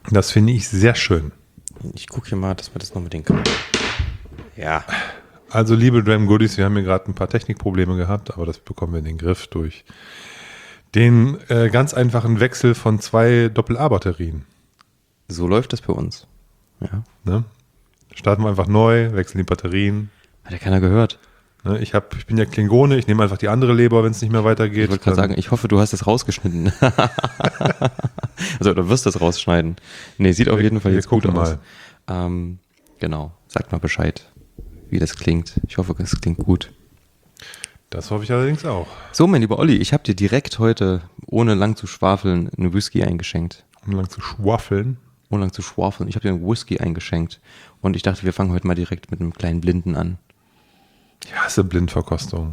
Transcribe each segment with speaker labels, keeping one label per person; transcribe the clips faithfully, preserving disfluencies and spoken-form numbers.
Speaker 1: Das finde ich sehr schön.
Speaker 2: Ich gucke hier mal, dass wir das noch mit den können. Ja.
Speaker 1: Also liebe Dram Goodies, wir haben hier gerade ein paar Technikprobleme gehabt, aber das bekommen wir in den Griff durch den äh, ganz einfachen Wechsel von zwei Doppel-A-Batterien.
Speaker 2: So läuft das bei uns. Ja.
Speaker 1: Ne? Starten wir einfach neu, wechseln die Batterien.
Speaker 2: Hat ja keiner gehört.
Speaker 1: Ne? Ich, hab, ich bin ja Klingone, ich nehme einfach die andere Leber, wenn es nicht mehr weitergeht.
Speaker 2: Ich wollte gerade sagen, ich hoffe, du hast das rausgeschnitten. Also, du wirst das rausschneiden. Nee, sieht auf jeden Fall
Speaker 1: wir
Speaker 2: jetzt gut
Speaker 1: gucken
Speaker 2: aus.
Speaker 1: mal.
Speaker 2: Ähm, genau, sagt mal Bescheid, wie das klingt. Ich hoffe, es klingt gut.
Speaker 1: Das hoffe ich allerdings auch.
Speaker 2: So, mein lieber Olli, ich habe dir direkt heute, ohne lang zu schwafeln, eine Whisky eingeschenkt.
Speaker 1: Um lang zu schwaffeln.
Speaker 2: Ohne lang zu schwafeln. Ich habe dir einen Whisky eingeschenkt. Und ich dachte, wir fangen heute mal direkt mit einem kleinen Blinden an.
Speaker 1: Ich hasse Blindverkostung.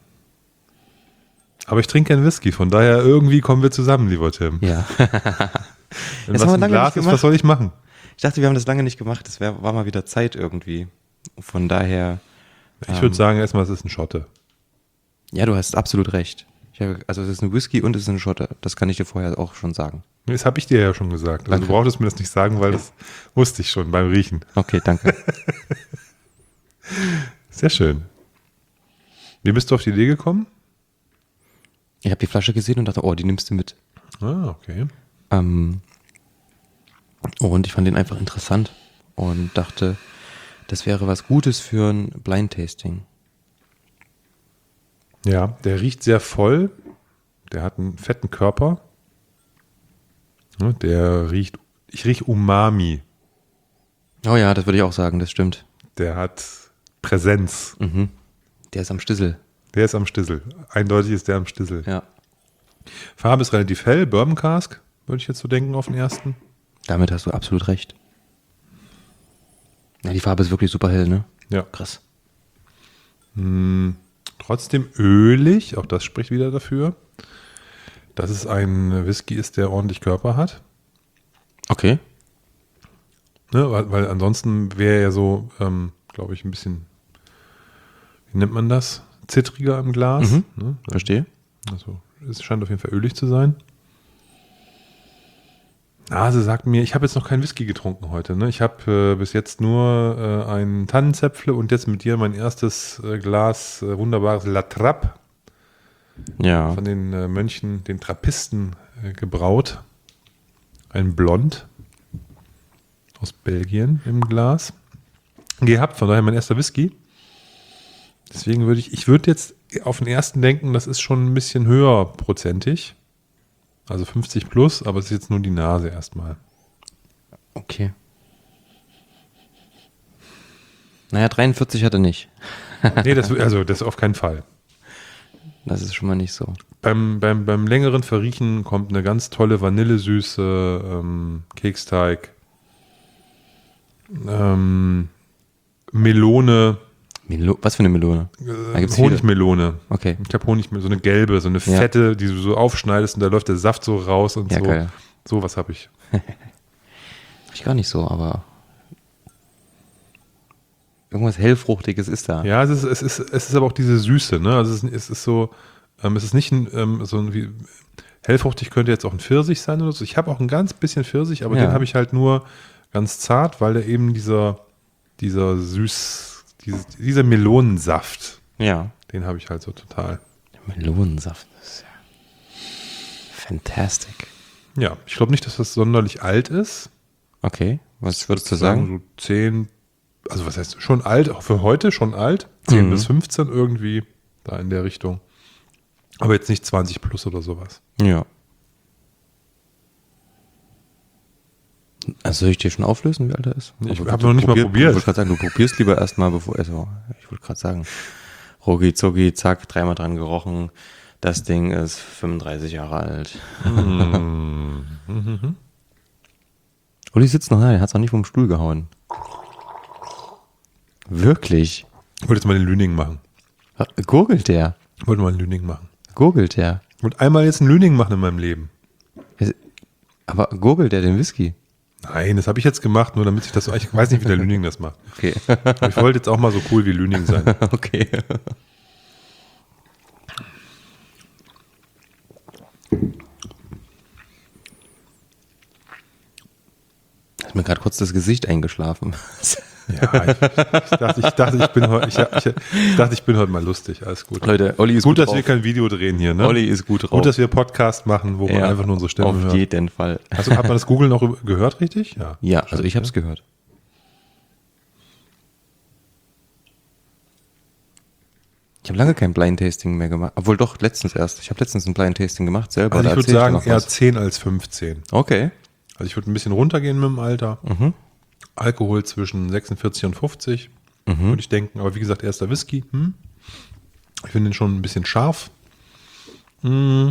Speaker 1: Aber ich trinke keinen Whisky, von daher irgendwie kommen wir zusammen, lieber Tim.
Speaker 2: Ja.
Speaker 1: Wenn
Speaker 2: Das
Speaker 1: was
Speaker 2: haben wir
Speaker 1: ein
Speaker 2: lange
Speaker 1: Glas
Speaker 2: nicht
Speaker 1: ist,
Speaker 2: gemacht.
Speaker 1: was soll ich machen?
Speaker 2: Ich dachte, wir haben das lange nicht gemacht. Es wär, war mal wieder Zeit irgendwie. Von daher,
Speaker 1: Ich
Speaker 2: Ähm.
Speaker 1: würde sagen, erstmal, es ist ein Schotte.
Speaker 2: ja, du hast absolut recht. Ich habe, also es ist ein Whisky und es ist eine Schotte. Das kann ich dir vorher auch schon sagen.
Speaker 1: Das habe ich dir ja schon gesagt. Also
Speaker 2: Danke.
Speaker 1: du brauchtest mir das nicht sagen, weil das wusste ich schon beim Riechen.
Speaker 2: Okay, danke.
Speaker 1: Sehr schön. Wie bist du auf die Idee gekommen?
Speaker 2: Ich habe die Flasche gesehen und dachte, oh, die nimmst du mit.
Speaker 1: Ah, okay.
Speaker 2: Ähm, und ich fand den einfach interessant und dachte, das wäre was Gutes für ein Blind Tasting.
Speaker 1: Ja, der riecht sehr voll. Der hat einen fetten Körper. Ja, Der riecht, ich rieche Umami.
Speaker 2: Oh ja, das würde ich auch sagen, das stimmt.
Speaker 1: Der hat Präsenz.
Speaker 2: Mhm. Der ist am Stissel.
Speaker 1: Der ist am Stissel. Eindeutig ist der am Stissel.
Speaker 2: Ja.
Speaker 1: Farbe ist relativ hell. Bourbon Cask, würde ich jetzt so denken auf den ersten.
Speaker 2: Damit hast du absolut recht. Ja, die Farbe ist wirklich super hell, ne?
Speaker 1: Ja.
Speaker 2: Krass.
Speaker 1: Trotzdem ölig, auch das spricht wieder dafür, dass es ein Whisky ist, der ordentlich Körper hat.
Speaker 2: Okay.
Speaker 1: Ne, weil, weil ansonsten wäre er ja so, ähm, glaube ich, ein bisschen, wie nennt man das? Zittriger im Glas.
Speaker 2: Mhm.
Speaker 1: Ne?
Speaker 2: Verstehe.
Speaker 1: Also es scheint auf jeden Fall ölig zu sein. Nase sagt mir, ich habe jetzt noch keinen Whisky getrunken heute. Ne? Ich habe äh, bis jetzt nur äh, einen Tannenzäpfle und jetzt mit dir mein erstes äh, Glas äh, wunderbares La Trappe
Speaker 2: Ja.
Speaker 1: von den äh, Mönchen, den Trappisten äh, gebraut. Ein Blond aus Belgien im Glas. Gehabt, von daher mein erster Whisky. Deswegen würde ich, ich würde jetzt auf den ersten denken, das ist schon ein bisschen höher prozentig. Also fünfzig plus, aber es ist jetzt nur die Nase erstmal.
Speaker 2: Okay. Naja, dreiundvierzig hat er nicht.
Speaker 1: Nee, das, also das auf keinen Fall.
Speaker 2: Das ist schon mal nicht so.
Speaker 1: Beim, beim, beim längeren Verriechen kommt eine ganz tolle Vanillesüße, ähm, Keksteig, ähm, Melone,
Speaker 2: Melo Was für eine Melone? Da
Speaker 1: äh,
Speaker 2: gibt's viele.
Speaker 1: Honigmelone.
Speaker 2: Okay.
Speaker 1: Ich habe Honigmelone, so eine gelbe, so eine fette, die du so aufschneidest und da läuft der Saft so raus und
Speaker 2: Ja,
Speaker 1: so.
Speaker 2: geil.
Speaker 1: So was habe ich.
Speaker 2: Ich gar nicht so, aber irgendwas hellfruchtiges ist da.
Speaker 1: Ja, es ist, es ist, es ist aber auch diese Süße, ne? Also es ist, es ist so, ähm, es ist nicht ein, ähm, so ein wie, hellfruchtig könnte jetzt auch ein Pfirsich sein oder so. Ich habe auch ein ganz bisschen Pfirsich, aber
Speaker 2: Ja.
Speaker 1: den habe ich halt nur ganz zart, weil der eben dieser, dieser süß, dieses, dieser Melonensaft,
Speaker 2: Ja.
Speaker 1: den habe ich halt so total.
Speaker 2: Melonensaft. Das ist ja fantastic.
Speaker 1: Ja, ich glaube nicht, dass das sonderlich alt ist.
Speaker 2: Okay. Was würdest du sagen?
Speaker 1: So zehn, also was heißt schon alt, auch für heute schon alt. zehn
Speaker 2: Mhm.
Speaker 1: bis fünfzehn irgendwie, da in der Richtung. Aber jetzt nicht zwanzig plus oder sowas.
Speaker 2: Ja. Also soll ich dir schon auflösen, wie alt er ist?
Speaker 1: Ich
Speaker 2: Aber
Speaker 1: hab
Speaker 2: du
Speaker 1: noch nicht mal
Speaker 2: probier-
Speaker 1: probiert.
Speaker 2: Ich wollte gerade sagen, du probierst lieber erstmal, bevor, also, ich wollte gerade sagen, Rucki Zucki, zack, dreimal dran gerochen, das Ding ist fünfunddreißig Jahre alt. Uli sitzt noch da, der hat es noch nicht vom Stuhl gehauen. Wirklich?
Speaker 1: Ich wollte jetzt mal den Lüning machen.
Speaker 2: Gurgelt der?
Speaker 1: Ich wollte mal einen Lüning machen.
Speaker 2: Gurgelt der?
Speaker 1: Ich wollte einmal jetzt einen Lüning machen in meinem Leben.
Speaker 2: Aber gurgelt der den Whisky?
Speaker 1: Nein, das habe ich jetzt gemacht, nur damit ich das, ich weiß nicht, wie der Lüning das macht.
Speaker 2: Okay.
Speaker 1: Aber ich wollte jetzt auch mal so cool wie Lüning sein.
Speaker 2: Okay. Ist mir gerade kurz das Gesicht eingeschlafen.
Speaker 1: Ja, ich, ich, dachte, ich, dachte, ich, bin heute, ich, ich, ich dachte, ich bin heute mal lustig. Alles gut.
Speaker 2: Leute, Olli ist
Speaker 1: gut,
Speaker 2: gut
Speaker 1: dass
Speaker 2: drauf.
Speaker 1: wir kein Video drehen hier, ne?
Speaker 2: Olli ist gut drauf.
Speaker 1: Gut, dass wir Podcast machen, wo man
Speaker 2: Ja,
Speaker 1: einfach nur unsere Stimme
Speaker 2: auf
Speaker 1: hört.
Speaker 2: jeden Fall.
Speaker 1: Also, hat man das Googlen auch über- gehört, richtig? Ja.
Speaker 2: Ja, also ich habe es gehört. Ich habe lange kein Blind Tasting mehr gemacht. Obwohl doch, letztens erst. Ich habe letztens ein Blind Tasting gemacht selber.
Speaker 1: Also,
Speaker 2: Da
Speaker 1: ich würde
Speaker 2: erzähl dir
Speaker 1: sagen,
Speaker 2: noch
Speaker 1: eher
Speaker 2: was.
Speaker 1: zehn als fünfzehn.
Speaker 2: Okay.
Speaker 1: Also, ich würde ein bisschen runtergehen mit dem Alter.
Speaker 2: Mhm.
Speaker 1: Alkohol zwischen sechsundvierzig und fünfzig, würde ich denken. Aber wie gesagt, erster Whisky. Hm? Ich finde den schon ein bisschen scharf. Hm.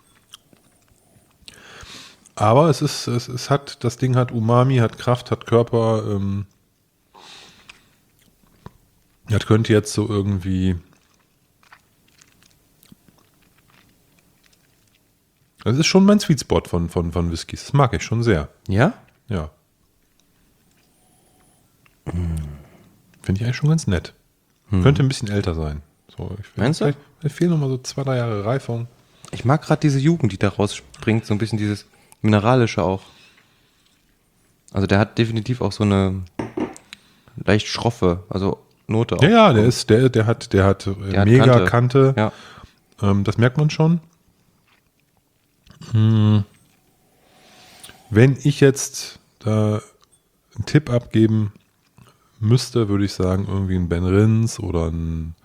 Speaker 1: Aber es ist, es, es hat, das Ding hat Umami, hat Kraft, hat Körper. Ähm, das könnte jetzt so irgendwie. Das ist schon mein Sweet Spot von, von, von Whiskys. Das mag ich schon sehr.
Speaker 2: Ja?
Speaker 1: Ja. Finde ich eigentlich schon ganz nett. Könnte ein bisschen älter sein. So, ich find,
Speaker 2: Meinst du?
Speaker 1: Vielleicht, vielleicht fehlen noch mal so zwei, drei Jahre Reifung.
Speaker 2: Ich mag gerade diese Jugend, die da rausspringt. So ein bisschen dieses Mineralische auch. Also der hat definitiv auch so eine leicht schroffe, also Note auch.
Speaker 1: Ja, ja, der ist, der, der hat, der hat, äh,
Speaker 2: Der hat
Speaker 1: mega
Speaker 2: Kante.
Speaker 1: Kante.
Speaker 2: Ja.
Speaker 1: Ähm, das merkt man schon. Hm. Wenn ich jetzt da einen Tipp abgeben müsste, würde ich sagen, irgendwie ein Ben Rins oder ein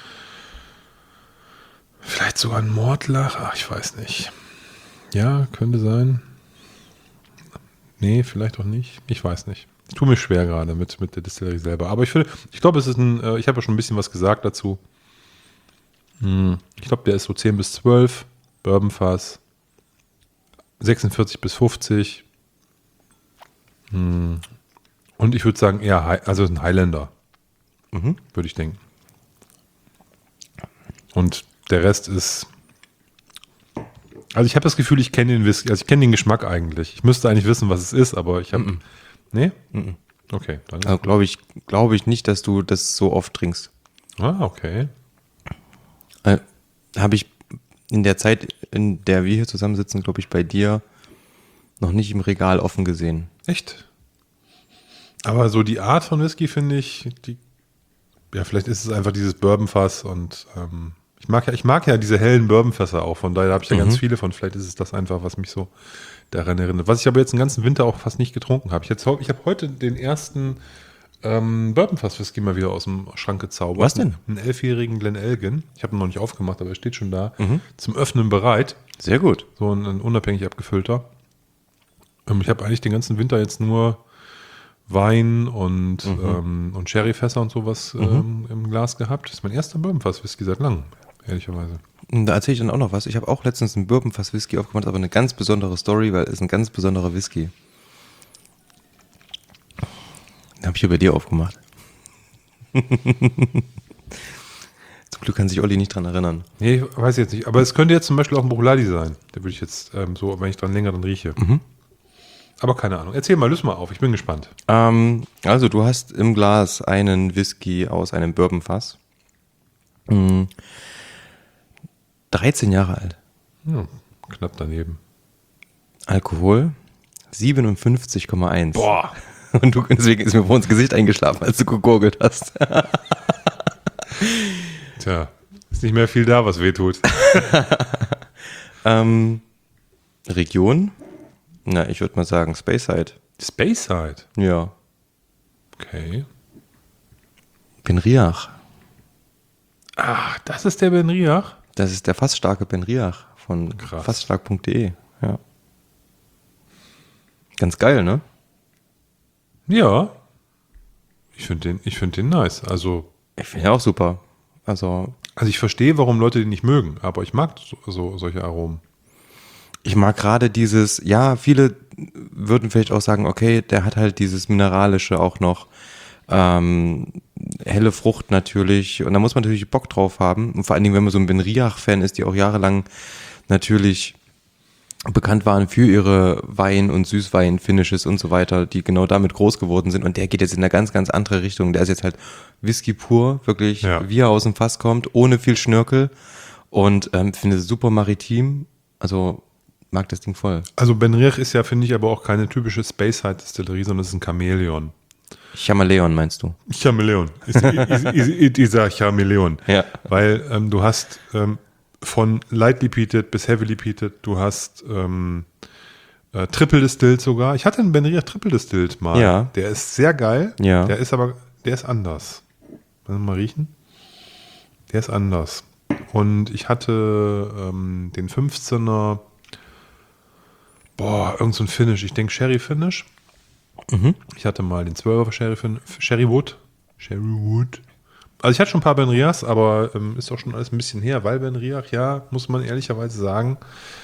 Speaker 1: vielleicht sogar ein Mordlach. Ach, ich weiß nicht. Ja, könnte sein. Nee, vielleicht auch nicht. Ich weiß nicht. Ich tue mir schwer gerade mit, mit der Distillerie selber. Aber ich finde, ich glaube, es ist ein, äh, ich habe ja schon ein bisschen was gesagt dazu. Hm, ich glaube, der ist so zehn bis zwölf, Bourbonfass, sechsundvierzig bis fünfzig. Hm. Und ich würde sagen, eher, Hi- also ein Highlander,
Speaker 2: Mhm.
Speaker 1: würde ich denken. Und der Rest ist. Also ich habe das Gefühl, ich kenne den Whisky, also ich kenne den Geschmack eigentlich. Ich müsste eigentlich wissen, was es ist, aber ich habe. Nee? Okay, dann ist
Speaker 2: Also glaube ich, glaube ich nicht, dass du das so oft trinkst.
Speaker 1: Ah, okay.
Speaker 2: Äh, Habe ich in der Zeit, in der wir hier zusammensitzen, glaube ich, bei dir noch nicht im Regal offen gesehen.
Speaker 1: Echt? Aber so die Art von Whisky finde ich, die, ja, vielleicht ist es einfach dieses Bourbonfass und ähm, ich mag ja, ich mag ja diese hellen Bourbonfässer auch, von daher habe ich ja ganz viele von, vielleicht ist es das einfach, was mich so daran erinnert. Was ich aber jetzt den ganzen Winter auch fast nicht getrunken habe. Ich, jetzt, ich habe heute den ersten ähm, Bourbonfass-Whisky mal wieder aus dem Schrank gezaubert.
Speaker 2: Was denn?
Speaker 1: Einen elfjährigen Glen Elgin. Ich habe ihn noch nicht aufgemacht, aber er steht schon da. Zum Öffnen bereit.
Speaker 2: Sehr gut.
Speaker 1: So ein, ein unabhängig abgefüllter. Ähm, ich habe eigentlich den ganzen Winter jetzt nur Wein und, ähm, und Sherryfässer und sowas ähm, im Glas gehabt. Das ist mein erster Bourbonfass-Whisky seit langem, ehrlicherweise.
Speaker 2: Und da erzähle ich dann auch noch was. Ich habe auch letztens einen Bourbonfass Whisky aufgemacht, aber eine ganz besondere Story, weil es ist ein ganz besonderer Whisky. Den habe ich hier bei dir aufgemacht. Zum Glück kann sich Olli nicht dran erinnern.
Speaker 1: Nee, ich weiß jetzt nicht. Aber es könnte jetzt zum Beispiel auch ein Bruchladi sein. Der würde ich jetzt ähm, so, wenn ich dran länger dann rieche. Aber keine Ahnung. Erzähl mal, löse mal auf. Ich bin gespannt.
Speaker 2: Ähm, also du hast im Glas einen Whisky aus einem Bourbonfass. Mm. dreizehn Jahre alt.
Speaker 1: Ja, knapp daneben.
Speaker 2: Alkohol siebenundfünfzig Komma eins.
Speaker 1: Boah.
Speaker 2: Und du, deswegen ist mir vor ins Gesicht eingeschlafen, als du gegurgelt hast.
Speaker 1: Tja, ist nicht mehr viel da, was wehtut.
Speaker 2: ähm, Region? Na, ich würde mal sagen Speyside.
Speaker 1: Speyside.
Speaker 2: Ja.
Speaker 1: Okay.
Speaker 2: Benriach.
Speaker 1: Ach, das ist der Ben Riach.
Speaker 2: Das ist der fassstarke Benriach von
Speaker 1: Krass.
Speaker 2: fassstark punkt de. Ja. Ganz geil, ne?
Speaker 1: Ja. Ich finde den, ich find den nice. Also,
Speaker 2: Ich finde ja auch super. Also,
Speaker 1: also ich verstehe, warum Leute den nicht mögen, aber ich mag so, so solche Aromen.
Speaker 2: ich mag gerade dieses, ja, viele würden vielleicht auch sagen, okay, der hat halt dieses Mineralische auch noch, ähm, helle Frucht natürlich, und da muss man natürlich Bock drauf haben, und vor allen Dingen, wenn man so ein Benriach-Fan ist, die auch jahrelang natürlich bekannt waren für ihre Wein- und Süßwein-Finishes und so weiter, die genau damit groß geworden sind, und der geht jetzt in eine ganz, ganz andere Richtung. Der ist jetzt halt Whisky pur, wirklich,
Speaker 1: Ja.
Speaker 2: wie er aus dem Fass kommt, ohne viel Schnörkel, und ähm, finde es super maritim, also mag das Ding voll.
Speaker 1: Also Benriach ist ja, finde ich, aber auch keine typische Speyside-Distillerie, sondern es ist ein Chamäleon.
Speaker 2: Chameleon meinst du?
Speaker 1: Chamäleon. Dieser Chamäleon.
Speaker 2: Ja.
Speaker 1: Weil ähm, du hast ähm, von lightly peated bis heavily peated, du hast ähm, äh, Triple Distilled sogar. Ich hatte einen Benriach Triple Distilled mal.
Speaker 2: Ja.
Speaker 1: Der ist sehr geil.
Speaker 2: Ja.
Speaker 1: Der ist aber, der ist anders. Wollen wir mal riechen? Der ist anders. Und ich hatte ähm, den fünfzehner, boah, irgend so ein Finish. Ich denke Sherry Finish.
Speaker 2: Mhm.
Speaker 1: Ich hatte mal den zwölfer Sherry, Sherry Wood. Sherry Wood. Also ich hatte schon ein paar Benriachs, aber ähm, ist auch schon alles ein bisschen her, weil Benriach, ja, muss man ehrlicherweise sagen,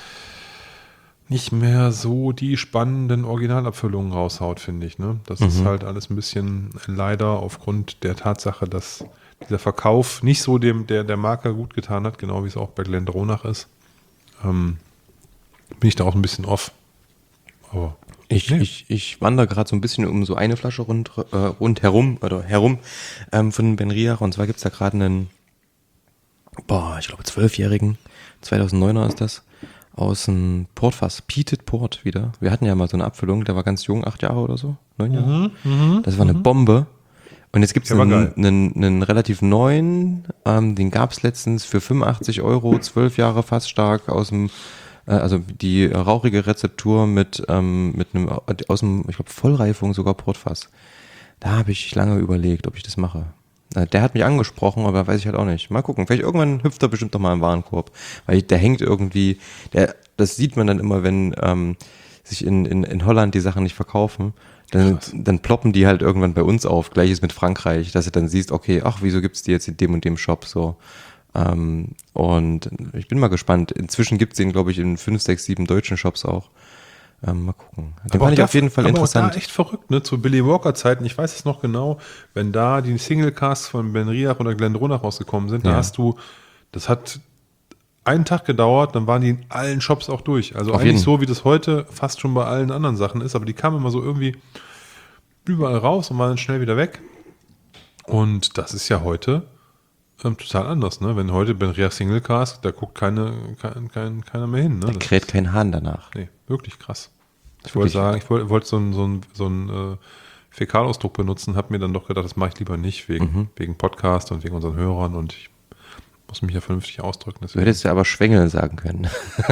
Speaker 1: nicht mehr so die spannenden Originalabfüllungen raushaut, finde ich. Ne? Das mhm. ist halt alles ein bisschen leider aufgrund der Tatsache, dass dieser Verkauf nicht so dem der, der Marke gut getan hat, genau wie es auch bei Glendronach ist. Ähm, bin ich da auch ein bisschen off. Aber
Speaker 2: Ich,
Speaker 1: nee.
Speaker 2: ich, ich wandere gerade so ein bisschen um so eine Flasche rund, äh, rundherum oder herum ähm, von Benriach. Und zwar gibt es da gerade einen, boah, ich glaube zwölfjährigen, zweitausenddeuner ist das, aus einem Portfass, Peated Port wieder. Wir hatten ja mal so eine Abfüllung, der war ganz jung, acht Jahre oder so, neun Jahre.
Speaker 1: Mhm,
Speaker 2: das war eine Bombe. Und jetzt gibt es
Speaker 1: Der war
Speaker 2: einen,
Speaker 1: geil.
Speaker 2: einen, einen relativ neuen, ähm, den gab es letztens für fünfundachtzig Euro, zwölf Jahre fassstark aus dem, äh, also die rauchige Rezeptur mit, ähm, mit einem, aus dem, ich glaube, Vollreifung sogar Portfass. Da habe ich lange überlegt, ob ich das mache. Äh, Der hat mich angesprochen, aber weiß ich halt auch nicht. Mal gucken, vielleicht irgendwann hüpft er bestimmt noch mal im Warenkorb. Weil der hängt irgendwie, der, das sieht man dann immer, wenn ähm, sich in, in, in Holland die Sachen nicht verkaufen. Dann, dann ploppen die halt irgendwann bei uns auf. Gleiches mit Frankreich, dass du dann siehst, okay, ach, wieso gibt's die jetzt in dem und dem Shop so? Ähm, und ich bin mal gespannt. Inzwischen gibt's den, glaube ich, in fünf, sechs, sieben deutschen Shops auch. Ähm, mal gucken. Den fand ich auf jeden Fall
Speaker 1: aber
Speaker 2: interessant.
Speaker 1: Auch da echt verrückt, ne? Zu Billy Walker Zeiten, ich weiß es noch genau, wenn da die Single Casks von Benriach oder Glendronach rausgekommen sind, da
Speaker 2: Ja.
Speaker 1: hast du, das hat einen Tag gedauert, dann waren die in allen Shops auch durch. Also
Speaker 2: Auf
Speaker 1: eigentlich
Speaker 2: jeden.
Speaker 1: so, wie das heute fast schon bei allen anderen Sachen ist, aber die kamen immer so irgendwie überall raus und waren dann schnell wieder weg. Und das ist ja heute ähm, total anders, ne? Wenn heute Benriach Single Cask, da guckt keine, kein, kein, keiner mehr hin, ne?
Speaker 2: Da
Speaker 1: Das
Speaker 2: kräht kein Hahn danach.
Speaker 1: Nee, wirklich krass. Ich
Speaker 2: Wirklich.
Speaker 1: wollte sagen, ich wollte, wollte so einen so einen- so einen, äh, Fäkalausdruck benutzen, habe mir dann doch gedacht, das mache ich lieber nicht, wegen,
Speaker 2: Mhm.
Speaker 1: wegen Podcast und wegen unseren Hörern und ich muss mich ja vernünftig ausdrücken.
Speaker 2: Du
Speaker 1: Deswegen.
Speaker 2: hättest ja aber Schwengel sagen können.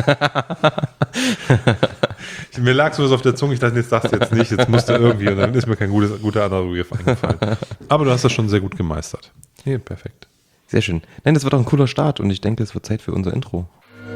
Speaker 1: Mir lag sowas auf der Zunge, ich dachte, jetzt sagst du jetzt nicht, jetzt musst du irgendwie, und dann ist mir kein gutes, guter Anruf eingefallen. Aber du hast das schon sehr gut gemeistert. Nee, perfekt.
Speaker 2: Sehr schön. Nein, das wird doch ein cooler Start und ich denke, es wird Zeit für unser Intro.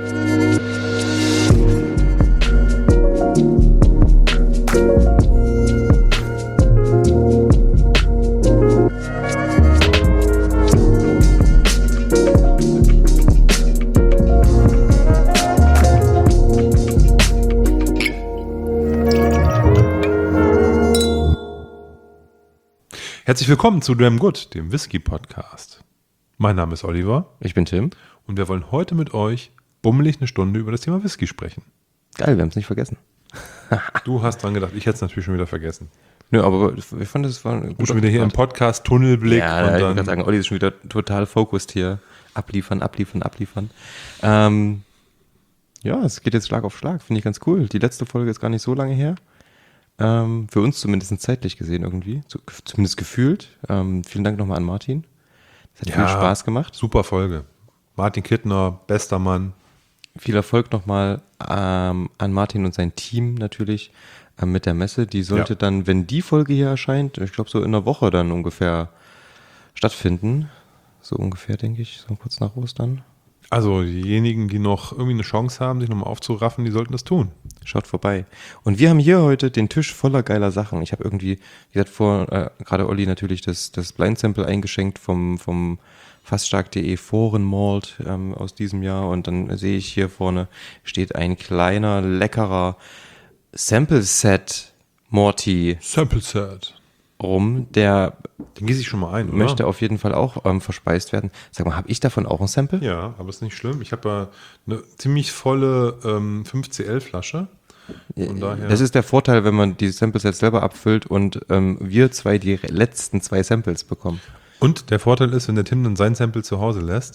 Speaker 1: Herzlich willkommen zu Damn Good, dem Whisky-Podcast. Mein Name ist Oliver
Speaker 2: Ich bin Tim.
Speaker 1: und wir wollen heute mit euch bummelig eine Stunde über das Thema Whisky sprechen.
Speaker 2: Geil, wir haben es nicht vergessen.
Speaker 1: Du hast dran gedacht, ich hätte es natürlich schon wieder vergessen.
Speaker 2: Nö, aber ich fand, das war ein
Speaker 1: Du bist
Speaker 2: guter
Speaker 1: schon wieder hier im
Speaker 2: Start.
Speaker 1: Podcast, Tunnelblick
Speaker 2: Ja,
Speaker 1: und
Speaker 2: ich wollte
Speaker 1: dann
Speaker 2: gerade sagen, Olli ist schon wieder total focused hier. Abliefern, abliefern, abliefern. Ähm, ja, es geht jetzt Schlag auf Schlag, finde ich ganz cool. Die letzte Folge ist gar nicht so lange her. Ähm, für uns zumindest zeitlich gesehen irgendwie, so, zumindest gefühlt. Ähm, vielen Dank nochmal an Martin. Das hat
Speaker 1: Ja.
Speaker 2: viel Spaß gemacht.
Speaker 1: super Folge. Martin Kittner, bester Mann.
Speaker 2: Viel Erfolg nochmal ähm, an Martin und sein Team natürlich ähm, mit der Messe. Die sollte
Speaker 1: Ja.
Speaker 2: dann, wenn die Folge hier erscheint, ich glaube so in einer Woche dann ungefähr stattfinden. So ungefähr, denke ich, so kurz nach Ostern.
Speaker 1: Also diejenigen, die noch irgendwie eine Chance haben, sich nochmal aufzuraffen, die sollten das tun.
Speaker 2: Schaut vorbei. Und wir haben hier heute den Tisch voller geiler Sachen. Ich habe irgendwie, wie gesagt, vor, äh, gerade Olli natürlich das, das Blind Sample eingeschenkt vom, vom faststark.de Foren Malt ähm, aus diesem Jahr. Und dann sehe ich hier vorne steht ein kleiner, leckerer Sample Set Morty
Speaker 1: Sample Set.
Speaker 2: rum, der
Speaker 1: Den gieße ich schon mal ein, oder?
Speaker 2: möchte auf jeden Fall auch ähm, verspeist werden. Sag mal, habe ich davon auch ein Sample?
Speaker 1: Ja, aber ist nicht schlimm. Ich habe ja eine ziemlich volle ähm, fünf C L Flasche. Von daher.
Speaker 2: Das ist der Vorteil, wenn man die Samples jetzt selber abfüllt und ähm, wir zwei die letzten zwei Samples bekommen.
Speaker 1: Und der Vorteil ist, wenn der Tim dann sein Sample zu Hause lässt,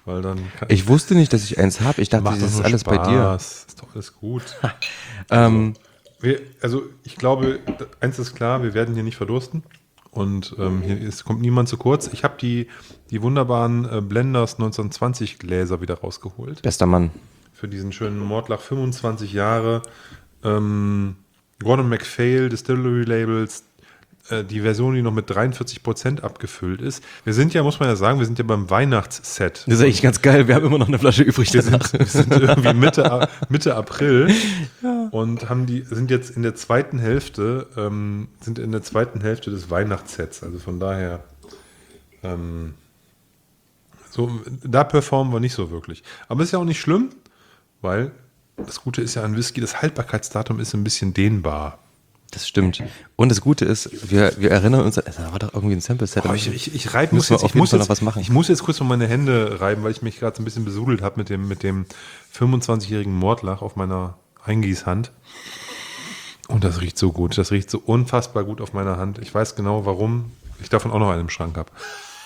Speaker 1: Weil dann kann,
Speaker 2: Ich wusste nicht, dass ich eins habe. Ich dachte,
Speaker 1: macht
Speaker 2: das
Speaker 1: doch
Speaker 2: ist
Speaker 1: nur
Speaker 2: alles
Speaker 1: Spaß.
Speaker 2: bei dir.
Speaker 1: Ist doch alles gut.
Speaker 2: Ähm,
Speaker 1: Wir, also ich glaube, eins ist klar, wir werden hier nicht verdursten. Und ähm, hier ist, kommt niemand zu kurz. Ich habe die, die wunderbaren äh, Blenders neunzehnhundertzwanzig Gläser wieder rausgeholt.
Speaker 2: bester Mann.
Speaker 1: Für diesen schönen Mordlach fünfundzwanzig Jahre. Ähm, Gordon MacPhail Distillery Labels. Äh, die Version, die noch mit dreiundvierzig Prozent abgefüllt ist. Wir sind ja, muss man ja sagen, wir sind ja beim Weihnachtsset.
Speaker 2: Das ist eigentlich ganz geil. Wir haben immer noch eine Flasche übrig.
Speaker 1: Wir sind, wir sind irgendwie Mitte, Mitte April ja. und haben die, sind jetzt in der zweiten Hälfte, ähm, sind in der zweiten Hälfte des Weihnachtssets. Also von daher, ähm, so, da performen wir nicht so wirklich. Aber ist ja auch nicht schlimm, weil das Gute ist ja an Whisky, das Haltbarkeitsdatum ist ein bisschen dehnbar.
Speaker 2: Das stimmt. Und das Gute ist, wir, wir erinnern uns, da war doch irgendwie ein Sample-Set.
Speaker 1: Oh, ich ich, ich reibe
Speaker 2: muss jetzt, ich muss jetzt, noch was machen.
Speaker 1: Ich muss jetzt kurz mal meine Hände reiben, weil ich mich gerade so ein bisschen besudelt habe mit dem, mit dem fünfundzwanzigjährigen Mordlach auf meiner Eingießhand. Und das riecht so gut. Das riecht so unfassbar gut auf meiner Hand. Ich weiß genau, warum ich davon auch noch einen im Schrank habe.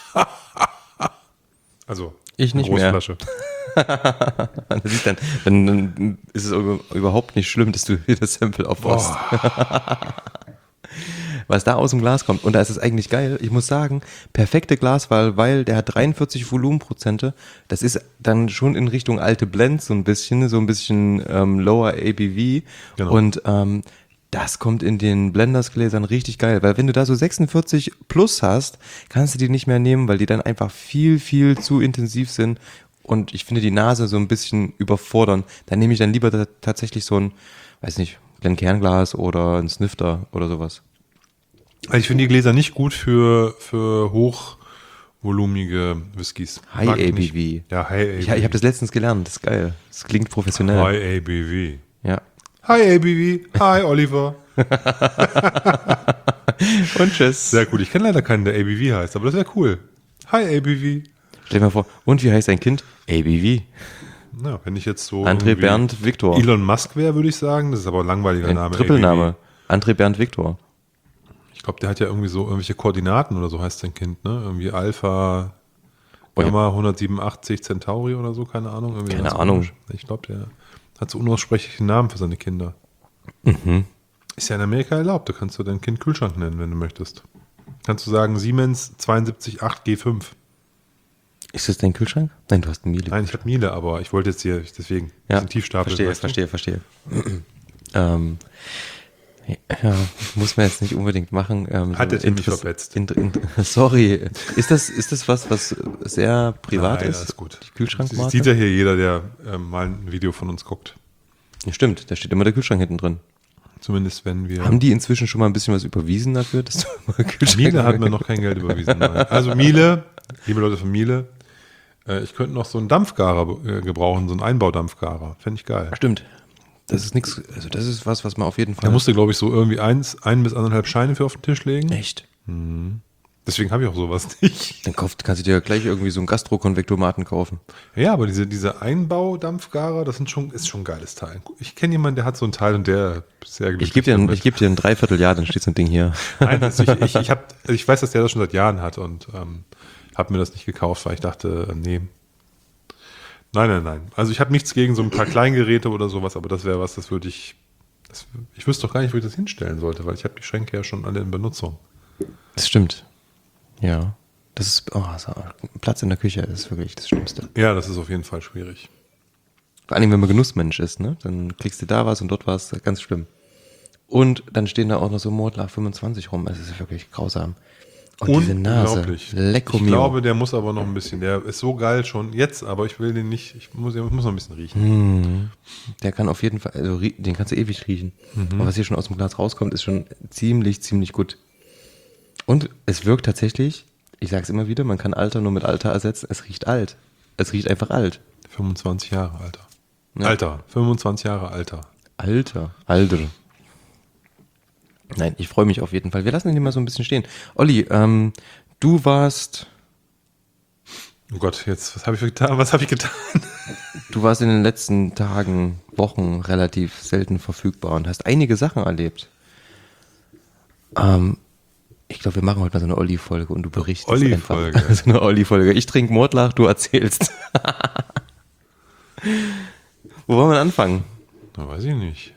Speaker 1: Also,
Speaker 2: ich nicht
Speaker 1: eine
Speaker 2: mehr.
Speaker 1: Großflasche.
Speaker 2: dann, dann, dann ist es überhaupt nicht schlimm, dass du hier das Sample aufbaust. Was da aus dem Glas kommt. Und da ist es eigentlich geil. Ich muss sagen, perfekte Glaswahl, weil der hat dreiundvierzig Volumenprozente. Das ist dann schon in Richtung alte Blends so ein bisschen, so ein bisschen ähm, lower A B V.
Speaker 1: Genau.
Speaker 2: Und ähm, das kommt in den Blenders-Gläsern richtig geil, weil wenn du da so sechsundvierzig plus hast, kannst du die nicht mehr nehmen, weil die dann einfach viel, viel zu intensiv sind. Und ich finde die Nase so ein bisschen überfordern. Dann nehme ich dann lieber da tatsächlich so ein, weiß nicht, Glencairn-Glas oder ein Snifter oder sowas.
Speaker 1: Also ich finde die Gläser nicht gut für, für hochvolumige Whiskys.
Speaker 2: High
Speaker 1: Mag ich
Speaker 2: A B V.
Speaker 1: nicht. Ja, High A B V.
Speaker 2: Ich, ich habe das letztens gelernt, das ist geil. Das klingt professionell.
Speaker 1: High A B V.
Speaker 2: Ja.
Speaker 1: Hi A B V. Hi Oliver.
Speaker 2: Und tschüss.
Speaker 1: Sehr gut. Ich kenne leider keinen, der A B V heißt, aber das wäre cool. Hi A B V.
Speaker 2: Stell dir mal vor, und wie heißt dein Kind? A B V.
Speaker 1: Na, wenn ich jetzt so
Speaker 2: André Bernd Viktor.
Speaker 1: Elon Musk wäre, würde ich sagen. Das ist aber ein langweiliger
Speaker 2: Ein
Speaker 1: Name.
Speaker 2: Trippelname. André Bernd Viktor.
Speaker 1: Ich glaube, der hat ja irgendwie so irgendwelche Koordinaten oder so heißt sein Kind, ne? Irgendwie Alpha
Speaker 2: Oh ja.
Speaker 1: Gamma hundertsiebenundachtzig Centauri oder so, keine Ahnung. Irgendwie
Speaker 2: Keine
Speaker 1: ganz
Speaker 2: Ahnung.
Speaker 1: komisch. Ich glaube, der hat so unaussprechliche Namen für seine Kinder.
Speaker 2: Mhm.
Speaker 1: Ist ja in Amerika erlaubt. Da kannst du dein Kind Kühlschrank nennen, wenn du möchtest. Kannst du sagen Siemens zwei sieben acht G fünf.
Speaker 2: Ist das dein Kühlschrank? Nein, du hast einen Miele.
Speaker 1: Nein, ich habe Miele, aber ich wollte jetzt hier deswegen
Speaker 2: Ja,
Speaker 1: diesen Tiefstapel.
Speaker 2: verstehe,
Speaker 1: weißt du?
Speaker 2: verstehe, verstehe. ähm, ja, muss man jetzt nicht unbedingt machen. Ähm,
Speaker 1: Hat
Speaker 2: so
Speaker 1: der Tim mich
Speaker 2: interess-
Speaker 1: verpetzt.
Speaker 2: in- in- Sorry, ist das, ist das was, was sehr privat
Speaker 1: Nein,
Speaker 2: ist?
Speaker 1: alles gut.
Speaker 2: Die
Speaker 1: Das
Speaker 2: Kühlschrankmarke?
Speaker 1: sieht ja hier jeder, der ähm, mal ein Video von uns guckt.
Speaker 2: Ja, stimmt, da steht immer der Kühlschrank hinten drin.
Speaker 1: Zumindest wenn wir...
Speaker 2: Haben die inzwischen schon mal ein bisschen was überwiesen dafür, dass du mal Kühlschrank
Speaker 1: Miele hat mir noch kein Geld überwiesen. Nein. Also Miele, liebe Leute von Miele, äh, ich könnte noch so einen Dampfgarer äh, gebrauchen, so einen Einbaudampfgarer. Fände ich geil.
Speaker 2: Stimmt. Das ist nichts, also das ist was, was man auf jeden Fall.
Speaker 1: Da musste, glaube ich, so irgendwie eins, ein bis anderthalb Scheine für auf den Tisch legen.
Speaker 2: Echt?
Speaker 1: Deswegen habe ich auch sowas nicht.
Speaker 2: Dann kauft, kannst du dir gleich irgendwie so einen Gastro-Konvektomaten kaufen.
Speaker 1: Ja, aber diese, diese Einbaudampfgarer, das sind schon, ist schon ein geiles Teil. Ich kenne jemanden, der hat so ein Teil und der ist sehr glücklich
Speaker 2: Ich gebe dir, ein-
Speaker 1: damit.
Speaker 2: ich geb dir ein Dreivierteljahr, dann steht so ein Ding hier.
Speaker 1: Nein, also ich, ich, ich, hab, ich weiß, dass der das schon seit Jahren hat und ähm, habe mir das nicht gekauft, weil ich dachte, äh, nee. Nein, nein, nein. Also ich habe nichts gegen so ein paar Kleingeräte oder sowas, aber das wäre was, das würde ich, das, ich wüsste doch gar nicht, wo ich das hinstellen sollte, weil ich habe die Schränke ja schon alle in Benutzung.
Speaker 2: Das stimmt. Ja. Das ist, oh, so, Platz in der Küche ist wirklich das Schlimmste.
Speaker 1: Ja, das ist auf jeden Fall schwierig.
Speaker 2: Vor allem, wenn man Genussmensch ist, ne? Dann kriegst du da was und dort was, ganz schlimm. Und dann stehen da auch noch so Mordlach fünfundzwanzig rum. Es ist wirklich grausam. Und diese Nase.
Speaker 1: Unglaublich.
Speaker 2: Lecco
Speaker 1: Ich
Speaker 2: mio.
Speaker 1: glaube, der muss aber noch ein bisschen, der ist so geil schon jetzt, aber ich will den nicht, ich muss, ich muss noch ein bisschen riechen.
Speaker 2: Hm. Der kann auf jeden Fall, also rie- den kannst du ewig riechen.
Speaker 1: Mhm.
Speaker 2: Aber was hier schon aus dem Glas rauskommt, ist schon ziemlich, ziemlich gut. Und es wirkt tatsächlich, ich sag's immer wieder, man kann Alter nur mit Alter ersetzen. Es riecht alt. Es riecht einfach alt.
Speaker 1: fünfundzwanzig Jahre, Alter.
Speaker 2: Ja.
Speaker 1: Alter, fünfundzwanzig Jahre Alter.
Speaker 2: Alter. Alter. Nein, ich freue mich auf jeden Fall. Wir lassen ihn mal so ein bisschen stehen. Olli, ähm, du warst,
Speaker 1: Oh Gott, jetzt, was habe ich getan? Was habe ich getan?
Speaker 2: du warst in den letzten Tagen, Wochen relativ selten verfügbar und hast einige Sachen erlebt. Ähm, Ich glaube, wir machen heute mal so eine Olli-Folge und du berichtest
Speaker 1: Olli-Folge.
Speaker 2: einfach. So eine Olli-Folge. Ich trinke Mordlach, du erzählst. Wo wollen wir anfangen?
Speaker 1: Na, weiß ich nicht.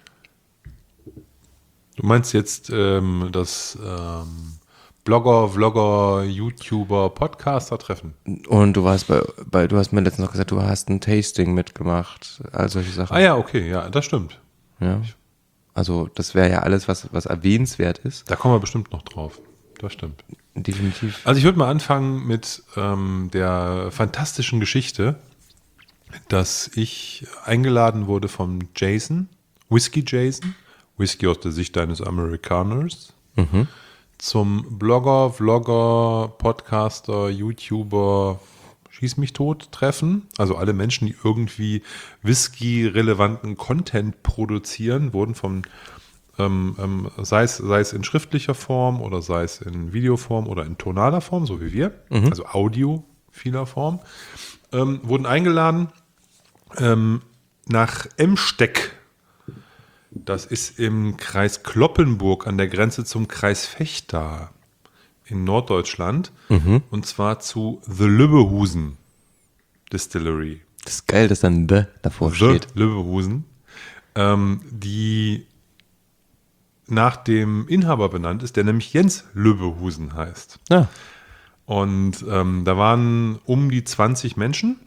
Speaker 1: Du meinst jetzt ähm, das ähm, Blogger, Vlogger, YouTuber, Podcaster treffen?
Speaker 2: Und du warst bei, bei, du hast mir letztens noch gesagt, du hast ein Tasting mitgemacht, all solche Sachen.
Speaker 1: Ah ja, okay, ja, das stimmt.
Speaker 2: Ja. Also das wäre ja alles, was, was erwähnenswert ist.
Speaker 1: Da kommen wir bestimmt noch drauf. Das stimmt.
Speaker 2: Definitiv.
Speaker 1: Also ich würde mal anfangen mit ähm, der fantastischen Geschichte, dass ich eingeladen wurde vom Jason, Whisky Jason, Whisky aus der Sicht eines Amerikaners,
Speaker 2: Mhm.
Speaker 1: zum Blogger, Vlogger, Podcaster, YouTuber, Schieß mich tot treffen. Also alle Menschen, die irgendwie Whisky-relevanten Content produzieren, wurden vom, ähm, ähm, sei es, sei es in schriftlicher Form oder sei es in Videoform oder in tonaler Form, so wie wir, also audiophiler Form, ähm, wurden eingeladen ähm, nach Emsteck. Das ist im Kreis Cloppenburg an der Grenze zum Kreis Vechta in Norddeutschland.
Speaker 2: Mhm.
Speaker 1: Und zwar zu The Lübbehusen Distillery.
Speaker 2: Das ist geil, dass dann The davor
Speaker 1: The
Speaker 2: steht.
Speaker 1: Lübbehusen, ähm, die nach dem Inhaber benannt ist, der nämlich Jens Lübbehusen heißt.
Speaker 2: Ja.
Speaker 1: Und ähm, da waren um die zwanzig Menschen,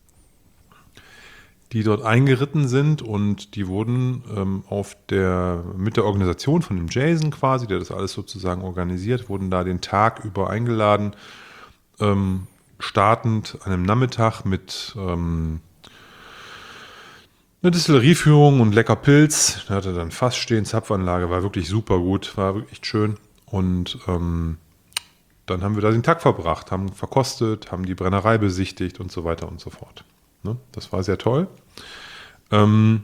Speaker 1: die dort eingeritten sind, und die wurden ähm, auf der, mit der Organisation von dem Jason quasi, der das alles sozusagen organisiert, wurden da den Tag über eingeladen, ähm, startend an einem Nachmittag mit ähm, eine Distillerieführung und lecker Pilz. Da hatte dann Fass stehen, Zapfanlage, war wirklich super gut, war wirklich schön. Und ähm, dann haben wir da den Tag verbracht, haben verkostet, haben die Brennerei besichtigt und so weiter und so fort. Ne? Das war sehr toll. Ähm,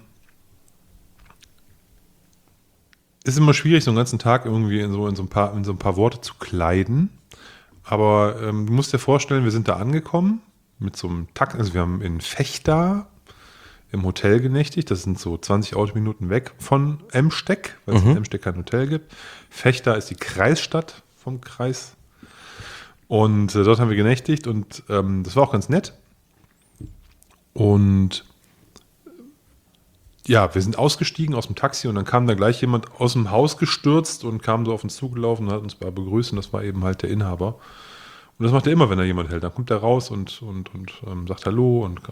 Speaker 1: ist immer schwierig, so einen ganzen Tag irgendwie in so, in so, ein, paar, in so ein paar Worte zu kleiden. Aber ähm, du musst dir vorstellen, wir sind da angekommen mit so einem Takt. Also wir haben in Vechta im Hotel genächtigt. Das sind so zwanzig Autominuten weg von Emsteck, weil es in Emsteck kein Hotel gibt. Vechta ist die Kreisstadt vom Kreis. Und äh, dort haben wir genächtigt und ähm, das war auch ganz nett. Und ja, wir sind ausgestiegen aus dem Taxi und dann kam da gleich jemand aus dem Haus gestürzt und kam so auf uns zugelaufen und hat uns mal begrüßt, und das war eben halt der Inhaber. Und das macht er immer, wenn er jemand hält. Dann kommt er raus und, und, und ähm, sagt Hallo. Und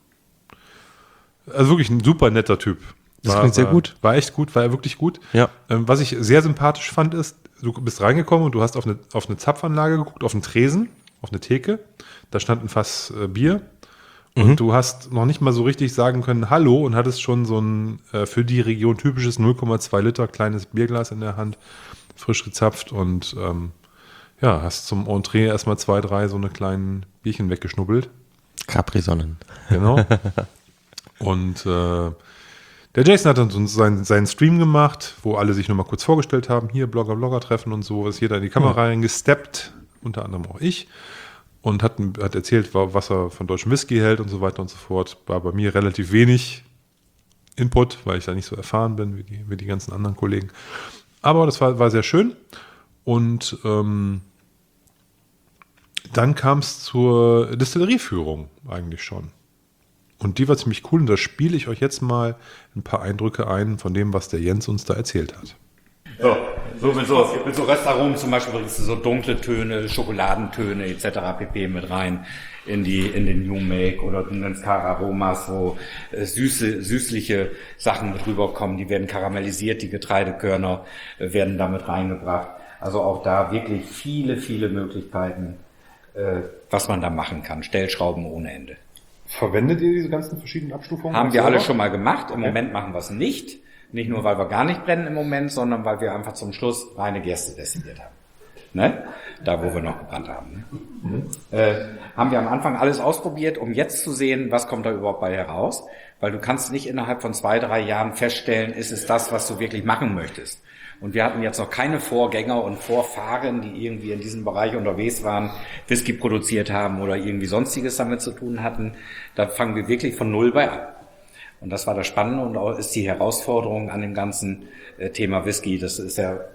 Speaker 1: also wirklich ein super netter Typ.
Speaker 2: Das
Speaker 1: War,
Speaker 2: klingt sehr
Speaker 1: war,
Speaker 2: gut.
Speaker 1: War echt gut, war er wirklich gut.
Speaker 2: Ja.
Speaker 1: Ähm, was ich sehr sympathisch fand, ist, du bist reingekommen und du hast auf eine, auf eine Zapfanlage geguckt, auf einen Tresen, auf eine Theke. Da stand ein Fass äh, Bier. Und mhm. du hast noch nicht mal so richtig sagen können Hallo und hattest schon so ein äh, für die Region typisches null Komma zwei Liter kleines Bierglas in der Hand, frisch gezapft, und ähm, ja, hast zum Entree erstmal zwei, drei so eine kleinen Bierchen weggeschnubbelt.
Speaker 2: Capri-Sonnen.
Speaker 1: Genau. Und äh, der Jason hat dann so seinen, seinen Stream gemacht, wo alle sich nochmal kurz vorgestellt haben, hier Blogger, Blogger treffen und so, ist jeder in die Kamera mhm. reingesteppt, unter anderem auch ich. Und hat, hat erzählt, was er von deutschem Whisky hält und so weiter und so fort. War bei mir relativ wenig Input, weil ich da nicht so erfahren bin wie die, wie die ganzen anderen Kollegen. Aber das war, war sehr schön. Und ähm, dann kam es zur Distillerieführung eigentlich schon. Und die war ziemlich cool. Und da spiele ich euch jetzt mal ein paar Eindrücke ein von dem, was der Jens uns da erzählt hat.
Speaker 3: So, so mit so, mit so Restaurants zum Beispiel bringst du so dunkle Töne, Schokoladentöne et cetera pp. Mit rein in die in den New Make, oder du nennst Kararomas, wo äh, süße, süßliche Sachen mit rüberkommen, die werden karamellisiert, die Getreidekörner äh, werden damit reingebracht. Also auch da wirklich viele, viele Möglichkeiten, äh, was man da machen kann. Stellschrauben ohne Ende.
Speaker 1: Verwendet ihr diese ganzen verschiedenen Abstufungen?
Speaker 3: Haben wir alle schon mal gemacht. Im okay. Moment machen wir es nicht. Nicht nur, weil wir gar nicht brennen im Moment, sondern weil wir einfach zum Schluss reine Gerste destilliert haben. Ne? Da, wo wir noch gebrannt haben. Ne? Mhm. Äh, haben wir am Anfang alles ausprobiert, um jetzt zu sehen, was kommt da überhaupt bei heraus. Weil du kannst nicht innerhalb von zwei, drei Jahren feststellen, ist es das, was du wirklich machen möchtest. Und wir hatten jetzt noch keine Vorgänger und Vorfahren, die irgendwie in diesem Bereich unterwegs waren, Whisky produziert haben oder irgendwie Sonstiges damit zu tun hatten. Da fangen wir wirklich von Null bei an. Und das war das Spannende und auch ist die Herausforderung an dem ganzen äh, Thema Whisky. Das ist ja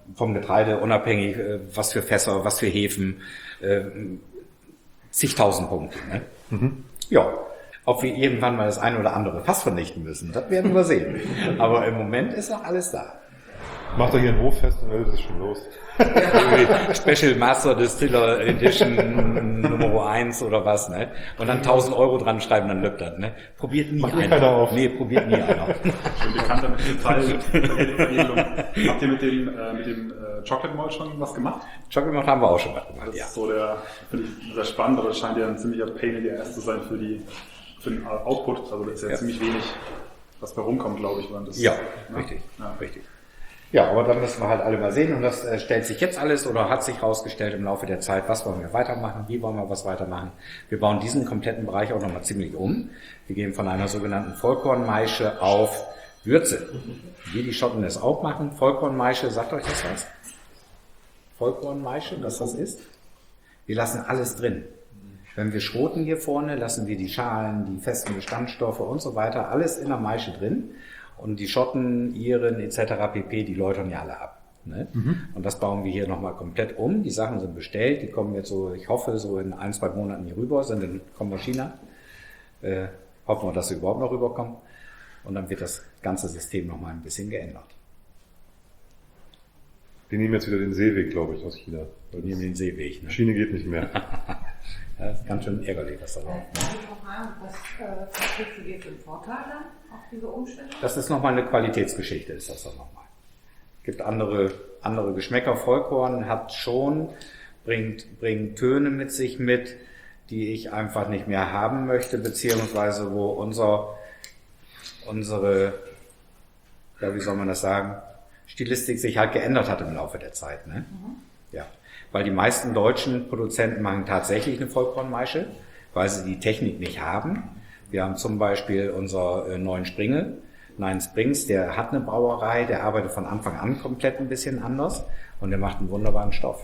Speaker 3: vom Getreide unabhängig, äh, was für Fässer, was für Hefen, äh, zigtausend Punkte. Ne? Mhm. Ja, ob wir irgendwann mal das eine oder andere Fass vernichten müssen, das werden wir sehen. Aber im Moment ist noch alles da.
Speaker 1: Macht doch hier ein Hoffest und dann ist es schon los.
Speaker 3: Special Master Distiller Edition Nummer eins oder was, ne? Und dann tausend Euro dran schreiben, dann löppt das, ne? Probiert nie
Speaker 1: Macht
Speaker 3: einer.
Speaker 1: keiner auf.
Speaker 3: Nee, probiert nie einer.
Speaker 4: Schon bekannter mit dem Fall. Habt ihr mit dem, äh, mit dem äh, Chocolate Malt schon was gemacht?
Speaker 3: Chocolate Malt haben wir auch schon was gemacht,
Speaker 4: Das
Speaker 3: ja.
Speaker 4: ist so der, finde ich sehr spannend, aber das scheint ja ein ziemlicher Pain in the Ass zu sein für die, für den Output. Also das ist ja,
Speaker 3: Ja.
Speaker 4: ziemlich wenig, was bei rumkommt, glaube ich. Wenn das,
Speaker 3: Ja,
Speaker 4: ne?
Speaker 3: richtig,
Speaker 4: Ja.
Speaker 3: richtig. Ja, aber dann müssen wir halt alle mal sehen und das äh, stellt sich jetzt alles oder hat sich herausgestellt im Laufe der Zeit, was wollen wir weitermachen, wie wollen wir was weitermachen. Wir bauen diesen kompletten Bereich auch nochmal ziemlich um. Wir gehen von einer sogenannten Vollkornmaische auf Würze, wie die Schotten es auch machen. Vollkornmaische, sagt euch das was? Vollkornmaische, was das ist? Wir lassen alles drin. Wenn wir schroten hier vorne, lassen wir die Schalen, die festen Bestandstoffe und so weiter, alles in der Maische drin. Und die Schotten, Iren et cetera pp., die läutern ja alle ab. Ne? Mhm. Und das bauen wir hier nochmal komplett um. Die Sachen sind bestellt, die kommen jetzt so, ich hoffe, so in ein, zwei Monaten hier rüber, sind in, kommen aus China. Äh, hoffen wir, dass sie überhaupt noch rüberkommen. Und dann wird das ganze System nochmal ein bisschen geändert.
Speaker 1: Die nehmen jetzt wieder den Seeweg, glaube ich, aus China.
Speaker 3: Wir nehmen den Seeweg. Ne?
Speaker 1: Schiene geht nicht mehr.
Speaker 3: Ja, das ist ganz schön ärgerlich, was da läuft. Ne?
Speaker 5: Darf ich noch fragen, was äh, verträgt für dir für einen Vorteil dann auf diese Umstellung?
Speaker 3: Das ist nochmal eine Qualitätsgeschichte, ist das dann nochmal. Gibt andere, andere Geschmäcker. Vollkorn hat schon, bringt, bringt Töne mit sich mit, die ich einfach nicht mehr haben möchte, beziehungsweise wo unser, unsere, ja, wie soll man das sagen, Stilistik sich halt geändert hat im Laufe der Zeit, ne? Mhm. Ja. Weil die meisten deutschen Produzenten machen tatsächlich eine Vollkornmaische, weil sie die Technik nicht haben. Wir haben zum Beispiel unser äh, neuen Springe, Nine Springs, der hat eine Brauerei, der arbeitet von Anfang an komplett ein bisschen anders und der macht einen wunderbaren Stoff.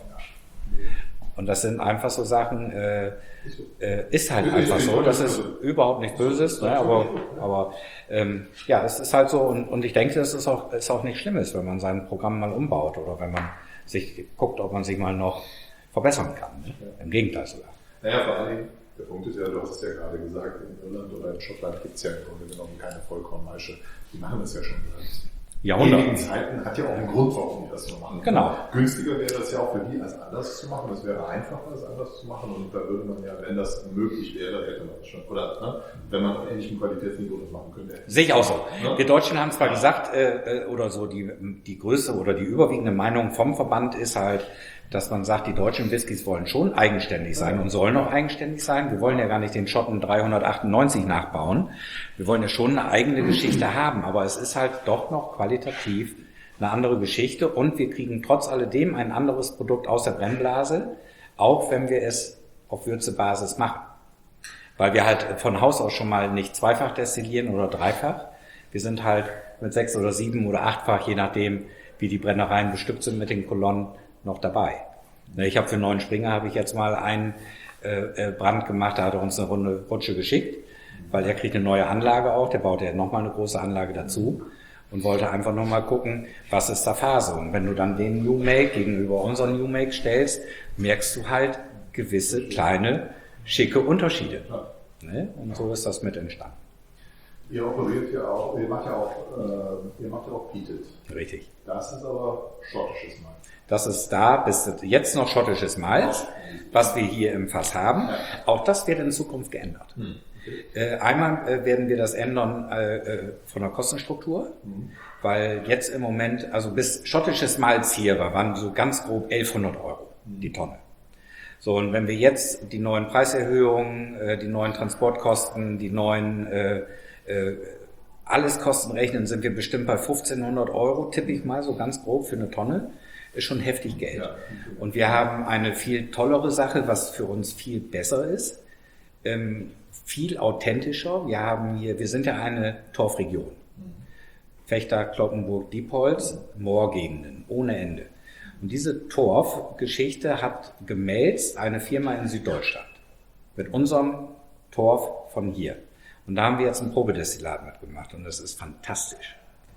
Speaker 3: Und das sind einfach so Sachen, äh, äh, ist halt einfach so, das ist überhaupt nicht Böses, ne, aber, aber ähm, ja, es ist halt so und, und ich denke, es ist auch, ist auch nicht Schlimmes, wenn man sein Programm mal umbaut oder wenn man sich guckt, ob man sich mal noch verbessern kann. Ne? Im Gegenteil sogar.
Speaker 6: Naja, vor allen Dingen, der Punkt ist ja, du hast es ja gerade gesagt, in Irland oder in Schottland gibt es ja im Grunde genommen keine Vollkornmaische. Die machen das ja schon seit
Speaker 3: Jahrhunderten.
Speaker 6: ewigen Zeiten. Hat ja auch einen Grund, warum die das so machen.
Speaker 3: Genau.
Speaker 6: Günstiger wäre das ja auch für die, als anders zu machen. Es wäre einfacher, es anders zu machen. Und da würde man ja, wenn das möglich wäre, hätte man das schon. Oder ne, wenn man auf ähnlichem Qualitätsniveau das machen könnte.
Speaker 3: Sehe ich auch so.
Speaker 6: Ne?
Speaker 3: Wir Deutschen haben zwar gesagt, äh, oder so die, die Größe oder die überwiegende Meinung vom Verband ist halt, dass man sagt, die deutschen Whiskys wollen schon eigenständig sein und sollen auch eigenständig sein. Wir wollen ja gar nicht den Schotten dreihundertachtundneunzig nachbauen. Wir wollen ja schon eine eigene Geschichte haben, aber es ist halt doch noch qualitativ eine andere Geschichte und wir kriegen trotz alledem ein anderes Produkt aus der Brennblase, auch wenn wir es auf Würzebasis machen. Weil wir halt von Haus aus schon mal nicht zweifach destillieren oder dreifach. Wir sind halt mit sechs oder sieben oder achtfach, je nachdem, wie die Brennereien bestückt sind mit den Kolonnen, noch dabei. Ich habe für Neuen Springer habe ich jetzt mal einen äh, Brand gemacht, da hat er uns eine Runde Rutsche geschickt, weil er kriegt eine neue Anlage auch, der baut ja nochmal eine große Anlage dazu und wollte einfach nochmal gucken, was ist da Phase. Und wenn du dann den New Make gegenüber unseren New Make stellst, merkst du halt gewisse kleine, schicke Unterschiede. Ne? Und so ist das mit entstanden.
Speaker 6: Ihr operiert ja auch, ihr macht ja auch, äh, ihr macht ja auch Peated.
Speaker 3: Richtig.
Speaker 6: Das ist aber schottisches Malz.
Speaker 3: Das ist da bis jetzt noch schottisches Malz, was wir hier im Fass haben. Auch das wird in Zukunft geändert. Hm. Okay. Äh, einmal äh, werden wir das ändern äh, von der Kostenstruktur, hm. weil jetzt im Moment, also bis schottisches Malz hier war, waren so ganz grob elfhundert Euro die Tonne. So, und wenn wir jetzt die neuen Preiserhöhungen, äh, die neuen Transportkosten, die neuen äh, äh, alles Kosten rechnen, sind wir bestimmt bei fünfzehnhundert Euro, tippe ich mal so ganz grob für eine Tonne. Ist schon heftig Geld. Ja. Und wir haben eine viel tollere Sache, was für uns viel besser ist, ähm, viel authentischer. Wir haben hier, wir sind ja eine Torfregion. Mhm. Fechter, Cloppenburg, Diepholz, Moorgegenden, ohne Ende. Und diese Torfgeschichte hat gemälzt eine Firma in Süddeutschland mit unserem Torf von hier. Und da haben wir jetzt ein Probedestillat mitgemacht und das ist fantastisch.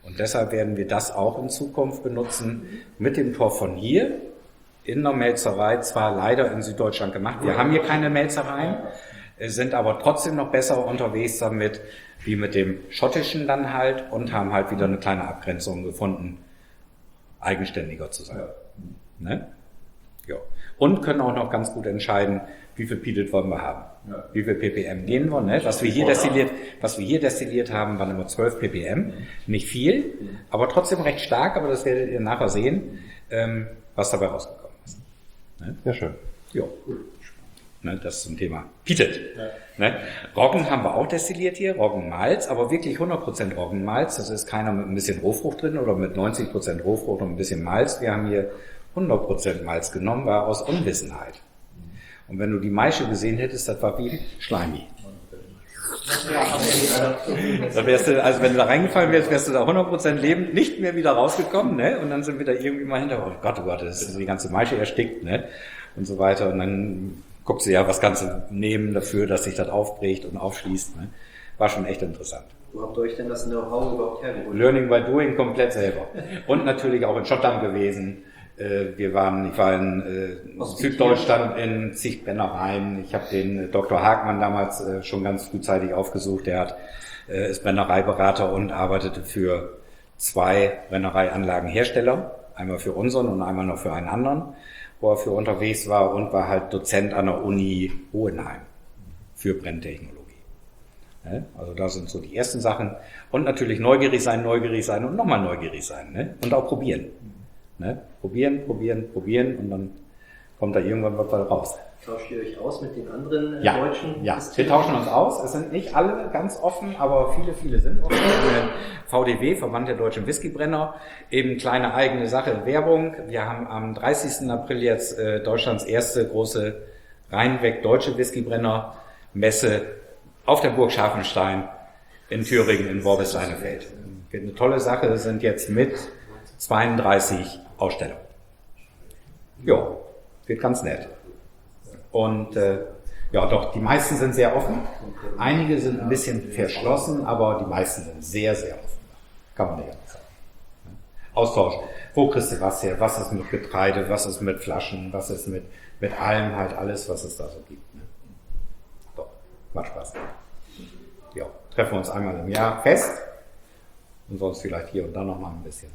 Speaker 3: Und deshalb werden wir das auch in Zukunft benutzen, mit dem Torf von hier, in der Melzerei, zwar leider in Süddeutschland gemacht. Wir haben hier keine Melzereien, sind aber trotzdem noch besser unterwegs damit, wie mit dem schottischen dann halt, und haben halt wieder eine kleine Abgrenzung gefunden, eigenständiger zu sein. Ne? Ja. Und können auch noch ganz gut entscheiden, wie viel Peated wollen wir haben. Ja. Wie viel ppm gehen wir, ne? Was wir hier destilliert, was wir hier destilliert haben, waren immer zwölf ppm. Nicht viel, aber trotzdem recht stark, aber das werdet ihr nachher sehen, ähm, was dabei rausgekommen ist. Ne?
Speaker 2: Ja, schön.
Speaker 3: Ja. Ne, das zum Thema Peated. Ja. Ne? Roggen haben wir auch destilliert hier, Roggenmalz, aber wirklich hundert Prozent Roggenmalz. Das ist keiner mit ein bisschen Rohfrucht drin oder mit neunzig Prozent Rohfrucht und ein bisschen Malz. Wir haben hier hundert Prozent Malz genommen, war aus Unwissenheit. Und wenn du die Maische gesehen hättest, das war wie Schleimi. Da wärst du, also wenn du da reingefallen wärst, wärst du da hundert Prozent lebend nicht mehr wieder rausgekommen, ne? Und dann sind wir da irgendwie mal hinter, oh Gott, oh Gott, das ist die ganze Maische erstickt, ne? Und so weiter. Und dann guckst du ja, was kannst du nehmen dafür, dass sich das aufbricht und aufschließt, ne? War schon echt interessant.
Speaker 7: Wo habt ihr euch denn das Know-how überhaupt hergeholt?
Speaker 3: Learning by doing komplett selber. Und natürlich auch in Schottland gewesen. Wir waren, ich war in äh, Süddeutschland in zig Brennereien. Ich habe den Doktor Hagmann damals äh, schon ganz frühzeitig aufgesucht. Der hat, äh, ist Brennereiberater und arbeitete für zwei Brennereianlagenhersteller. Einmal für unseren und einmal noch für einen anderen, wo er für unterwegs war, und war halt Dozent an der Uni Hohenheim für Brenntechnologie. Ne? Also da sind so die ersten Sachen. Und natürlich neugierig sein, neugierig sein und nochmal neugierig sein, ne? Und auch probieren. Ne? Probieren, probieren, probieren, und dann kommt da irgendwann was raus.
Speaker 7: Tauscht ihr euch aus mit den anderen
Speaker 3: ja,
Speaker 7: Deutschen?
Speaker 3: Ja, wir tauschen uns aus. Es sind nicht alle ganz offen, aber viele, viele sind offen. V D W, Verband der Deutschen Whiskybrenner, eben kleine eigene Sache, Werbung. Wir haben am dreißigsten April jetzt äh, Deutschlands erste große reinweg deutsche Whiskybrenner-Messe auf der Burg Scharfenstein in Thüringen in Worbis-Leinefeld. Eine tolle Sache, sind jetzt mit zweiunddreißig Aussteller. Ja, wird ganz nett. Und äh, ja, doch, die meisten sind sehr offen. Einige sind ein bisschen verschlossen, aber die meisten sind sehr, sehr offen. Kann man nicht anders sagen. Austausch. Wo kriegst du was her? Was ist mit Getreide? Was ist mit Flaschen? Was ist mit, mit allem, halt alles, was es da so gibt. Ne? Doch, macht Spaß. Ja, treffen wir uns einmal im Jahr fest. Und sonst vielleicht hier und da noch mal ein bisschen.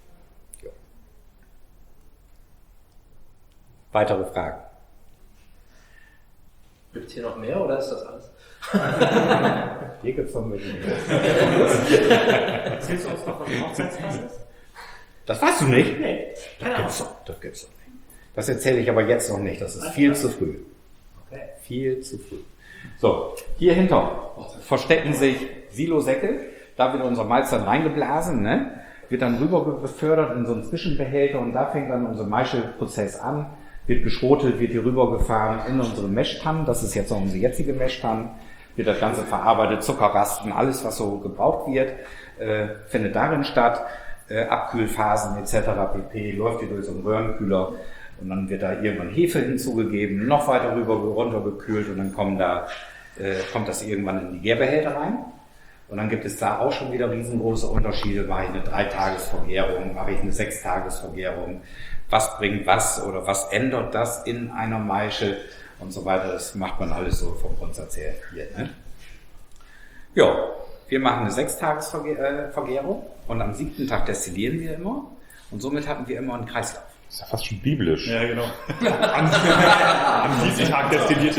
Speaker 3: Weitere Fragen?
Speaker 7: Gibt es hier noch mehr oder ist das alles?
Speaker 3: Hier gibt es noch mehr.
Speaker 4: Erzählst du uns noch, was ein Hochzeitspass ist?
Speaker 3: Das weißt du nicht? Nee. Das gibt's doch, das gibt's doch nicht. Das erzähle ich aber jetzt noch nicht. Das ist viel zu früh.
Speaker 7: Okay.
Speaker 3: Viel zu früh. So, hier hinter verstecken sich Silosäcke. Da wird unser Malz dann reingeblasen, ne? Wird dann rüber befördert in so einen Zwischenbehälter, und da fängt dann unser Maischeprozess an. Wird geschrotet, wird hier rübergefahren in unsere Meshtannen. Das ist jetzt noch unsere jetzige Meshtannen. Wird das Ganze verarbeitet, Zuckerrasten, alles, was so gebraucht wird, äh, findet darin statt. Äh, Abkühlphasen et cetera pp. Läuft hier durch so einen Röhrenkühler, und dann wird da irgendwann Hefe hinzugegeben, noch weiter rüber runtergekühlt, und dann kommen da, äh, kommt das irgendwann in die Gärbehälter rein. Und dann gibt es da auch schon wieder riesengroße Unterschiede. Mache ich eine Dreitagesvergärung, mache ich eine Sechstagesvergärung? Was bringt was oder was ändert das in einer Maische und so weiter. Das macht man alles so vom Grundsatz her hier. Ne? Ja, wir machen eine Sechstagesvergärung und am siebten Tag destillieren wir immer, und somit hatten wir immer einen Kreislauf.
Speaker 1: Das ist ja fast schon biblisch.
Speaker 4: Ja, genau. Am, am siebten Tag destillierte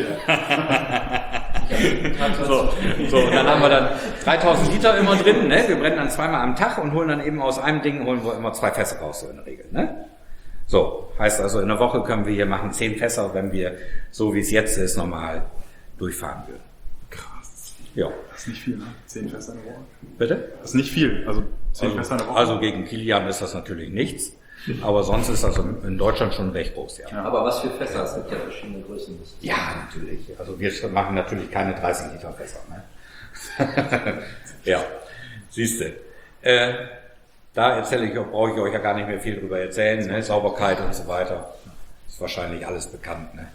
Speaker 4: er.
Speaker 3: So, so, und dann haben wir dann dreitausend Liter immer drin, ne? Wir brennen dann zweimal am Tag und holen dann eben aus einem Ding, holen wir immer zwei Fässer raus, so in der Regel, ne? So, heißt also, in der Woche können wir hier machen zehn Fässer, wenn wir, so wie es jetzt ist, normal durchfahren würden.
Speaker 4: Krass.
Speaker 3: Ja.
Speaker 4: Das ist nicht viel, ne? Zehn Fässer in der Woche.
Speaker 3: Bitte?
Speaker 4: Das ist nicht viel, also zehn
Speaker 3: Also,
Speaker 4: Fässer in der Woche.
Speaker 3: also gegen Kilian ist das natürlich nichts, aber sonst ist das in Deutschland schon recht groß, ja.
Speaker 7: Ja. Aber was für Fässer? Es gibt ja verschiedene Größen.
Speaker 3: Ja, natürlich. Also wir machen natürlich keine dreißig Liter Fässer, ne? Ja, siehst du. Äh, da erzähle ich, brauche ich euch ja gar nicht mehr viel drüber erzählen, ne? Sauberkeit und so weiter. Ist wahrscheinlich alles bekannt, ne?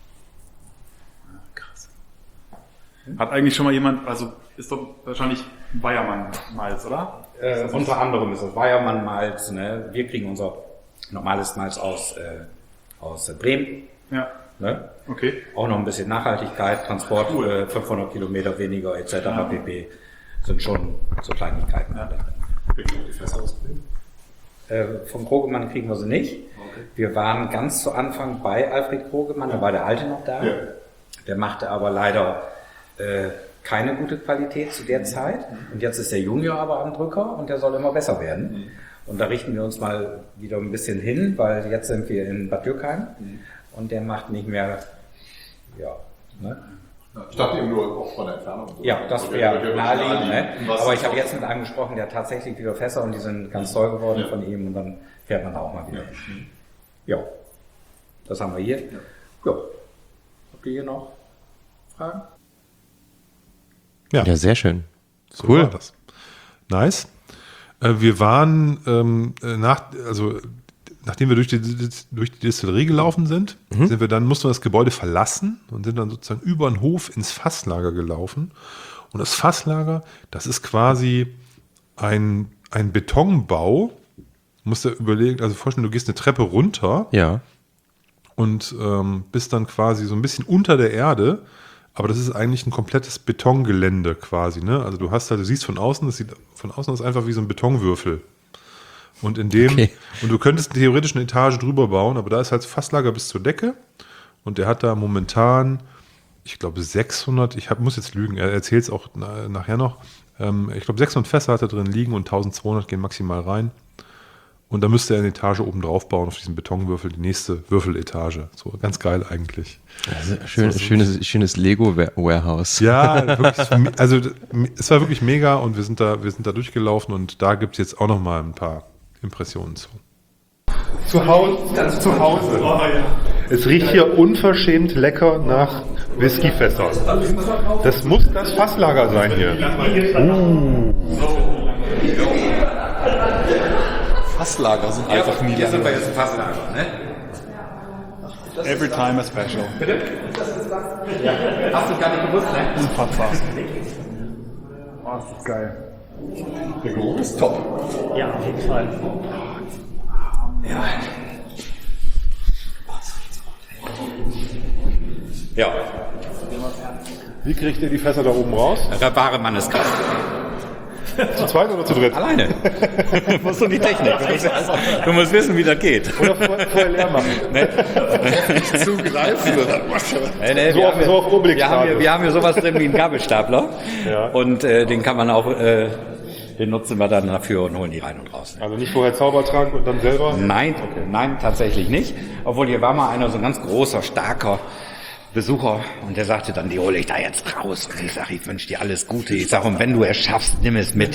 Speaker 4: Krass. Hat eigentlich schon mal jemand, also ist doch wahrscheinlich Bayermann-Malz, oder?
Speaker 3: Äh, unter anderem ist das Weiermann-Malz. Ne? Wir kriegen unser normales Malz aus, äh, aus Bremen.
Speaker 4: Ja.
Speaker 3: Ne?
Speaker 4: Okay.
Speaker 3: Auch noch ein bisschen Nachhaltigkeit, Transport, cool. äh, fünfhundert Kilometer weniger et cetera ja. pp. Sind schon so Kleinigkeiten.
Speaker 4: Ja.
Speaker 6: Kriegen wir die Fässer aus Bremen?
Speaker 3: Äh, vom Krogemann kriegen wir sie nicht.
Speaker 6: Okay.
Speaker 3: Wir waren ganz zu Anfang bei Alfred Krogemann, da war der Alte noch da.
Speaker 6: Ja.
Speaker 3: Der machte aber leider äh, keine gute Qualität zu der Zeit. Und jetzt ist der Junior aber am Drücker und der soll immer besser werden. Und da richten wir uns mal wieder ein bisschen hin, weil jetzt sind wir in Bad Dürkheim und der macht nicht mehr, ja, ne?
Speaker 6: Ich dachte eben nur auch von der Entfernung. So.
Speaker 3: Ja, das
Speaker 6: Und
Speaker 3: wäre
Speaker 6: der- der-
Speaker 3: naheliegend,
Speaker 6: der-
Speaker 3: ne?
Speaker 6: was
Speaker 3: Aber
Speaker 6: ist
Speaker 3: ich habe
Speaker 6: auch-
Speaker 3: jetzt mit angesprochen, der hat tatsächlich wieder Fässer und die sind ganz toll geworden
Speaker 6: Ja.
Speaker 3: von ihm und dann fährt man da auch mal wieder. Ja, das haben wir hier. Ja. Habt ihr hier noch Fragen?
Speaker 1: Ja,
Speaker 2: Ja, sehr schön.
Speaker 1: so
Speaker 2: Cool.
Speaker 1: war das. Nice. Äh, wir waren ähm, äh, nach, also nachdem wir durch die, durch die Distillerie gelaufen sind, sind wir dann, mussten wir das Gebäude verlassen und sind dann sozusagen über den Hof ins Fasslager gelaufen. Und das Fasslager, das ist quasi ein, ein Betonbau. Du musst dir überlegen, also vorstellen, du gehst eine Treppe runter
Speaker 2: Ja.
Speaker 1: und ähm, bist dann quasi so ein bisschen unter der Erde, aber das ist eigentlich ein komplettes Betongelände quasi, ne? Also du hast halt, du siehst von außen, das sieht von außen aus einfach wie so ein Betonwürfel. Und in dem,
Speaker 2: Okay.
Speaker 1: und du könntest theoretisch eine Etage drüber bauen, aber da ist halt Fasslager bis zur Decke und der hat da momentan, ich glaube sechshundert, ich hab, muss jetzt lügen, er erzählt es auch na, nachher noch, ähm, ich glaube sechshundert Fässer hat er drin liegen und eintausendzweihundert gehen maximal rein. Und da müsste er eine Etage oben drauf bauen, auf diesem Betonwürfel, die nächste Würfeletage. So, ganz geil eigentlich.
Speaker 2: Also, schön, schönes, schönes Lego-Warehouse.
Speaker 1: Ja, wirklich, also es war wirklich mega und wir sind da, wir sind da durchgelaufen und da gibt es jetzt auch noch mal ein paar Impressionen zu.
Speaker 8: Zu Hause. Zu Hause. Es riecht hier unverschämt lecker nach Whiskyfässer. Das muss das Fasslager sein hier. Uh.
Speaker 6: Fasslager sind einfach nie
Speaker 3: Hier sind wir
Speaker 6: langweilig.
Speaker 3: jetzt im Fasslager, ne?
Speaker 4: Every time a special.
Speaker 3: Hast du gar nicht gewusst, ne?
Speaker 4: Das ist Fass. Oh, das ist geil.
Speaker 6: Der Geruch ist top.
Speaker 9: Ja, auf jeden Fall.
Speaker 3: Ja. Ja,
Speaker 8: Wie kriegt ihr die Fässer da oben raus?
Speaker 3: der wahre Manneskraft.
Speaker 8: Zu zweit oder zu dritt?
Speaker 3: Alleine. Du musst du die Technik. Du musst, du musst wissen, wie das geht.
Speaker 8: Oder vorher, vorher leer machen?
Speaker 6: Nicht zugreifen, sondern
Speaker 3: Nee, nee,
Speaker 8: So
Speaker 3: wir,
Speaker 8: auf-
Speaker 3: haben,
Speaker 8: so auf Obelix
Speaker 3: wir, haben hier,
Speaker 8: Basis.
Speaker 3: wir haben hier sowas drin wie einen Gabelstapler.
Speaker 8: Ja.
Speaker 3: Und äh, den kann man auch, äh, den nutzen wir dann dafür und holen die rein und raus.
Speaker 8: Also nicht vorher Zaubertrank und dann selber?
Speaker 3: Nein, nein, tatsächlich nicht. Obwohl hier war mal einer so ein ganz großer, starker Besucher und der sagte dann, die hole ich da jetzt raus. Und ich sage, ich wünsche dir alles Gute. Ich sage, und wenn du es schaffst, nimm es mit.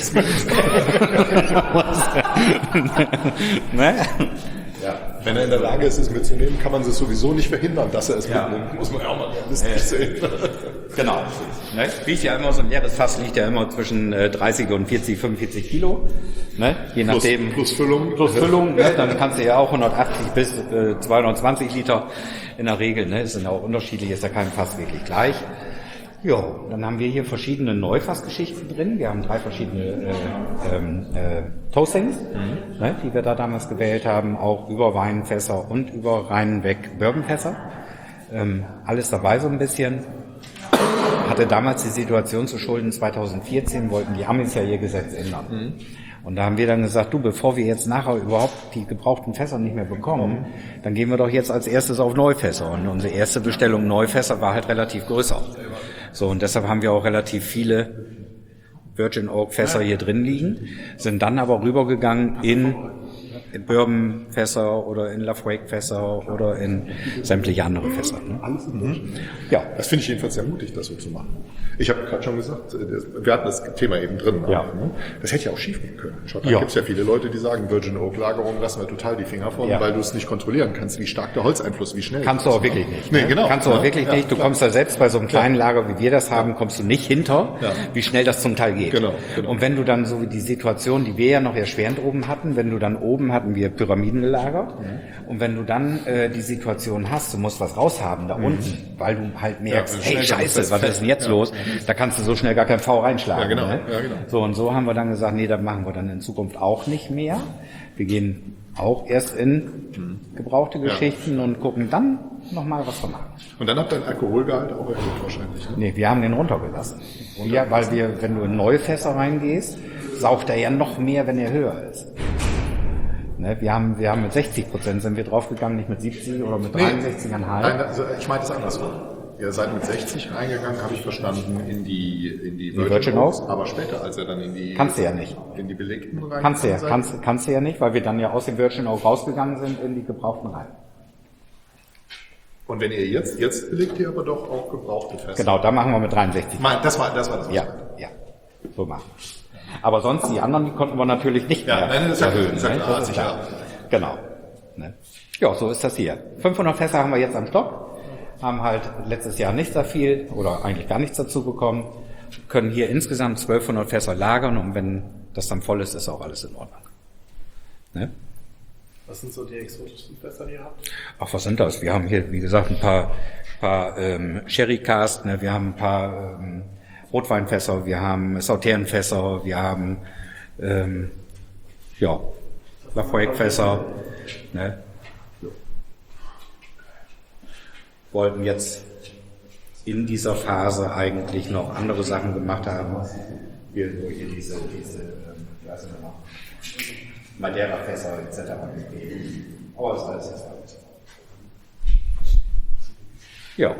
Speaker 3: Ne?
Speaker 6: Wenn er in der Lage ist, es mitzunehmen, kann man es sowieso nicht verhindern, dass er es
Speaker 3: Ja.
Speaker 6: mitnimmt. Muss man ja auch mal realistisch sehen.
Speaker 3: Genau. Ne? Wiegt ja immer, so ein leeres Fass liegt ja immer zwischen äh, dreißig und vierzig, fünfundvierzig Kilo. Ne? Je
Speaker 6: Plus,
Speaker 3: nachdem.
Speaker 6: plus Füllung.
Speaker 3: Plus Füllung, ne? Dann kannst du ja auch hundertachtzig bis äh, zweihundertzwanzig Liter in der Regel. Ne? Es sind auch unterschiedlich, ist ja kein Fass wirklich gleich. Ja, dann haben wir hier verschiedene Neufassgeschichten drin. Wir haben drei verschiedene äh, ähm, äh, Toastings, ne, die wir da damals gewählt haben, auch über Weinfässer und über reinweg Bourbonfässer. Ähm, alles dabei so ein bisschen. Hatte damals die Situation zu schulden, zweitausendvierzehn wollten die Amis ja ihr Gesetz ändern. Und da haben wir dann gesagt, du, bevor wir jetzt nachher überhaupt die gebrauchten Fässer nicht mehr bekommen, dann gehen wir doch jetzt als erstes auf Neufässer. Und unsere erste Bestellung Neufässer war halt relativ größer. So, und deshalb haben wir auch relativ viele Virgin Oak Fässer hier drin liegen, sind dann aber rübergegangen in Bourbon-Fässer oder in Lafroig-Fässer oder in sämtliche andere Fässer. Ne?
Speaker 6: Alles in Deutschland.
Speaker 3: Ja.
Speaker 6: Das finde ich jedenfalls sehr mutig, das so zu machen. Ich habe gerade schon gesagt, wir hatten das Thema eben drin.
Speaker 3: Ja.
Speaker 6: Ne? Das hätte ja auch schief gehen können. In Schottland
Speaker 3: Ja.
Speaker 6: gibt es ja viele Leute, die sagen, Virgin Oak Lagerung lassen wir total die Finger von,
Speaker 3: Ja.
Speaker 6: weil du es nicht kontrollieren kannst, wie stark der Holzeinfluss, wie schnell.
Speaker 3: Kannst du
Speaker 6: das
Speaker 3: auch
Speaker 6: ist,
Speaker 3: wirklich
Speaker 6: ne?
Speaker 3: nicht.
Speaker 6: Nee,
Speaker 3: ne?
Speaker 6: genau.
Speaker 3: Kannst du auch
Speaker 6: Ja,
Speaker 3: wirklich
Speaker 6: ja,
Speaker 3: nicht. Du
Speaker 6: klar.
Speaker 3: kommst da selbst bei so einem kleinen Lager, wie wir das haben, kommst du nicht hinter,
Speaker 6: Ja.
Speaker 3: wie schnell das zum Teil geht.
Speaker 6: Genau, genau.
Speaker 3: Und wenn du dann so wie die Situation, die wir ja noch erschwerend oben hatten, wenn du dann oben hattest, hatten wir Pyramiden gelagert. Mhm. Und wenn du dann äh, die Situation hast, du musst was raushaben da mhm. unten, weil du halt merkst,
Speaker 6: Ja,
Speaker 3: hey,
Speaker 6: schnell
Speaker 3: scheiße,
Speaker 6: das
Speaker 3: was ist denn jetzt
Speaker 6: ja.
Speaker 3: los? Da kannst du so schnell gar kein V reinschlagen.
Speaker 6: Ja, genau.
Speaker 3: Ne?
Speaker 6: Ja, genau.
Speaker 3: So, und so haben wir dann gesagt, nee, das machen wir dann in Zukunft auch nicht mehr. Wir gehen auch erst in gebrauchte Geschichten und gucken dann nochmal, was wir machen.
Speaker 6: Und dann habt ihr den Alkoholgehalt auch erhöht wahrscheinlich. Ne?
Speaker 3: Nee, wir haben den runtergelassen. Ja, weil wir, wenn du in neue Fässer reingehst, saugt er ja noch mehr, wenn er höher ist. Ne, wir haben, wir haben mit sechzig Prozent sind wir draufgegangen, nicht mit siebzig oder mit dreiundsechzig Komma fünf.
Speaker 6: Nein, also ich meine das andersrum. Ihr seid mit sechzig reingegangen, habe ich verstanden, in die in die,
Speaker 3: die Virgin Oaks.
Speaker 6: Aber später, als ihr dann in die
Speaker 3: kannst du ja nicht
Speaker 6: in die belegten rein
Speaker 3: kannst du ja
Speaker 6: seid.
Speaker 3: kannst, kannst du ja nicht, weil wir dann ja aus dem Virgin Oak rausgegangen sind in die gebrauchten rein.
Speaker 6: Und wenn ihr jetzt jetzt belegt ihr aber doch auch gebrauchte Fässer.
Speaker 3: Genau, da machen wir mit dreiundsechzig.
Speaker 6: Mein, das war das war das. was
Speaker 3: Ja,
Speaker 6: ich meinte.
Speaker 3: ja, so machen. Aber sonst die anderen, die konnten wir natürlich nicht
Speaker 6: Ja,
Speaker 3: mehr
Speaker 6: nein, das ist ja klar,
Speaker 3: erhöhen.
Speaker 6: das ist ja
Speaker 3: ne?
Speaker 6: klar,
Speaker 3: Das
Speaker 6: hat
Speaker 3: ist
Speaker 6: sich
Speaker 3: klar.
Speaker 6: ja-
Speaker 3: Genau. Ne? Ja, so ist das hier. fünfhundert Fässer haben wir jetzt am Stock. Haben halt letztes Jahr nicht so viel oder eigentlich gar nichts dazu bekommen, können hier insgesamt zwölfhundert Fässer lagern und wenn das dann voll ist, ist auch alles in Ordnung. Ne?
Speaker 4: Was sind so die exotischsten Fässer, die ihr habt?
Speaker 3: Ach, was sind das? Wir haben hier, wie gesagt, ein paar, paar ähm, Sherry Cask, ne? Wir haben ein paar ähm, Rotweinfässer, wir haben Sauterrenfässer, wir haben ähm, ja, Lafroig-Fässer. Ne? Wollten jetzt in dieser Phase eigentlich noch andere Sachen gemacht haben. Wir wo hier diese, diese ähm, wie heißt das noch? Madeira-Fässer et cetera. Aber das ist alles jetzt alles. Ja.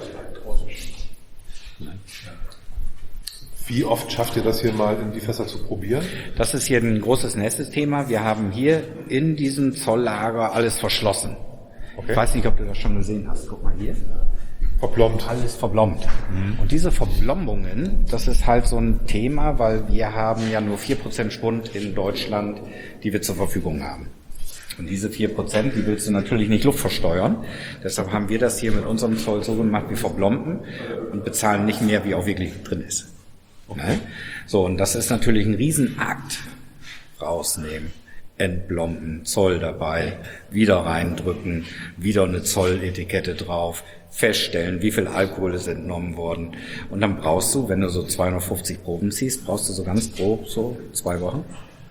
Speaker 8: Wie oft schafft ihr das hier mal in die Fässer zu probieren?
Speaker 3: Das ist hier ein großes nächstes Thema. Wir haben hier in diesem Zolllager alles verschlossen.
Speaker 8: Okay.
Speaker 3: Ich weiß nicht, ob du das schon gesehen hast. Guck mal hier.
Speaker 8: Verplombt.
Speaker 3: Alles verblombt. Und diese Verblombungen, das ist halt so ein Thema, weil wir haben ja nur vier Prozent Schwund in Deutschland, die wir zur Verfügung haben. Und diese vier Prozent, die willst du natürlich nicht luftversteuern. Deshalb haben wir das hier mit unserem Zoll so gemacht, wir verblomben und bezahlen nicht mehr, wie auch wirklich drin ist. Okay. So, und das ist natürlich ein Riesenakt. Rausnehmen, entblomben, Zoll dabei, wieder reindrücken, wieder eine Zolletikette drauf, feststellen, wie viel Alkohol ist entnommen worden. Und dann brauchst du, wenn du so zweihundertfünfzig Proben ziehst, brauchst du so ganz grob so zwei Wochen.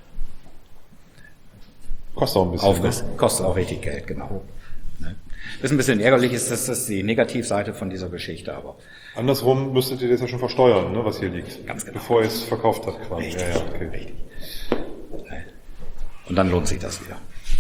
Speaker 8: Kostet auch ein bisschen.
Speaker 3: Aufriss.
Speaker 8: Ne?
Speaker 3: Kostet auch richtig Geld, genau. Ne? Das ist ein bisschen ärgerlich, ist das, das ist die Negativseite von dieser Geschichte, aber
Speaker 8: Andersrum müsstet ihr das ja schon versteuern, ne, was hier liegt.
Speaker 3: Ganz genau.
Speaker 8: Bevor ihr es verkauft habt, quasi.
Speaker 3: richtig,
Speaker 8: Ja, ja, okay.
Speaker 3: richtig. Ne? Und dann lohnt sich das wieder.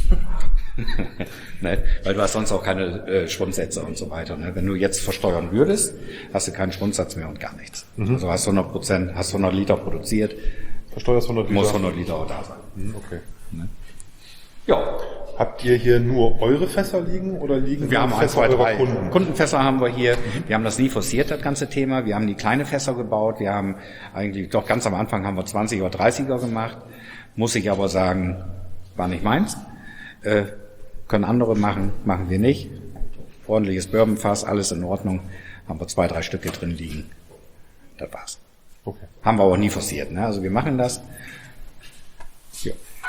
Speaker 3: Ne? Weil du hast sonst auch keine äh, Schwundsätze und so weiter. Ne? Wenn du jetzt versteuern würdest, hast du keinen Schwundsatz mehr und gar nichts.
Speaker 8: Mhm.
Speaker 3: Also hast hundert Prozent, hast hundert Liter produziert,
Speaker 8: Versteuerst hundert Liter.
Speaker 3: muss hundert Liter auch da sein.
Speaker 8: Mhm, okay.
Speaker 3: Ne? Ja.
Speaker 8: Habt ihr hier nur eure Fässer liegen oder liegen
Speaker 3: Wir
Speaker 8: nur
Speaker 3: haben ein,
Speaker 8: Fässer
Speaker 3: zwei,
Speaker 8: eurer
Speaker 3: drei
Speaker 8: Kunden?
Speaker 3: Kundenfässer haben wir hier. Wir haben das nie forciert, das ganze Thema. Wir haben die kleine Fässer gebaut. Wir haben eigentlich, doch ganz am Anfang haben wir zwanzig oder dreißiger gemacht. Muss ich aber sagen, war nicht meins. Äh, können andere machen, machen wir nicht. Ordentliches Bourbonfass, alles in Ordnung. Haben wir zwei, drei Stücke drin liegen. Das war's.
Speaker 8: Okay.
Speaker 3: Haben wir aber nie forciert, ne? Also wir machen das. Ja.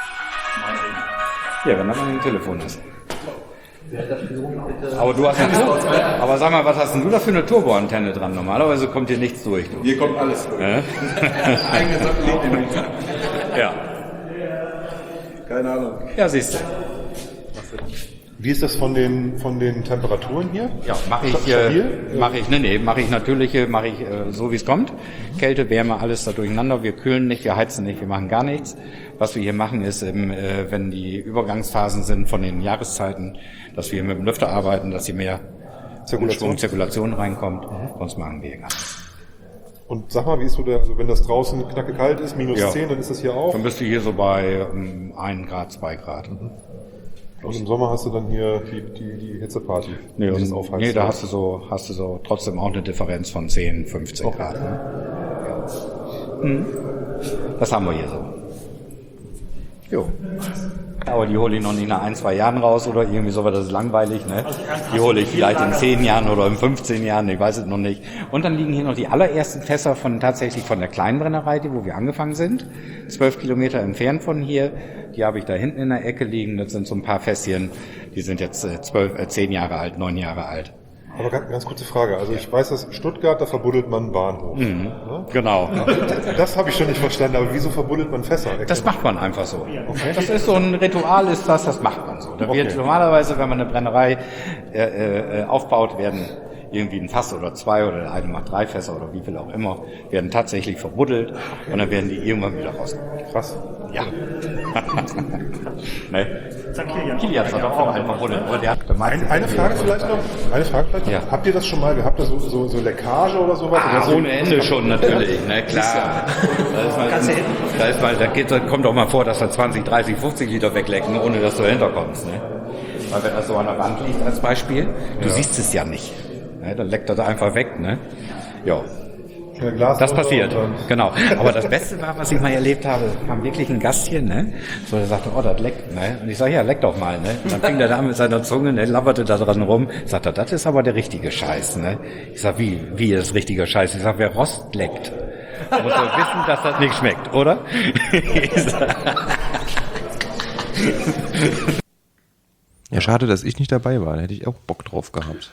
Speaker 3: Ja, wenn du mal ein Telefon hast. Aber du hast eine Turbo. Aber sag mal, was hast denn du da für eine Turboantenne dran? Normalerweise kommt hier nichts durch. Du.
Speaker 6: Hier kommt alles durch.
Speaker 3: Äh?
Speaker 6: Eigene Satellit.
Speaker 3: Ja.
Speaker 6: Keine Ahnung.
Speaker 3: Ja, siehst du.
Speaker 8: Wie ist das von den, von den Temperaturen hier?
Speaker 3: Ja, mache ich,
Speaker 8: Stabil?
Speaker 3: äh, mache ich, nee, nee, mache ich natürliche, mache ich äh, so wie es kommt. Kälte, Wärme, alles da durcheinander. Wir kühlen nicht, wir heizen nicht, wir machen gar nichts. Was wir hier machen ist, ähm, äh, wenn die Übergangsphasen sind von den Jahreszeiten, dass wir mit dem Lüfter arbeiten, dass hier mehr Zirkulation, Zirkulation reinkommt. Sonst machen wir hier gar nichts.
Speaker 8: Und sag mal, wie ist so der, also wenn das draußen knacke kalt ist, minus
Speaker 3: Ja.
Speaker 8: zehn, dann ist das hier auch.
Speaker 3: Dann bist du hier so bei ähm, ein Grad, zwei Grad.
Speaker 8: Und im Sommer hast du dann hier die, die, die Hitzeparty.
Speaker 3: Nee,
Speaker 8: dieses
Speaker 3: und,
Speaker 8: Aufheizen.
Speaker 3: nee, da hast du so, hast du so trotzdem auch eine Differenz von zehn, fünfzehn Grad. Ne? Ja. Mhm. Das haben wir hier so. Jo. Aber die hole ich noch nicht nach ein, zwei Jahren raus oder irgendwie sowas, das ist langweilig. Ne? Die hole ich vielleicht in zehn Jahren oder in fünfzehn Jahren, ich weiß es noch nicht. Und dann liegen hier noch die allerersten Fässer von tatsächlich von der kleinen Brennerei, die, wo wir angefangen sind. Zwölf Kilometer entfernt von hier. Die habe ich da hinten in der Ecke liegen. Das sind so ein paar Fässchen, die sind jetzt äh, zwölf, äh, zehn Jahre alt, neun Jahre alt.
Speaker 8: Aber ganz, ganz kurze Frage. Also ich weiß, dass Stuttgart, da verbuddelt man einen Bahnhof.
Speaker 3: Mhm.
Speaker 8: Ne?
Speaker 3: Genau.
Speaker 8: Das habe ich schon nicht verstanden, aber wieso verbuddelt man Fässer?
Speaker 3: Das macht man einfach so. Das ist so ein Ritual, ist das, das macht man so. Da wird okay. Normalerweise, wenn man eine Brennerei äh, äh, aufbaut, werden irgendwie ein Fass oder zwei oder der eine macht drei Fässer oder wie viel auch immer, werden tatsächlich verbuddelt und dann werden die irgendwann wieder rausgeholt.
Speaker 8: Krass.
Speaker 3: Ja. Ne? Kilian hat auch einen verbuddelt. Aber der hat
Speaker 8: Ein, eine Frage vielleicht noch. Eine Frage vielleicht noch.
Speaker 3: Ja.
Speaker 8: Habt ihr das schon mal gehabt, so, so, so Leckage oder sowas?
Speaker 3: Ah,
Speaker 8: oder so?
Speaker 3: ohne Ende schon natürlich, ne, klar. Da ist mal, da ist mal, da geht, da kommt auch mal vor, dass da zwanzig, dreißig, fünfzig Liter weglecken, ohne dass du dahinter kommst, ne. Weil wenn das so an der Wand liegt als Beispiel, du ja. siehst es ja nicht. Ne, dann leckt das einfach weg, ne. Ja. Das passiert, genau. Aber das Beste war, was ich mal erlebt habe, kam wirklich ein Gast hier, ne? So, der sagte, oh, das leckt, ne? Und ich sage, ja, leck doch mal, ne? Und dann fing der da an mit seiner Zunge, ne? Labberte da dran rum. Sagt er, das ist aber der richtige Scheiß, ne? Ich sag, wie, wie ist das richtige Scheiß? Ich sag, wer Rost leckt, muss doch wissen, dass das nicht schmeckt, oder?
Speaker 2: Ja, schade, dass ich nicht dabei war. Da hätte ich auch Bock drauf gehabt.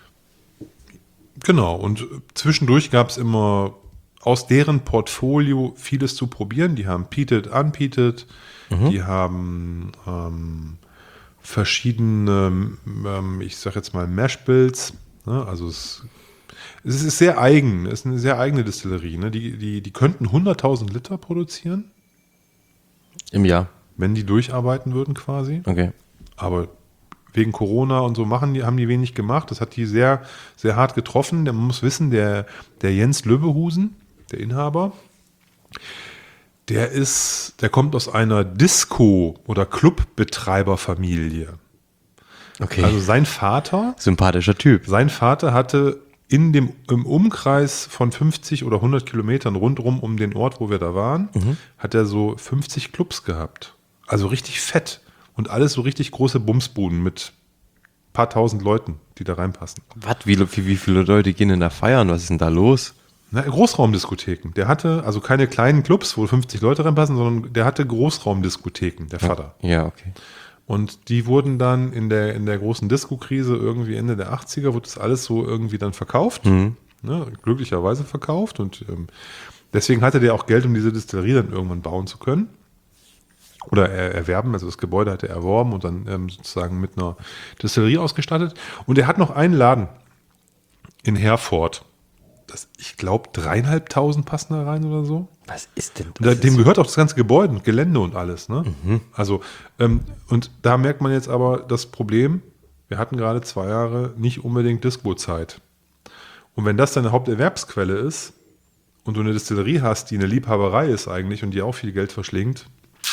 Speaker 1: Genau, und zwischendurch gab es immer aus deren Portfolio vieles zu probieren. Die haben Peated, Unpeated, mhm. die haben ähm, verschiedene, ähm, ich sag jetzt mal Mash-Bills. Ne? Also es, es ist sehr eigen, es ist eine sehr eigene Distillerie. Ne? Die, die, die könnten hunderttausend Liter produzieren.
Speaker 2: Im Jahr.
Speaker 1: Wenn die durcharbeiten würden quasi.
Speaker 2: Okay.
Speaker 1: Aber wegen Corona und so machen die, haben die wenig gemacht. Das hat die sehr, sehr hart getroffen. Man muss wissen, der, der Jens Löbehusen, der Inhaber, der ist, der kommt aus einer Disco- oder Clubbetreiberfamilie.
Speaker 2: Okay.
Speaker 1: Also sein Vater,
Speaker 2: sympathischer Typ.
Speaker 1: Sein Vater hatte in dem, im Umkreis von fünfzig oder hundert Kilometern rundherum um den Ort, wo wir da waren, mhm. hat er so fünfzig Clubs gehabt. Also richtig fett. Und alles so richtig große Bumsbuden mit ein paar tausend Leuten, die da reinpassen.
Speaker 2: Was? Wie, wie, wie viele Leute gehen denn da feiern? Was ist denn da los?
Speaker 1: Na, Großraumdiskotheken. Der hatte also keine kleinen Clubs, wo fünfzig Leute reinpassen, sondern der hatte Großraumdiskotheken, der Vater.
Speaker 2: Ja, okay.
Speaker 1: Und die wurden dann in der, in der großen Disco-Krise irgendwie Ende der achtziger, wurde das alles so irgendwie dann verkauft. Mhm. Ne, glücklicherweise verkauft. Und ähm, deswegen hatte der auch Geld, um diese Distillerie dann irgendwann bauen zu können. Oder er, erwerben, also das Gebäude hat er erworben und dann ähm, sozusagen mit einer Distillerie ausgestattet. Und er hat noch einen Laden in Herford. Das, ich glaube, dreieinhalbtausend passen da rein oder so.
Speaker 2: Was ist denn
Speaker 1: das? Und dem gehört auch das ganze Gebäude und Gelände und alles. Ne?
Speaker 2: Mhm.
Speaker 1: Also, ähm, und da merkt man jetzt aber das Problem, wir hatten gerade zwei Jahre nicht unbedingt Disco-Zeit. Und wenn das deine Haupterwerbsquelle ist und du eine Distillerie hast, die eine Liebhaberei ist eigentlich und die auch viel Geld verschlingt,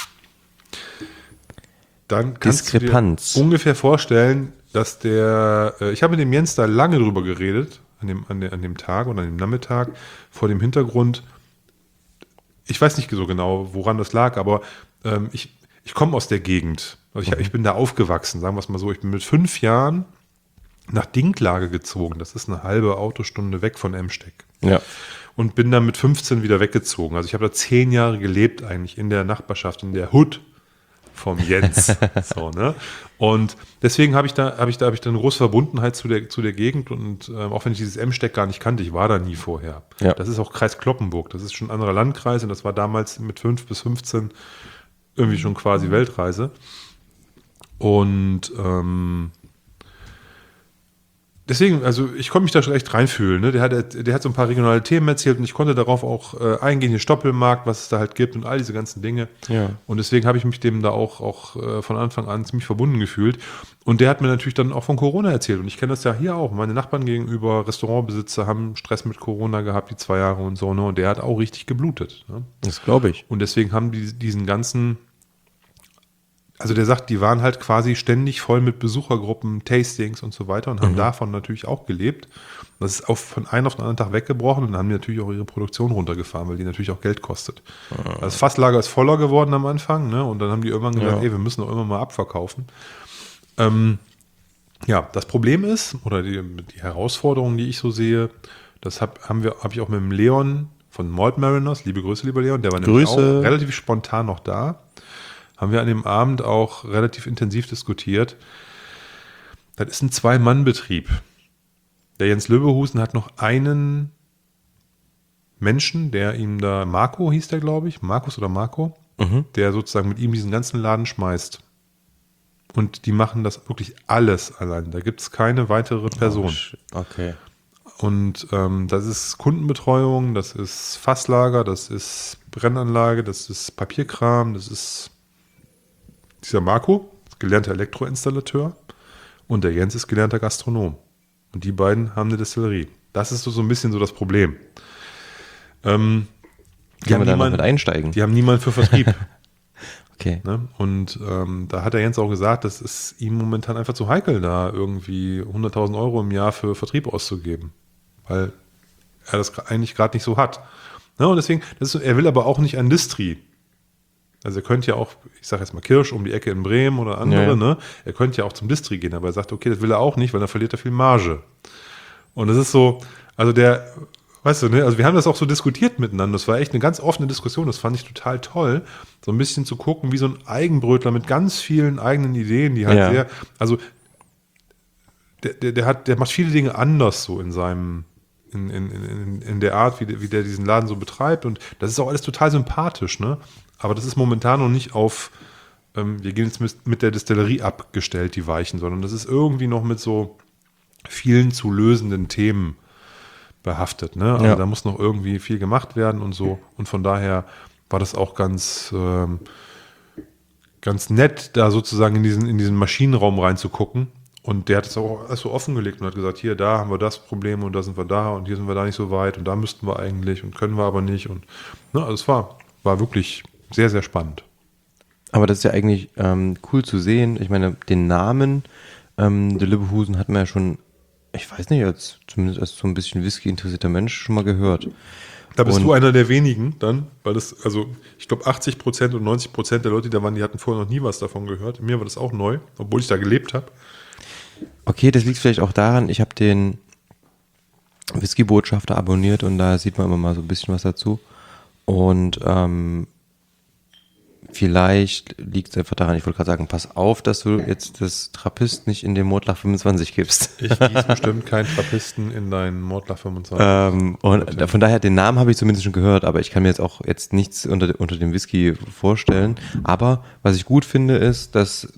Speaker 1: dann kannst du dir ungefähr vorstellen, dass der, äh, ich habe mit dem Jens da lange drüber geredet, an dem, an, der, an dem Tag oder an dem Nachmittag, vor dem Hintergrund, ich weiß nicht so genau, woran das lag, aber ähm, ich, ich komme aus der Gegend, also ich, mhm. ich bin da aufgewachsen, sagen wir es mal so, ich bin mit fünf Jahren nach Dinklage gezogen, das ist eine halbe Autostunde weg von Emsteck.
Speaker 2: Ja.
Speaker 1: Und bin dann mit fünfzehn wieder weggezogen, also ich habe da zehn Jahre gelebt eigentlich in der Nachbarschaft, in der Hood vom Jens. so, ne? Und deswegen habe ich da, habe ich da, habe ich da eine große Verbundenheit zu der, zu der Gegend und äh, auch wenn ich dieses Emsteck gar nicht kannte, ich war da nie vorher.
Speaker 2: Ja.
Speaker 1: Das ist auch Kreis Cloppenburg, das ist schon ein anderer Landkreis und das war damals mit fünf bis fünfzehn irgendwie schon quasi Weltreise. Und ähm, deswegen, also ich konnte mich da schon echt reinfühlen. Ne? Der hat, der hat so ein paar regionale Themen erzählt und ich konnte darauf auch äh, eingehen, den Stoppelmarkt, was es da halt gibt und all diese ganzen Dinge.
Speaker 2: Ja.
Speaker 1: Und deswegen habe ich mich dem da auch, auch äh, von Anfang an ziemlich verbunden gefühlt. Und der hat mir natürlich dann auch von Corona erzählt. Und ich kenne das ja hier auch. Meine Nachbarn gegenüber, Restaurantbesitzer, haben Stress mit Corona gehabt, die zwei Jahre und so. Ne? Und der hat auch richtig geblutet. Ne?
Speaker 2: Das glaube ich.
Speaker 1: Und deswegen haben die diesen ganzen also der sagt, die waren halt quasi ständig voll mit Besuchergruppen, Tastings und so weiter und haben
Speaker 2: Mhm.
Speaker 1: davon natürlich auch gelebt. Das ist auf, von einem auf den anderen Tag weggebrochen und dann haben die natürlich auch ihre Produktion runtergefahren, weil die natürlich auch Geld kostet. Das Fasslager ist voller geworden am Anfang, ne? Und dann haben die irgendwann gesagt,
Speaker 2: Ja.
Speaker 1: ey, wir müssen doch immer mal abverkaufen. Ähm, ja, das Problem ist, oder die, die Herausforderung, die ich so sehe, das hab, haben wir, habe ich auch mit dem Leon von Malt Mariners, liebe Grüße, lieber Leon, der war nämlich
Speaker 2: Grüße.
Speaker 1: auch relativ spontan noch da, haben wir an dem Abend auch relativ intensiv diskutiert. Das ist ein Zwei-Mann-Betrieb. Der Jens Löbehusen hat noch einen Menschen, der ihm da, Marco hieß der, glaube ich, Markus oder Marco,
Speaker 2: Mhm.
Speaker 1: der sozusagen mit ihm diesen ganzen Laden schmeißt. Und die machen das wirklich alles allein. Da gibt es keine weitere Person.
Speaker 2: Okay.
Speaker 1: Und ähm, das ist Kundenbetreuung, das ist Fasslager, das ist Brennanlage, das ist Papierkram, das ist dieser Marco, gelernter Elektroinstallateur, und der Jens ist gelernter Gastronom. Und die beiden haben eine Destillerie. Das ist so, so ein bisschen so das Problem. Ähm,
Speaker 2: Die haben wir da noch mit einsteigen.
Speaker 1: die haben niemanden für Vertrieb.
Speaker 2: Okay.
Speaker 1: Ne? Und ähm, da hat der Jens auch gesagt, das ist ihm momentan einfach zu heikel, da irgendwie hunderttausend Euro im Jahr für Vertrieb auszugeben. Weil er das eigentlich gerade nicht so hat. Ne? Und deswegen, das ist, er will aber auch nicht an Distri. Also er könnte ja auch, ich sage jetzt mal Kirsch um die Ecke in Bremen oder andere,
Speaker 2: Ja, ja.
Speaker 1: ne? Er könnte ja auch zum Distri gehen, aber er sagt, okay, das will er auch nicht, weil dann verliert er viel Marge. Und das ist so, also der, weißt du, ne, also wir haben das auch so diskutiert miteinander. Das war echt eine ganz offene Diskussion. Das fand ich total toll, so ein bisschen zu gucken, wie so ein Eigenbrötler mit ganz vielen eigenen Ideen, die halt
Speaker 2: Ja.
Speaker 1: sehr, also der, der, der hat, der macht viele Dinge anders so in seinem, in, in, in, in der Art, wie der, wie der diesen Laden so betreibt. Und das ist auch alles total sympathisch, ne? Aber das ist momentan noch nicht auf, ähm, wir gehen jetzt mit, mit der Distillerie abgestellt, die Weichen, sondern das ist irgendwie noch mit so vielen zu lösenden Themen behaftet. Ne? Also
Speaker 2: Ja.
Speaker 1: da muss noch irgendwie viel gemacht werden und so. Und von daher war das auch ganz, ähm, ganz nett, da sozusagen in diesen, in diesen Maschinenraum reinzugucken. Und der hat es auch alles so offengelegt und hat gesagt, hier, da haben wir das Problem und da sind wir da und hier sind wir da nicht so weit und da müssten wir eigentlich und können wir aber nicht. Und ne, also es war, war wirklich sehr, sehr spannend.
Speaker 2: Aber das ist ja eigentlich ähm, cool zu sehen. Ich meine, den Namen ähm, der Löbehusen hat man ja schon, ich weiß nicht, als, zumindest als so ein bisschen Whisky interessierter Mensch schon mal gehört.
Speaker 1: Da bist
Speaker 2: Und-
Speaker 1: du einer der wenigen dann, weil das, also ich glaube achtzig Prozent und neunzig Prozent der Leute, die da waren, die hatten vorher noch nie was davon gehört. Mir war das auch neu, obwohl ich da gelebt habe.
Speaker 2: Okay, das liegt vielleicht auch daran, ich habe den Whisky-Botschafter abonniert und da sieht man immer mal so ein bisschen was dazu. Und ähm, vielleicht liegt es einfach daran, ich wollte gerade sagen, pass auf, dass du jetzt das Trappist nicht in den Mordlach fünfundzwanzig gibst.
Speaker 1: Ich gieße bestimmt keinen Trappisten in deinen Mordlach fünfundzwanzig.
Speaker 2: Ähm, und da- von daher, den Namen habe ich zumindest schon gehört, aber ich kann mir jetzt auch jetzt nichts unter, unter dem Whisky vorstellen. Aber was ich gut finde, ist, dass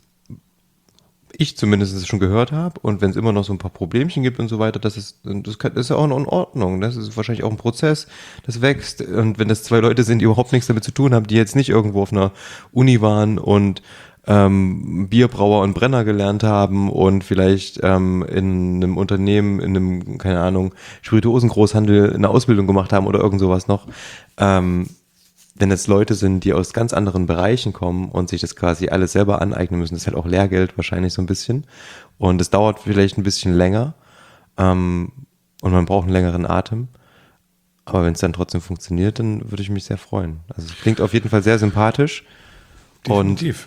Speaker 2: ich zumindest es schon gehört habe und wenn es immer noch so ein paar Problemchen gibt und so weiter, das ist, das kann- das ist ja auch in Ordnung. Das ist wahrscheinlich auch ein Prozess, das wächst. Und wenn das zwei Leute sind, die überhaupt nichts damit zu tun haben, die jetzt nicht irgendwo auf einer Uni waren und ähm, Bierbrauer und Brenner gelernt haben und vielleicht ähm, in einem Unternehmen, in einem, keine Ahnung, Spirituosengroßhandel eine Ausbildung gemacht haben oder irgend sowas noch, ähm, wenn jetzt Leute sind, die aus ganz anderen Bereichen kommen und sich das quasi alles selber aneignen müssen, das ist halt auch Lehrgeld wahrscheinlich so ein bisschen und es dauert vielleicht ein bisschen länger ähm, und man braucht einen längeren Atem, aber wenn es dann trotzdem funktioniert, dann würde ich mich sehr freuen. Also es klingt auf jeden Fall sehr sympathisch und
Speaker 1: Definitiv.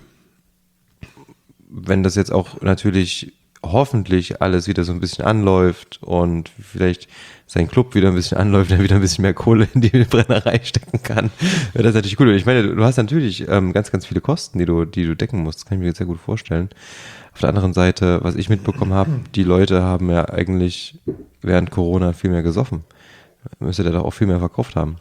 Speaker 2: wenn das jetzt auch natürlich hoffentlich alles wieder so ein bisschen anläuft und vielleicht sein Club wieder ein bisschen anläuft, der wieder ein bisschen mehr Kohle in die Brennerei stecken kann, wäre das natürlich cool. Ich meine, du hast natürlich ähm, ganz, ganz viele Kosten, die du, die du decken musst. Das kann ich mir jetzt sehr gut vorstellen. Auf der anderen Seite, was ich mitbekommen habe, die Leute haben ja eigentlich während Corona viel mehr gesoffen. Müsste der doch auch viel mehr verkauft haben.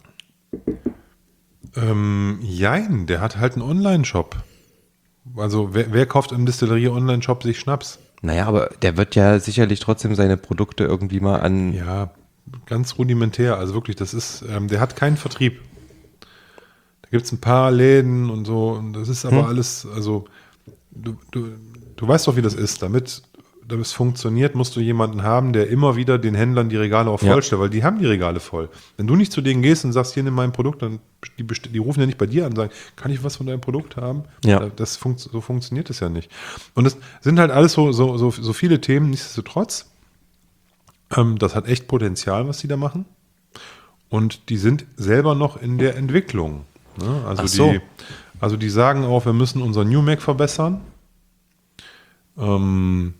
Speaker 1: Ähm, jein, der hat halt einen Online-Shop. Also wer, wer kauft im Distillerie-Online-Shop sich Schnaps?
Speaker 2: Naja, aber der wird ja sicherlich trotzdem seine Produkte irgendwie mal an...
Speaker 1: Ja, ganz rudimentär. Also wirklich, das ist, ähm, der hat keinen Vertrieb. Da gibt es ein paar Läden und so. Und das ist aber
Speaker 2: Hm.
Speaker 1: alles, also du, du, du weißt doch, wie das ist. Damit damit es funktioniert, musst du jemanden haben, der immer wieder den Händlern die Regale auch vollstellt, weil die haben die Regale voll. Wenn du nicht zu denen gehst und sagst, hier nimm mein Produkt, dann die, best- die rufen ja nicht bei dir an und sagen, kann ich was von deinem Produkt haben?
Speaker 2: Ja.
Speaker 1: Das funkt, so funktioniert das ja nicht. Und es sind halt alles so, so, so, so viele Themen, nichtsdestotrotz. Ähm, das hat echt Potenzial, was die da machen. Und die sind selber noch in der Entwicklung. Ne? Also,
Speaker 2: Ach so.
Speaker 1: die, also die sagen auch, wir müssen unser New Mac verbessern. Ähm,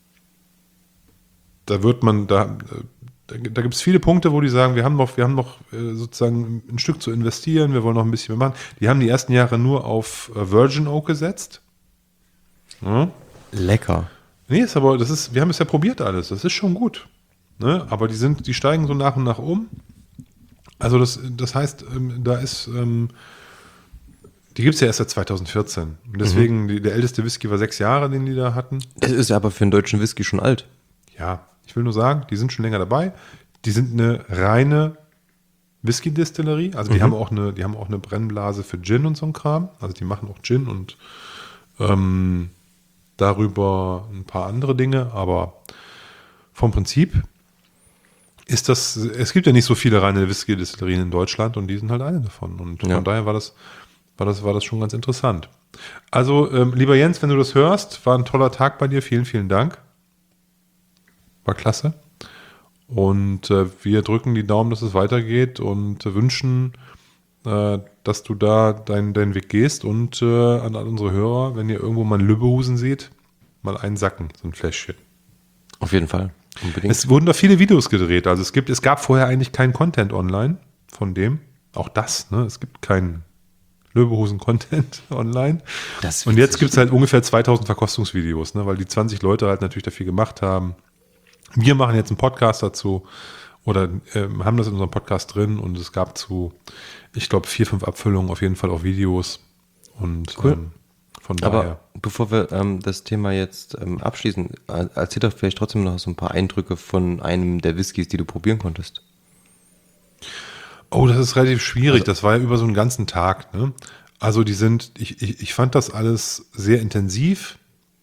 Speaker 1: da wird man, da, da, da gibt es viele Punkte, wo die sagen, wir haben noch, wir haben noch äh, sozusagen ein Stück zu investieren, wir wollen noch ein bisschen mehr machen. Die haben die ersten Jahre nur auf äh, Virgin Oak gesetzt. Ja.
Speaker 2: Lecker.
Speaker 1: Nee, ist aber, das ist, wir haben es ja probiert alles, das ist schon gut. Ne? Aber die sind, die steigen so nach und nach um. Also das, das heißt, ähm, da ist, ähm, die gibt es ja erst seit zwanzig vierzehn. Und deswegen,
Speaker 2: Mhm.
Speaker 1: die, der älteste Whisky war sechs Jahre, den die da hatten.
Speaker 2: Es ist aber für einen deutschen Whisky schon alt.
Speaker 1: Ja, ich will nur sagen, die sind schon länger dabei. Die sind eine reine Whisky-Distillerie. Also die
Speaker 2: Mhm.
Speaker 1: haben auch eine, die haben auch eine Brennblase für Gin und so ein Kram. Also die machen auch Gin und ähm, darüber ein paar andere Dinge. Aber vom Prinzip ist das, es gibt ja nicht so viele reine Whisky-Distillerien in Deutschland und die sind halt eine davon. Und
Speaker 2: Ja.
Speaker 1: von daher war das, war das, war das schon ganz interessant. Also, ähm, lieber Jens, wenn du das hörst, war ein toller Tag bei dir. Vielen, vielen Dank. War klasse. Und äh, wir drücken die Daumen, dass es weitergeht und äh, wünschen, äh, dass du da deinen deinen Weg gehst. Und äh, an all unsere Hörer, wenn ihr irgendwo mal einen Lübbehusen seht, mal einsacken, so ein Fläschchen.
Speaker 2: Auf jeden Fall. Unbedingt.
Speaker 1: Es wurden da viele Videos gedreht. Also es gibt, es gab vorher eigentlich keinen Content online von dem. Auch das, ne? Es gibt keinen Löwehosen-Content online.
Speaker 2: Das ist
Speaker 1: Und jetzt
Speaker 2: witzig.
Speaker 1: gibt es halt ungefähr zweitausend Verkostungsvideos, ne? Weil die zwanzig Leute halt natürlich dafür gemacht haben. Wir machen jetzt einen Podcast dazu oder ähm, haben das in unserem Podcast drin und es gab zu, ich glaube, vier, fünf Abfüllungen auf jeden Fall auch Videos. Und
Speaker 2: Cool.
Speaker 1: ähm, von daher.
Speaker 2: Aber bevor wir ähm, das Thema jetzt ähm, abschließen, äh, erzähl doch vielleicht trotzdem noch so ein paar Eindrücke von einem der Whiskys, die du probieren konntest.
Speaker 1: Oh, das ist relativ schwierig. Das war ja über so einen ganzen Tag. Ne? Also die sind, ich, ich, ich fand das alles sehr intensiv.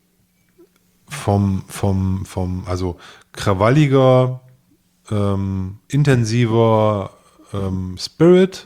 Speaker 1: Vom, vom, vom, also krawalliger, ähm, intensiver ähm, Spirit.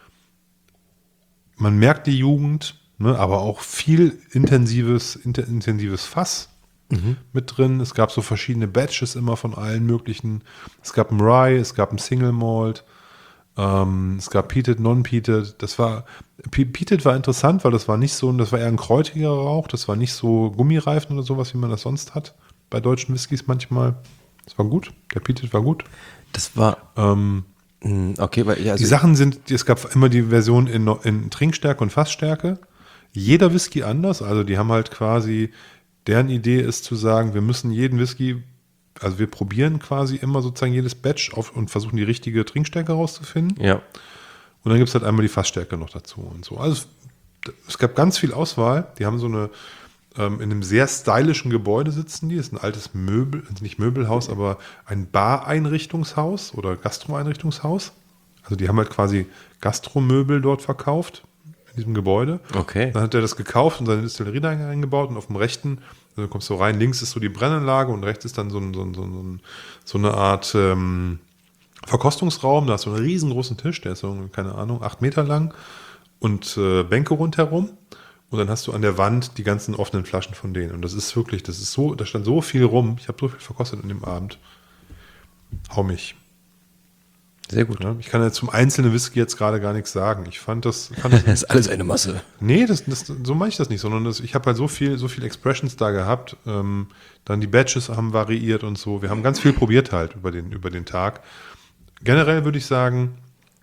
Speaker 1: Man merkt die Jugend, ne, aber auch viel intensives, inter, intensives Fass mit drin. Es gab so verschiedene Batches immer von allen möglichen. Es gab ein Rye, es gab ein Single Malt. Ähm, es gab Peated, Non-Peated. Das war, Pe- Peated war interessant, weil das war nicht so, das war eher ein kräutiger Rauch. Das war nicht so Gummireifen oder sowas, wie man das sonst hat. Bei deutschen Whiskys manchmal. Das war gut. Der Peated war gut.
Speaker 2: Das war,
Speaker 1: Ähm,
Speaker 2: mh, okay, weil ja, also
Speaker 1: die Sachen sind, es gab immer die Version in, in Trinkstärke und Fassstärke. Jeder Whisky anders. Also die haben halt quasi, deren Idee ist zu sagen, wir müssen jeden Whisky, also wir probieren quasi immer sozusagen jedes Batch auf und versuchen die richtige Trinkstärke rauszufinden.
Speaker 2: ja.
Speaker 1: Und dann gibt es halt einmal die Fassstärke noch dazu und so. Also es, es gab ganz viel Auswahl. Die haben so eine, ähm, in einem sehr stylischen Gebäude sitzen die. Das ist ein altes Möbel, also nicht Möbelhaus, aber ein Bar-Einrichtungshaus oder Gastro-Einrichtungshaus. Also die haben halt quasi Gastromöbel dort verkauft in diesem Gebäude.
Speaker 2: Okay.
Speaker 1: Dann hat er das gekauft und seine Distillerie da eingebaut und auf dem rechten, also kommst du rein, links ist so die Brennanlage und rechts ist dann so, ein, so, ein, so, ein, so eine Art ähm, Verkostungsraum. Da hast du einen riesengroßen Tisch, der ist so, keine Ahnung, acht Meter lang und äh, Bänke rundherum. Und dann hast du an der Wand die ganzen offenen Flaschen von denen. Und das ist wirklich, das ist so, da stand so viel rum. Ich habe so viel verkostet an dem Abend. Hau mich.
Speaker 2: Sehr gut.
Speaker 1: Ja, ich kann jetzt zum einzelnen Whisky jetzt gerade gar nichts sagen. Ich fand das, fand das
Speaker 2: Das ist alles eine Masse.
Speaker 1: Nee, das, das, so meine ich das nicht, sondern das, ich habe halt so viel, so viel Expressions da gehabt. Ähm, dann die Batches haben variiert und so. Wir haben ganz viel probiert halt über den, über den Tag. Generell würde ich sagen,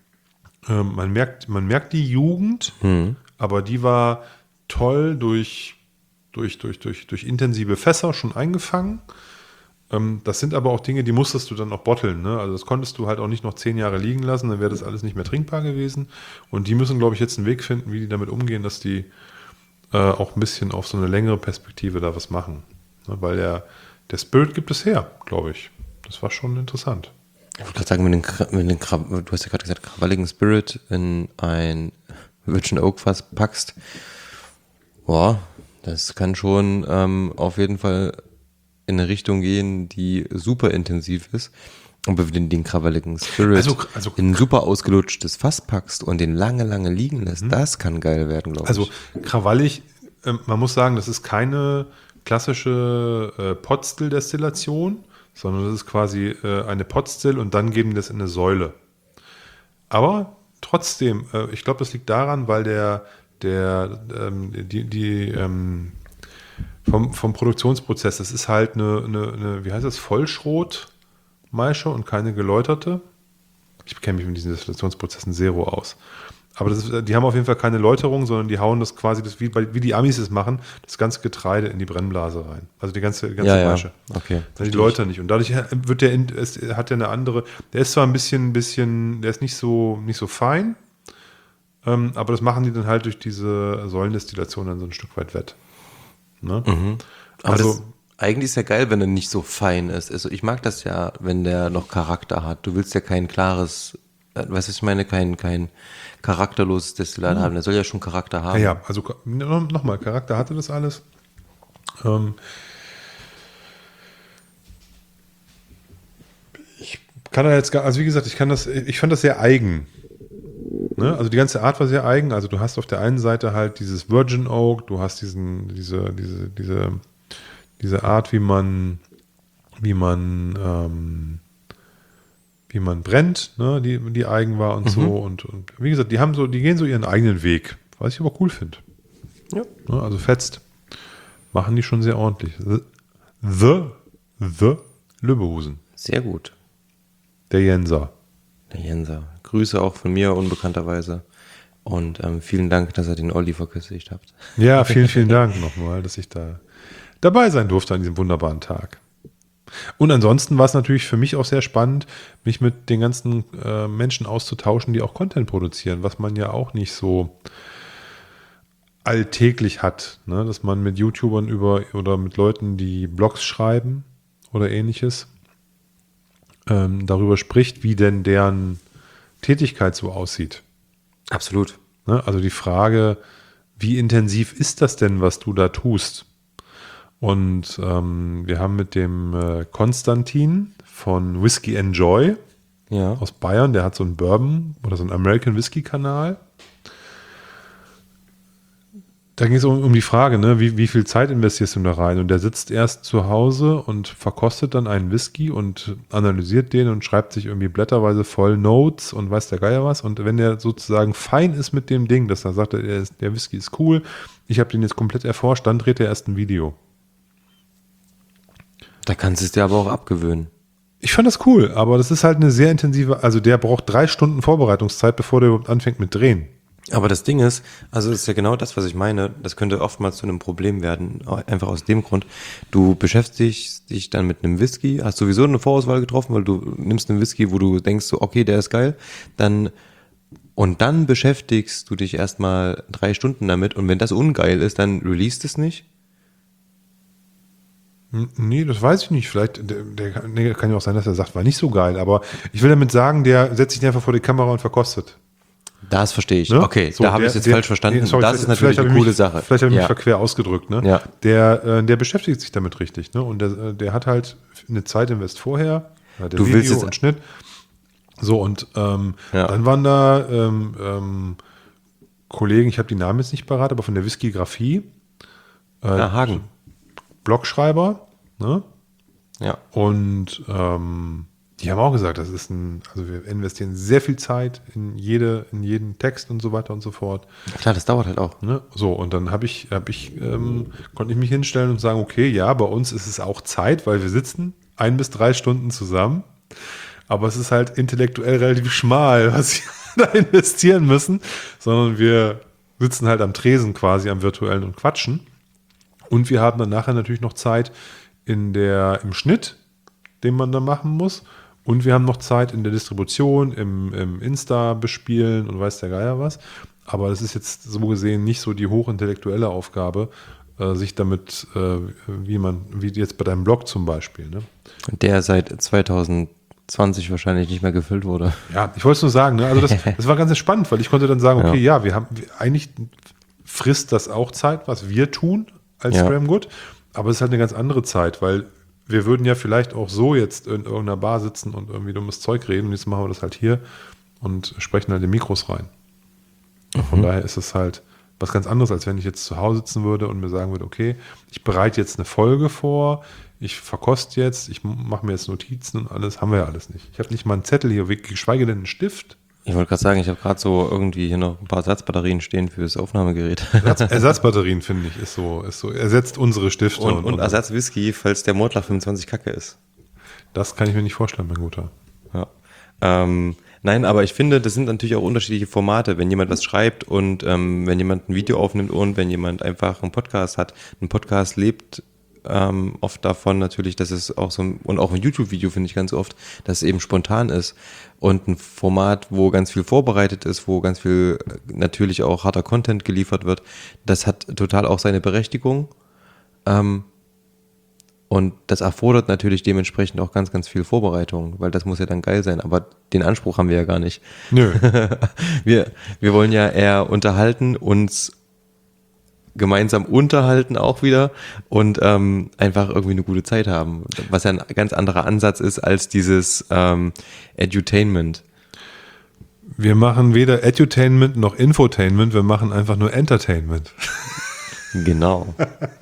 Speaker 1: ähm, man merkt, man merkt die Jugend, aber die war toll durch, durch, durch, durch, durch intensive Fässer schon eingefangen. Ähm, das sind aber auch Dinge, die musstest du dann auch botteln. Ne? Also das konntest du halt auch nicht noch zehn Jahre liegen lassen, dann wäre das alles nicht mehr trinkbar gewesen. Und die müssen, glaube ich, jetzt einen Weg finden, wie die damit umgehen, dass die äh, auch ein bisschen auf so eine längere Perspektive da was machen. Ne? Weil der, der Spirit gibt es her, glaube ich. Das war schon interessant.
Speaker 2: Ich wollte gerade sagen, wenn du, den, wenn den, Kra- du hast ja gerade gesagt, krawalligen Spirit in ein Virgin Oak Fass packst, boah, das kann schon ähm, auf jeden Fall in eine Richtung gehen, die super intensiv ist. Und wenn du den, den krawalligen Spirit
Speaker 1: Also- also-
Speaker 2: in ein super ausgelutschtes Fass packst und den lange, lange liegen lässt, das kann geil werden, glaube
Speaker 1: Also
Speaker 2: ich.
Speaker 1: krawallig, ähm, man muss sagen, das ist keine klassische äh, Potstill-Destillation, sondern das ist quasi äh, eine Potstill und dann geben die das in eine Säule. Aber trotzdem, äh, ich glaube, das liegt daran, weil der, der, ähm, die, die, ähm, vom, vom Produktionsprozess, das ist halt eine, eine, eine wie heißt das, Vollschrot-Maische und keine geläuterte. Ich kenne mich mit diesen Destillationsprozessen zero aus. Aber das ist, die haben auf jeden Fall keine Läuterung, sondern die hauen das quasi, das wie, bei, wie die Amis es machen, das ganze Getreide in die Brennblase rein. Also die ganze, ganze
Speaker 2: Ja, ja.
Speaker 1: Maische.
Speaker 2: Okay.
Speaker 1: Die läutern nicht. Und dadurch wird der, in- es hat der eine andere, der ist zwar ein bisschen, bisschen, der ist nicht so, nicht so fein, ähm, aber das machen die dann halt durch diese Säulendestillation dann so ein Stück weit wett. Ne?
Speaker 2: Aber
Speaker 1: Also,
Speaker 2: das, eigentlich ist ja geil, wenn er nicht so fein ist. Also ich mag das ja, wenn der noch Charakter hat. Du willst ja kein klares, äh, weißt du, was ich meine, kein, kein charakterloses Destillat haben. Der soll ja schon Charakter haben.
Speaker 1: ja, ja, also nochmal, Charakter hatte das alles. Ähm, ich kann da jetzt gar, also wie gesagt, ich kann das, ich fand das sehr eigen. Ne? Also die ganze Art war sehr eigen. Also du hast auf der einen Seite halt dieses Virgin Oak, du hast diesen, diese, diese, diese, diese Art, wie man, wie man, ähm, wie man brennt, ne? die, die eigen war und so. Und, und wie gesagt, die haben so, die gehen so ihren eigenen Weg, was ich aber cool finde.
Speaker 2: Ja.
Speaker 1: Ne? Also fetzt. Machen die schon sehr ordentlich. The, the Lübbehusen.
Speaker 2: Sehr gut.
Speaker 1: Der Jenser.
Speaker 2: Der Jenser. Grüße auch von mir unbekannterweise. Und ähm, vielen Dank, dass ihr den Olli verköstigt habt.
Speaker 1: Ja, vielen, vielen Dank nochmal, dass ich da dabei sein durfte an diesem wunderbaren Tag. Und ansonsten war es natürlich für mich auch sehr spannend, mich mit den ganzen äh, Menschen auszutauschen, die auch Content produzieren, was man ja auch nicht so alltäglich hat, ne? Dass man mit YouTubern über oder mit Leuten, die Blogs schreiben oder ähnliches, ähm, darüber spricht, wie denn deren Tätigkeit so aussieht.
Speaker 2: Absolut.
Speaker 1: Ne? Also die Frage, wie intensiv ist das denn, was du da tust? Und ähm, wir haben mit dem äh, Konstantin von Whiskey Enjoy
Speaker 2: Ja.
Speaker 1: aus Bayern, der hat so einen Bourbon oder so einen American Whisky Kanal. Da ging es um, um die Frage, ne, wie, wie viel Zeit investierst du da rein? Und der sitzt erst zu Hause und verkostet dann einen Whisky und analysiert den und schreibt sich irgendwie blätterweise voll Notes und weiß der Geier was. Und wenn der sozusagen fein ist mit dem Ding, dass er sagt, der, ist, der Whisky ist cool, ich habe den jetzt komplett erforscht, dann dreht er erst ein Video.
Speaker 2: Da kannst du es dir aber auch abgewöhnen.
Speaker 1: Ich fand das cool, aber das ist halt eine sehr intensive, also der braucht drei Stunden Vorbereitungszeit, bevor der überhaupt anfängt mit Drehen.
Speaker 2: Aber das Ding ist, also das ist ja genau das, was ich meine, das könnte oftmals zu einem Problem werden, einfach aus dem Grund, du beschäftigst dich dann mit einem Whisky, hast sowieso eine Vorauswahl getroffen, weil du nimmst einen Whisky, wo du denkst, so, okay, der ist geil, dann und dann beschäftigst du dich erstmal drei Stunden damit und wenn das ungeil ist, dann release es nicht.
Speaker 1: Nee, das weiß ich nicht. Vielleicht, der, der kann, nee, kann ja auch sein, dass er sagt, war nicht so geil. Aber ich will damit sagen, der setzt sich einfach vor die Kamera und verkostet.
Speaker 2: Das verstehe ich.
Speaker 1: Ne?
Speaker 2: Okay,
Speaker 1: So,
Speaker 2: da habe
Speaker 1: der-
Speaker 2: ich es jetzt
Speaker 1: der-
Speaker 2: falsch verstanden.
Speaker 1: nee, sorry,
Speaker 2: das ist
Speaker 1: vielleicht-
Speaker 2: natürlich
Speaker 1: vielleicht
Speaker 2: eine
Speaker 1: habe ich
Speaker 2: coole
Speaker 1: mich,
Speaker 2: Sache.
Speaker 1: Vielleicht habe ich
Speaker 2: ja.
Speaker 1: mich verquer ausgedrückt. Ne?
Speaker 2: Ja.
Speaker 1: Der, äh, der beschäftigt sich damit richtig. Ne? Und der, äh, der hat halt eine Zeit invest vorher. Ja, der
Speaker 2: Du
Speaker 1: Video
Speaker 2: willst jetzt-
Speaker 1: und Schnitt. So, und ähm,
Speaker 2: Ja.
Speaker 1: dann waren da ähm, ähm, Kollegen, ich habe die Namen jetzt nicht parat, aber von der Whiskygraphie. Äh,
Speaker 2: Ja, Hagen.
Speaker 1: Blogschreiber. Ne?
Speaker 2: Ja.
Speaker 1: Und ähm, die haben auch gesagt, das ist ein, also wir investieren sehr viel Zeit in jede, in jeden Text und so weiter und so fort.
Speaker 2: Klar, das dauert halt auch.
Speaker 1: Ne? So, und dann habe ich, habe ich, ähm, konnte ich mich hinstellen und sagen, okay, ja, bei uns ist es auch Zeit, weil wir sitzen ein bis drei Stunden zusammen. Aber es ist halt intellektuell relativ schmal, was wir da investieren müssen, sondern wir sitzen halt am Tresen quasi, am virtuellen und quatschen. Und wir haben dann nachher natürlich noch Zeit in der, im Schnitt, den man dann machen muss. Und wir haben noch Zeit in der Distribution, im, im Insta bespielen und weiß der Geier was. Aber das ist jetzt so gesehen nicht so die hochintellektuelle Aufgabe, äh, sich damit, äh, wie man, wie jetzt bei deinem Blog zum Beispiel. Ne?
Speaker 2: Der seit zweitausendzwanzig wahrscheinlich nicht mehr gefüllt wurde.
Speaker 1: Ja, ich wollte es nur sagen, ne? Also das, das war ganz spannend, weil ich konnte dann sagen, okay, ja, ja wir haben wir, eigentlich frisst das auch Zeit, was wir tun als
Speaker 2: Ja.
Speaker 1: Dram Good, aber es ist halt eine ganz andere Zeit, weil wir würden ja vielleicht auch so jetzt in irgendeiner Bar sitzen und irgendwie dummes Zeug reden und jetzt machen wir das halt hier und sprechen halt in Mikros rein. Von
Speaker 2: Mhm.
Speaker 1: daher ist es halt was ganz anderes, als wenn ich jetzt zu Hause sitzen würde und mir sagen würde, okay, ich bereite jetzt eine Folge vor, ich verkoste jetzt, ich mache mir jetzt Notizen und alles, haben wir ja alles nicht. Ich habe nicht mal einen Zettel hier, geschweige denn einen Stift.
Speaker 2: Ich wollte gerade sagen, ich habe gerade so irgendwie hier noch ein paar Ersatzbatterien stehen fürs Aufnahmegerät.
Speaker 1: Ersatz, Ersatzbatterien, finde ich, ist so, ist so, ersetzt unsere Stifte.
Speaker 2: Und, und Ersatz-Whisky, falls der Mordlach fünfundzwanzig Kacke ist.
Speaker 1: Das kann ich mir nicht vorstellen, mein Guter.
Speaker 2: Ja. Ähm, nein, aber ich finde, das sind natürlich auch unterschiedliche Formate. Wenn jemand was schreibt und ähm, wenn jemand ein Video aufnimmt und wenn jemand einfach einen Podcast hat. Ein Podcast lebt ähm, oft davon natürlich, dass es auch so, und auch ein YouTube-Video finde ich ganz oft, dass es eben spontan ist. Und ein Format, wo ganz viel vorbereitet ist, wo ganz viel äh, natürlich auch harter Content geliefert wird, das hat total auch seine Berechtigung. Ähm, Und das erfordert natürlich dementsprechend auch ganz, ganz viel Vorbereitung, weil das muss ja dann geil sein. Aber den Anspruch haben wir ja gar nicht.
Speaker 1: Nö.
Speaker 2: wir, wir wollen ja eher unterhalten, uns gemeinsam unterhalten auch wieder und ähm, einfach irgendwie eine gute Zeit haben. Was ja ein ganz anderer Ansatz ist als dieses ähm, Edutainment.
Speaker 1: Wir machen weder Edutainment noch Infotainment, wir machen einfach nur Entertainment.
Speaker 2: Genau.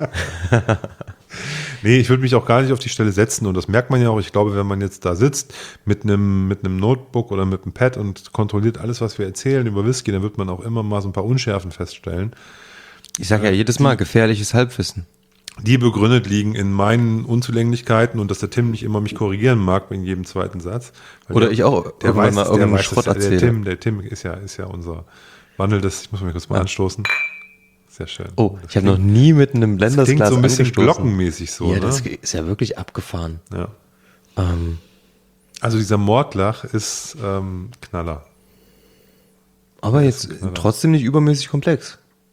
Speaker 1: Nee, ich würde mich auch gar nicht auf die Stelle setzen und das merkt man ja auch. Ich glaube, wenn man jetzt da sitzt mit einem mit einem Notebook oder mit einem Pad und kontrolliert alles, was wir erzählen über Whisky, dann wird man auch immer mal so ein paar Unschärfen feststellen,
Speaker 2: Ich sage ja jedes Mal, gefährliches Halbwissen.
Speaker 1: die begründet liegen in meinen Unzulänglichkeiten und dass der Tim nicht immer mich korrigieren mag in jedem zweiten Satz. Weil
Speaker 2: Oder
Speaker 1: der,
Speaker 2: ich auch
Speaker 1: der
Speaker 2: irgendwann
Speaker 1: weiß,
Speaker 2: mal
Speaker 1: der
Speaker 2: irgendeinen
Speaker 1: weiß,
Speaker 2: Schrott
Speaker 1: dass der,
Speaker 2: erzähle.
Speaker 1: der Tim, der Tim ist ja, ist ja unser Wandel des, ich muss mich kurz mal
Speaker 2: Ja.
Speaker 1: anstoßen. Sehr schön.
Speaker 2: Oh,
Speaker 1: Das
Speaker 2: ich habe noch
Speaker 1: klingt-
Speaker 2: nie mit einem
Speaker 1: Das
Speaker 2: Blendersglas
Speaker 1: klingt so ein bisschen
Speaker 2: angestoßen.
Speaker 1: glockenmäßig so,
Speaker 2: Ja,
Speaker 1: ne?
Speaker 2: das ist ja wirklich abgefahren.
Speaker 1: Ja.
Speaker 2: Ähm,
Speaker 1: Also dieser Mordlach ist ähm, Knaller.
Speaker 2: aber jetzt trotzdem nicht übermäßig komplex.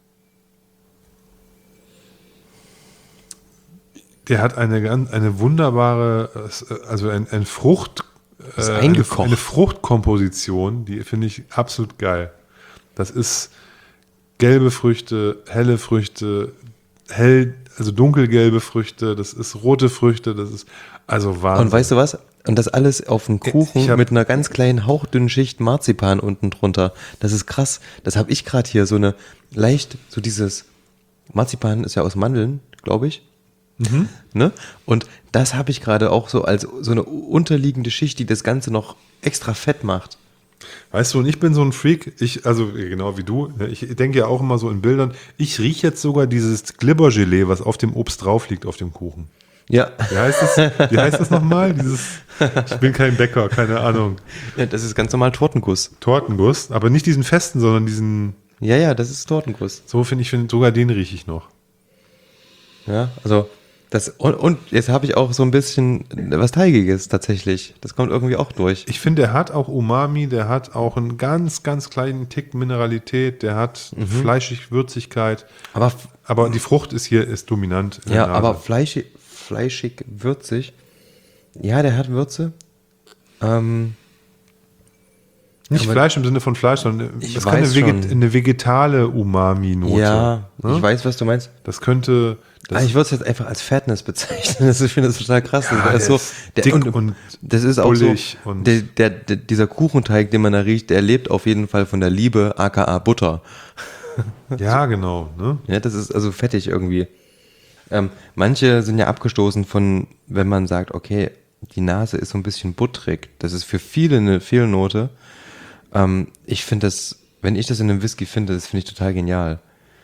Speaker 1: Der hat eine ganz, eine wunderbare, äh, also ein, ein Frucht, äh,
Speaker 2: Ist
Speaker 1: eine,
Speaker 2: eingekocht.
Speaker 1: eine Fruchtkomposition, die finde ich absolut geil. Das ist gelbe Früchte, helle Früchte, hell, also dunkelgelbe Früchte, das ist rote Früchte, das ist also Wahnsinn.
Speaker 2: Und weißt du was? Und das alles auf einem Kuchen
Speaker 1: Ich hab-
Speaker 2: mit einer ganz kleinen hauchdünnen Schicht Marzipan unten drunter. Das ist krass. Das habe ich gerade hier, so eine leicht, so dieses Marzipan ist ja aus Mandeln, glaube ich.
Speaker 1: Mhm.
Speaker 2: Ne? Und das habe ich gerade auch so als so eine unterliegende Schicht, die das Ganze noch extra fett macht.
Speaker 1: Weißt du, und ich bin so ein Freak, ich, also genau wie du, ne, ich denke ja auch immer so in Bildern, ich rieche jetzt sogar dieses Glibbergelee, was auf dem Obst drauf liegt, auf dem Kuchen.
Speaker 2: Ja,
Speaker 1: Wie heißt das, wie heißt das nochmal? Dieses, ich bin kein Bäcker, keine Ahnung.
Speaker 2: ja, das ist ganz normal Tortenguss.
Speaker 1: Tortenguss, aber nicht diesen festen, sondern diesen,
Speaker 2: Ja, ja, das ist Tortenguss.
Speaker 1: so finde ich, find, sogar den rieche ich noch.
Speaker 2: Ja, also das und, und jetzt habe ich auch so ein bisschen was Teigiges tatsächlich. Das kommt irgendwie auch durch.
Speaker 1: Ich finde, der hat auch Umami, der hat auch einen ganz, ganz kleinen Tick Mineralität, der hat fleischig Würzigkeit,
Speaker 2: Aber
Speaker 1: aber die Frucht ist hier, ist dominant. in
Speaker 2: ja,
Speaker 1: der
Speaker 2: aber
Speaker 1: Nase.
Speaker 2: fleischig, fleischig, würzig. Ja, der hat Würze. Ähm,
Speaker 1: Nicht
Speaker 2: aber-
Speaker 1: Fleisch im Sinne von Fleisch, sondern
Speaker 2: Ich
Speaker 1: das kann eine,
Speaker 2: weiß
Speaker 1: Veget
Speaker 2: schon.
Speaker 1: eine vegetale Umami-Note.
Speaker 2: ja,
Speaker 1: ne?
Speaker 2: ich weiß, was du meinst.
Speaker 1: Das könnte. Das
Speaker 2: Ah, ich würde es jetzt einfach als Fatness bezeichnen. Das ist, ich finde das total krass.
Speaker 1: Ja,
Speaker 2: das
Speaker 1: der
Speaker 2: ist so,
Speaker 1: ist dick und
Speaker 2: das ist auch so,
Speaker 1: bullig und-
Speaker 2: der, der, der, dieser Kuchenteig, den man da riecht, der lebt auf jeden Fall von der Liebe, aka Butter.
Speaker 1: ja, genau. Ne?
Speaker 2: Ja, das ist also fettig irgendwie. Ähm, manche sind ja abgestoßen von, wenn man sagt, okay, die Nase ist so ein bisschen butterig. Das ist für viele eine Fehlnote. Ähm, ich finde das, wenn ich das in einem Whisky finde, das finde ich total genial.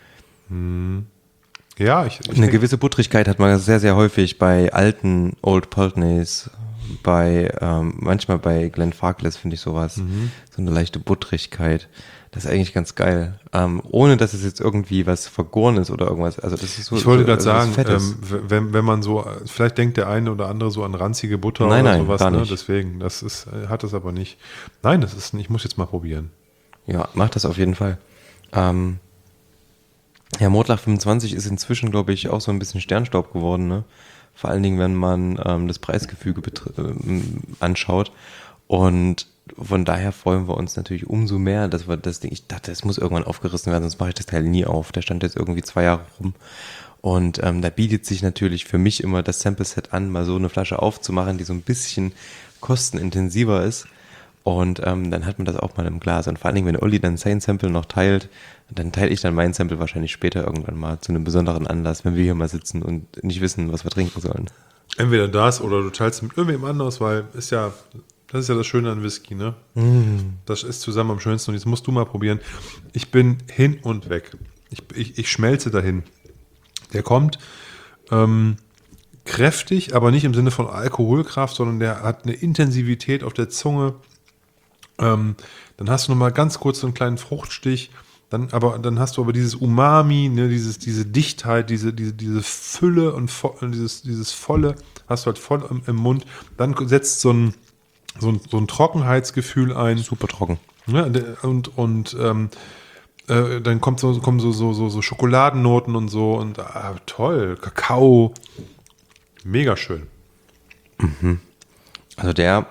Speaker 1: Ja, ich, ich
Speaker 2: Eine
Speaker 1: denk,
Speaker 2: gewisse Buttrigkeit hat man sehr, sehr häufig bei alten Old Pultneys, bei, ähm, manchmal bei Glenfarclas finde ich sowas.
Speaker 1: Mhm.
Speaker 2: So eine leichte Buttrigkeit. Das ist eigentlich ganz geil. Ähm, ohne, dass es jetzt irgendwie was vergoren ist oder irgendwas. Also das ist so.
Speaker 1: ich wollte
Speaker 2: so,
Speaker 1: gerade
Speaker 2: also was
Speaker 1: sagen,
Speaker 2: Fettes.
Speaker 1: ähm, w- wenn, wenn man so, vielleicht denkt der eine oder andere so an ranzige Butter
Speaker 2: Nein,
Speaker 1: oder
Speaker 2: nein,
Speaker 1: sowas,
Speaker 2: gar
Speaker 1: ne?
Speaker 2: nicht.
Speaker 1: Deswegen, das ist, äh, hat es aber nicht. Nein, das ist, ich muss jetzt mal probieren.
Speaker 2: Ja, macht das auf jeden Fall. Ähm, ja, Mordlach fünfundzwanzig ist inzwischen, glaube ich, auch so ein bisschen Sternstaub geworden, ne? Vor allen Dingen, wenn man ähm, das Preisgefüge betr- ähm, anschaut. Und von daher freuen wir uns natürlich umso mehr, dass wir das Ding, ich dachte, es muss irgendwann aufgerissen werden, sonst mache ich das Teil nie auf. Der stand jetzt irgendwie zwei Jahre rum. Und ähm, da bietet sich natürlich für mich immer das Sample-Set an, mal so eine Flasche aufzumachen, die so ein bisschen kostenintensiver ist. Und ähm, dann hat man das auch mal im Glas. Und vor allen Dingen, wenn Olli dann sein Sample noch teilt, dann teile ich dann mein Sample wahrscheinlich später irgendwann mal zu einem besonderen Anlass, wenn wir hier mal sitzen und nicht wissen, was wir trinken sollen.
Speaker 1: Entweder das oder du teilst mit irgendwem anders, weil ist ja, das ist ja das Schöne an Whisky, ne?
Speaker 2: Mm.
Speaker 1: Das ist zusammen am schönsten und jetzt musst du mal probieren. Ich bin hin und weg. Ich, ich, ich schmelze dahin. Der kommt ähm, kräftig, aber nicht im Sinne von Alkoholkraft, sondern der hat eine Intensivität auf der Zunge. Ähm, dann hast du noch mal ganz kurz so einen kleinen Fruchtstich. Dann, aber, dann hast du aber dieses Umami, ne, dieses, diese Dichtheit, diese, diese, diese Fülle und vo, dieses, dieses Volle hast du halt voll im, im Mund. Dann setzt so ein, so ein, so ein Trockenheitsgefühl ein.
Speaker 2: Super trocken.
Speaker 1: Ja, und und ähm, äh, dann kommt so, kommen so, so, so, so Schokoladennoten und so und ah, toll, Kakao. Mega schön.
Speaker 2: Mhm. Also der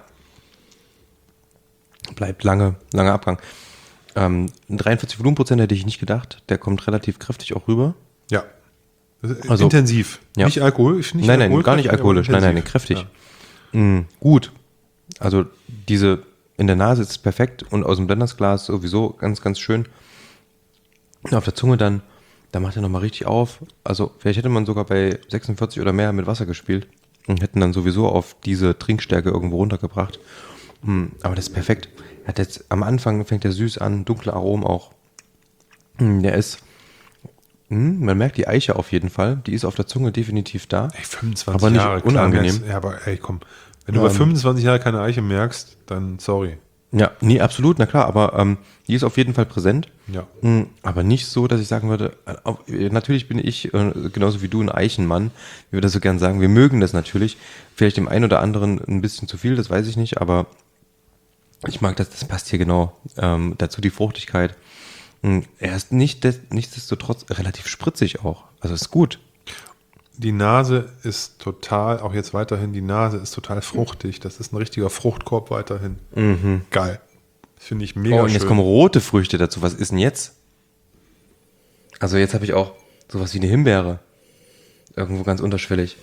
Speaker 2: bleibt lange, lange Abgang. Ähm, dreiundvierzig Volumenprozent hätte ich nicht gedacht. Der kommt relativ kräftig auch rüber.
Speaker 1: Ja.
Speaker 2: Also,
Speaker 1: intensiv.
Speaker 2: Ja.
Speaker 1: Nicht alkoholisch. Nicht
Speaker 2: nein, nein,
Speaker 1: alkoholkräftig,
Speaker 2: gar nicht alkoholisch.
Speaker 1: aber
Speaker 2: Nein, nein,
Speaker 1: intensiv.
Speaker 2: kräftig.
Speaker 1: Ja.
Speaker 2: Mm, gut. Also diese in der Nase ist es perfekt und aus dem Blendersglas sowieso ganz, ganz schön. Auf der Zunge dann, da macht er nochmal richtig auf. Also vielleicht hätte man sogar bei sechsundvierzig oder mehr mit Wasser gespielt und hätten dann sowieso auf diese Trinkstärke irgendwo runtergebracht. Mm, aber das ist perfekt. Er hat jetzt am Anfang fängt er süß an, dunkle Aromen auch. Mm, der ist, mm, man merkt die Eiche auf jeden Fall. Die ist auf der Zunge definitiv da.
Speaker 1: Ey, fünfundzwanzig
Speaker 2: aber nicht
Speaker 1: Jahre, klar,
Speaker 2: unangenehm.
Speaker 1: merkst- Ja, aber ey, komm. Wenn du bei
Speaker 2: Ähm,
Speaker 1: fünfundzwanzig Jahren keine Eiche merkst, dann sorry.
Speaker 2: Ja, nee, absolut, na klar, aber ähm, die ist auf jeden Fall präsent.
Speaker 1: Ja.
Speaker 2: Mm, Aber nicht so, dass ich sagen würde, äh, auf, äh, natürlich bin ich, äh, genauso wie du, ein Eichenmann, wie wir das so gern sagen. Wir mögen das natürlich. Vielleicht dem einen oder anderen ein bisschen zu viel, das weiß ich nicht, aber ich mag das, das passt hier genau. Ähm, dazu die Fruchtigkeit. Mm, Er ist nicht des, nichtsdestotrotz relativ spritzig auch. Also ist gut.
Speaker 1: Die Nase ist total, auch jetzt weiterhin, die Nase ist total fruchtig. Das ist ein richtiger Fruchtkorb weiterhin. Geil. Das finde ich mega
Speaker 2: Oh, und jetzt
Speaker 1: schön.
Speaker 2: kommen rote Früchte dazu. Was ist denn jetzt? Also jetzt habe ich auch sowas wie eine Himbeere. Irgendwo ganz unterschwellig.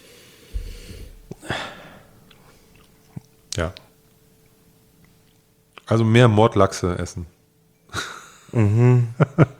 Speaker 1: Ja. Also mehr Mordlachse essen.
Speaker 2: Mhm.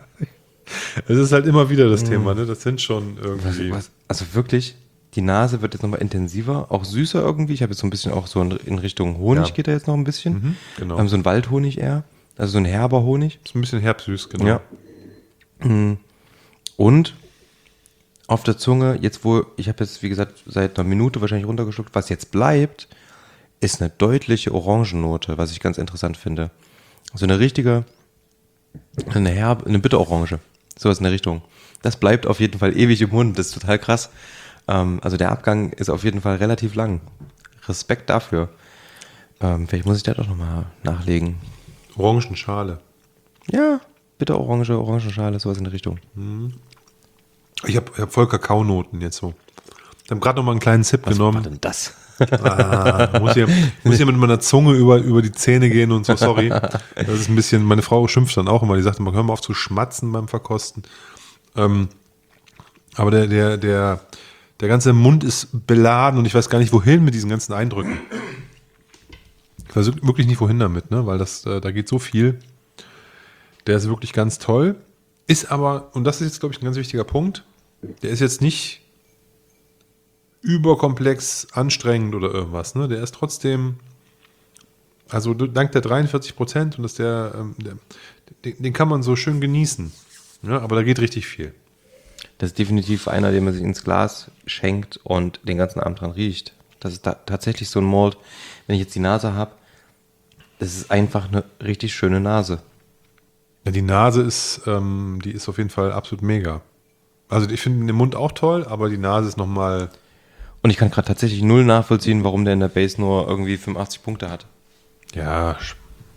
Speaker 1: Es ist halt immer wieder das Thema, ne? Das sind schon irgendwie.
Speaker 2: Was, was, also wirklich, die Nase wird jetzt nochmal intensiver, auch süßer irgendwie. Ich habe jetzt so ein bisschen auch so in, in Richtung Honig
Speaker 1: Ja.
Speaker 2: geht er jetzt noch ein bisschen.
Speaker 1: Mhm, genau.
Speaker 2: Ähm, so ein Waldhonig eher. Also so ein herber Honig.
Speaker 1: Ist ein bisschen herbsüß, genau.
Speaker 2: Ja. Mhm. Und auf der Zunge, jetzt wo, ich habe jetzt wie gesagt seit einer Minute wahrscheinlich runtergeschluckt, was jetzt bleibt, ist eine deutliche Orangennote, was ich ganz interessant finde. So eine richtige, eine herbe, eine Bitterorange. Sowas in der Richtung. Das bleibt auf jeden Fall ewig im Mund, das ist total krass. Ähm, also der Abgang ist auf jeden Fall relativ lang. Respekt dafür. Ähm, vielleicht muss ich da doch nochmal nachlegen.
Speaker 1: Orangenschale.
Speaker 2: Ja, Bitterorange, Orangenschale, sowas in der Richtung.
Speaker 1: Ich habe ich hab voll Kakaonoten jetzt so. Ich habe gerade noch mal einen kleinen Zip
Speaker 2: Was war
Speaker 1: genommen.
Speaker 2: denn das?
Speaker 1: Ah, muss hier, muss hier mit meiner Zunge über, über die Zähne gehen und so, sorry. Das ist ein bisschen, meine Frau schimpft dann auch immer, die sagt immer, hör mal auf zu schmatzen beim Verkosten. Ähm, aber der, der, der, der ganze Mund ist beladen und ich weiß gar nicht, wohin mit diesen ganzen Eindrücken. Ich weiß wirklich nicht, wohin damit, ne? Weil das, äh, da geht so viel. Der ist wirklich ganz toll. Ist aber, und das ist jetzt, glaube ich, ein ganz wichtiger Punkt, der ist jetzt nicht überkomplex, anstrengend oder irgendwas. Ne? Der ist trotzdem, also dank der dreiundvierzig Prozent und dass der, ähm, der den, den kann man so schön genießen. Ja? Aber da geht richtig viel.
Speaker 2: Das ist definitiv einer, den man sich ins Glas schenkt und den ganzen Abend dran riecht. Das ist da tatsächlich so ein Malt, wenn ich jetzt die Nase habe, das ist einfach eine richtig schöne Nase.
Speaker 1: Ja, die Nase ist, ähm, die ist auf jeden Fall absolut mega. Also ich finde den Mund auch toll, aber die Nase ist nochmal.
Speaker 2: Und ich kann gerade tatsächlich null nachvollziehen, warum der in der Base nur irgendwie fünfundachtzig Punkte hat.
Speaker 1: Ja, Sch-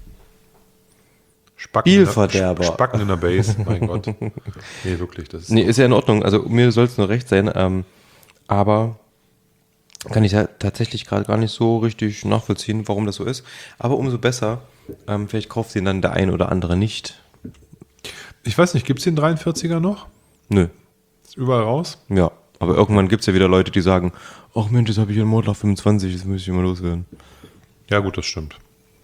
Speaker 1: Spacken,
Speaker 2: Spielverderber.
Speaker 1: Spacken in der Base, mein Gott. Nee, wirklich. Das ist
Speaker 2: Nee, ist ja in Ordnung. Also mir soll es nur recht sein. Ähm, aber kann ich ja tatsächlich gerade gar nicht so richtig nachvollziehen, warum das so ist. Aber umso besser. Ähm, vielleicht kauft ihn dann der ein oder andere nicht.
Speaker 1: Ich weiß nicht, gibt es den dreiundvierziger noch?
Speaker 2: Nö.
Speaker 1: Ist überall raus?
Speaker 2: Ja. Aber irgendwann gibt es ja wieder Leute, die sagen, ach Mensch, jetzt habe ich einen Mordlach fünfundzwanzig, das müsste ich mal loswerden.
Speaker 1: Ja gut, das stimmt.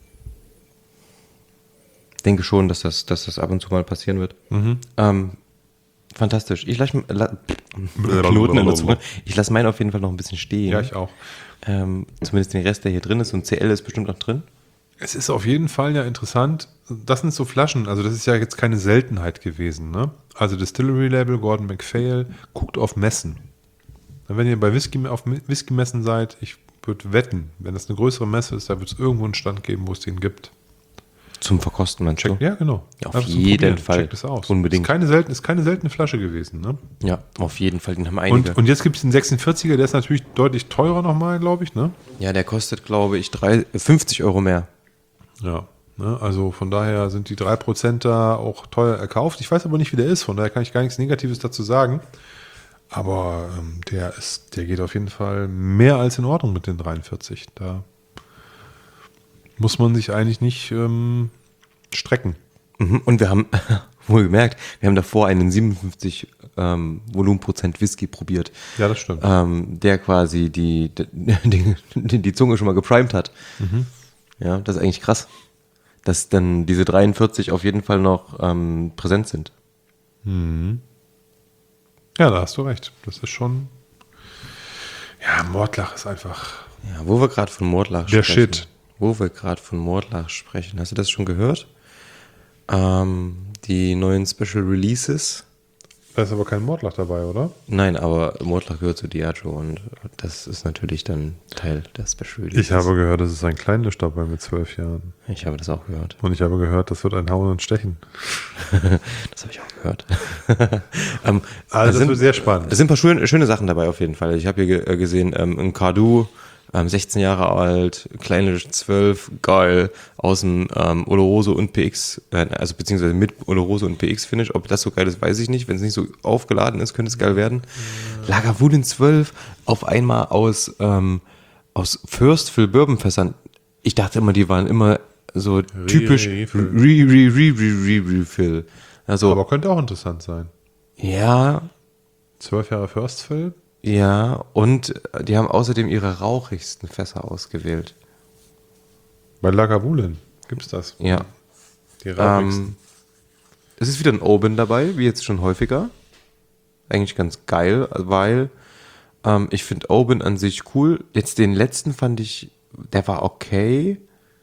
Speaker 2: Ich denke schon, dass das, dass das ab und zu mal passieren wird.
Speaker 1: Mhm.
Speaker 2: Ähm, fantastisch. Ich lasse la, Knoten in der Zunge. Ich lasse meinen auf jeden Fall noch ein bisschen stehen.
Speaker 1: Ja, ich auch.
Speaker 2: Ähm, zumindest den Rest, der hier drin ist. Und C L ist bestimmt noch drin.
Speaker 1: Es ist auf jeden Fall ja interessant. Das sind so Flaschen, also das ist ja jetzt keine Seltenheit gewesen. Ne? Also Distillery Label, Gordon MacPhail, guckt auf Messen. Wenn ihr bei Whisky, auf Whisky-Messen seid, ich würde wetten, wenn das eine größere Messe ist, da wird es irgendwo einen Stand geben, wo es den gibt.
Speaker 2: Zum Verkosten, meinst du?
Speaker 1: Check, ja, genau.
Speaker 2: Ja, auf
Speaker 1: Einfach zum
Speaker 2: jeden
Speaker 1: Probieren.
Speaker 2: Fall.
Speaker 1: Checkt es aus.
Speaker 2: Unbedingt.
Speaker 1: Ist keine, selten, ist keine seltene Flasche gewesen. Ne?
Speaker 2: Ja, auf jeden Fall. Den haben einige.
Speaker 1: Und, und jetzt gibt es den sechsundvierziger, der ist natürlich deutlich teurer nochmal, glaube ich. Ne?
Speaker 2: Ja, der kostet, glaube ich, drei, fünfzig Euro mehr.
Speaker 1: Ja, ne? Also von daher sind die drei Prozent da auch teuer erkauft. Ich weiß aber nicht, wie der ist, von daher kann ich gar nichts Negatives dazu sagen. Aber ähm, der ist, der geht auf jeden Fall mehr als in Ordnung mit den dreiundvierzig. Da muss man sich eigentlich nicht ähm, strecken.
Speaker 2: Mhm. Und wir haben, wohlgemerkt, wir haben davor einen siebenundfünfzig ähm, Volumenprozent Whisky probiert.
Speaker 1: Ja, das stimmt.
Speaker 2: Ähm, der quasi die, die, die, die Zunge schon mal geprimed hat.
Speaker 1: Mhm.
Speaker 2: Ja, das ist eigentlich krass. Dass dann diese dreiundvierzig auf jeden Fall noch ähm, präsent sind.
Speaker 1: Mhm. Ja, da hast du recht. Das ist schon. Ja, Mordlach ist einfach.
Speaker 2: Ja, wo wir gerade von Mordlach
Speaker 1: Der
Speaker 2: sprechen.
Speaker 1: Shit.
Speaker 2: Wo wir gerade von Mordlach sprechen. Hast du das schon gehört? Ähm, die neuen Special Releases.
Speaker 1: Da ist aber kein Mordlach dabei, oder?
Speaker 2: Nein, aber Mordlach gehört zu Diageo und das ist natürlich dann Teil der Special Releases.
Speaker 1: Ich habe gehört, das ist ein Kleinlisch dabei mit zwölf Jahren.
Speaker 2: Ich habe das auch gehört.
Speaker 1: Und ich habe gehört, das wird ein Hauen und Stechen.
Speaker 2: Das habe ich auch gehört. ähm,
Speaker 1: Also das
Speaker 2: sind,
Speaker 1: wird sehr spannend.
Speaker 2: Es sind ein paar schöne, schöne Sachen dabei auf jeden Fall. Ich habe hier ge- gesehen, ähm, ein Cardu, ähm, sechzehn Jahre alt, Kleinlisch zwölf, geil, aus dem ähm, Oloroso und P X, äh, also beziehungsweise mit Oloroso und P X-Finish. Ob das so geil ist, weiß ich nicht. Wenn es nicht so aufgeladen ist, könnte es geil werden. Lagavulin zwölf, auf einmal aus, ähm, aus Fürstfill Bourbonfässern. Ich dachte immer, die waren immer so typisch
Speaker 1: Refill.
Speaker 2: Re, Re, Re, Re, Re, Refill. Also,
Speaker 1: Aber könnte auch interessant sein.
Speaker 2: ja,
Speaker 1: Zwölf Jahre First Fill.
Speaker 2: ja, und die haben außerdem ihre rauchigsten Fässer ausgewählt.
Speaker 1: Bei Lagavulin gibt's das.
Speaker 2: Ja.
Speaker 1: Die rauchigsten.
Speaker 2: Ähm, es ist wieder ein Oben dabei, wie jetzt schon häufiger. Eigentlich ganz geil, weil ähm, ich finde Oben an sich cool. Jetzt den letzten fand ich, der war okay.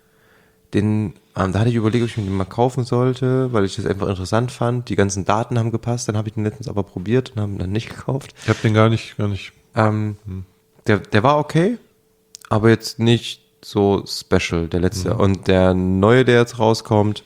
Speaker 2: Den, ähm, da hatte ich überlegt, ob ich mir den mal kaufen sollte, weil ich das einfach interessant fand. Die ganzen Daten haben gepasst, dann habe ich den letztens aber probiert und habe ihn dann nicht gekauft.
Speaker 1: Ich habe den gar nicht, gar nicht.
Speaker 2: Ähm, der, der war okay, aber jetzt nicht so special, der letzte.
Speaker 1: Mhm.
Speaker 2: Und der neue, der jetzt rauskommt,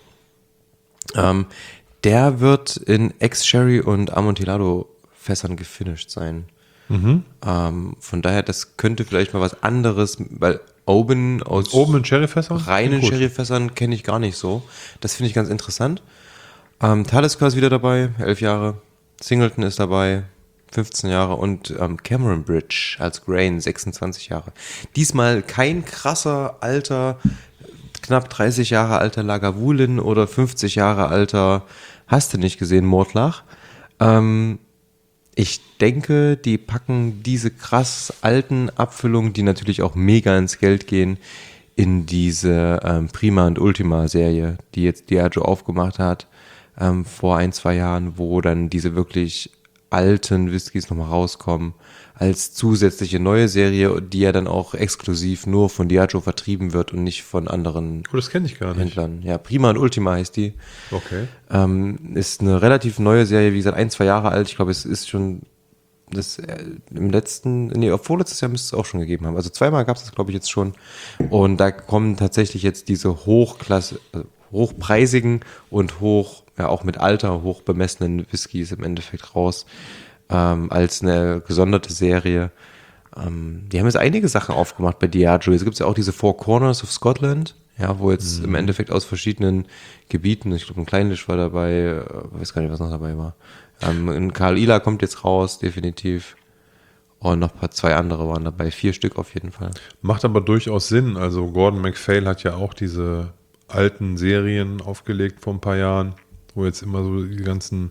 Speaker 2: ähm, der wird in Ex-Sherry und Amontillado-Fässern gefinished sein.
Speaker 1: Mhm.
Speaker 2: Ähm, von daher, das könnte vielleicht mal was anderes, weil Oben aus
Speaker 1: Oben in Sherryfässern?
Speaker 2: reinen
Speaker 1: Gut.
Speaker 2: Sherryfässern kenne ich gar nicht so. Das finde ich ganz interessant. Ähm, Talisker ist wieder dabei, elf Jahre. Singleton ist dabei, fünfzehn Jahre. Und ähm, Cameron Bridge als Grain, sechsundzwanzig Jahre. Diesmal kein krasser, alter, knapp dreißig Jahre alter Lagavulin oder fünfzig Jahre alter, hast du nicht gesehen, Mordlach. Ähm, Ich denke, die packen diese krass alten Abfüllungen, die natürlich auch mega ins Geld gehen, in diese ähm, Prima und Ultima Serie, die jetzt Diageo aufgemacht hat, ähm, vor ein, zwei Jahren, wo dann diese wirklich alten Whiskys nochmal rauskommen, als zusätzliche neue Serie, die ja dann auch exklusiv nur von Diageo vertrieben wird und nicht von anderen
Speaker 1: Oh, das kenne ich gar nicht.
Speaker 2: Händlern. Ja, Prima und Ultima heißt die.
Speaker 1: Okay.
Speaker 2: Ähm, ist eine relativ neue Serie, wie gesagt, ein, zwei Jahre alt. Ich glaube, es ist schon das äh, im letzten, nee, vorletztes Jahr müsste es auch schon gegeben haben. Also zweimal gab es das, glaube ich, jetzt schon. Und da kommen tatsächlich jetzt diese Hochklasse, äh, hochpreisigen und hoch, ja auch mit Alter hoch bemessenen Whiskys im Endeffekt raus, ähm, als eine gesonderte Serie. Ähm, die haben jetzt einige Sachen aufgemacht bei Diageo. Jetzt gibt es ja auch diese Four Corners of Scotland, ja, wo jetzt mhm. im Endeffekt aus verschiedenen Gebieten, ich glaube ein Kleinlisch war dabei, äh, weiß gar nicht, was noch dabei war. Ähm, in Karl Ila kommt jetzt raus, definitiv. Und noch ein paar, zwei andere waren dabei, vier Stück auf jeden Fall.
Speaker 1: Macht aber durchaus Sinn. Also Gordon MacPhail hat ja auch diese alten Serien aufgelegt vor ein paar Jahren, wo jetzt immer so die ganzen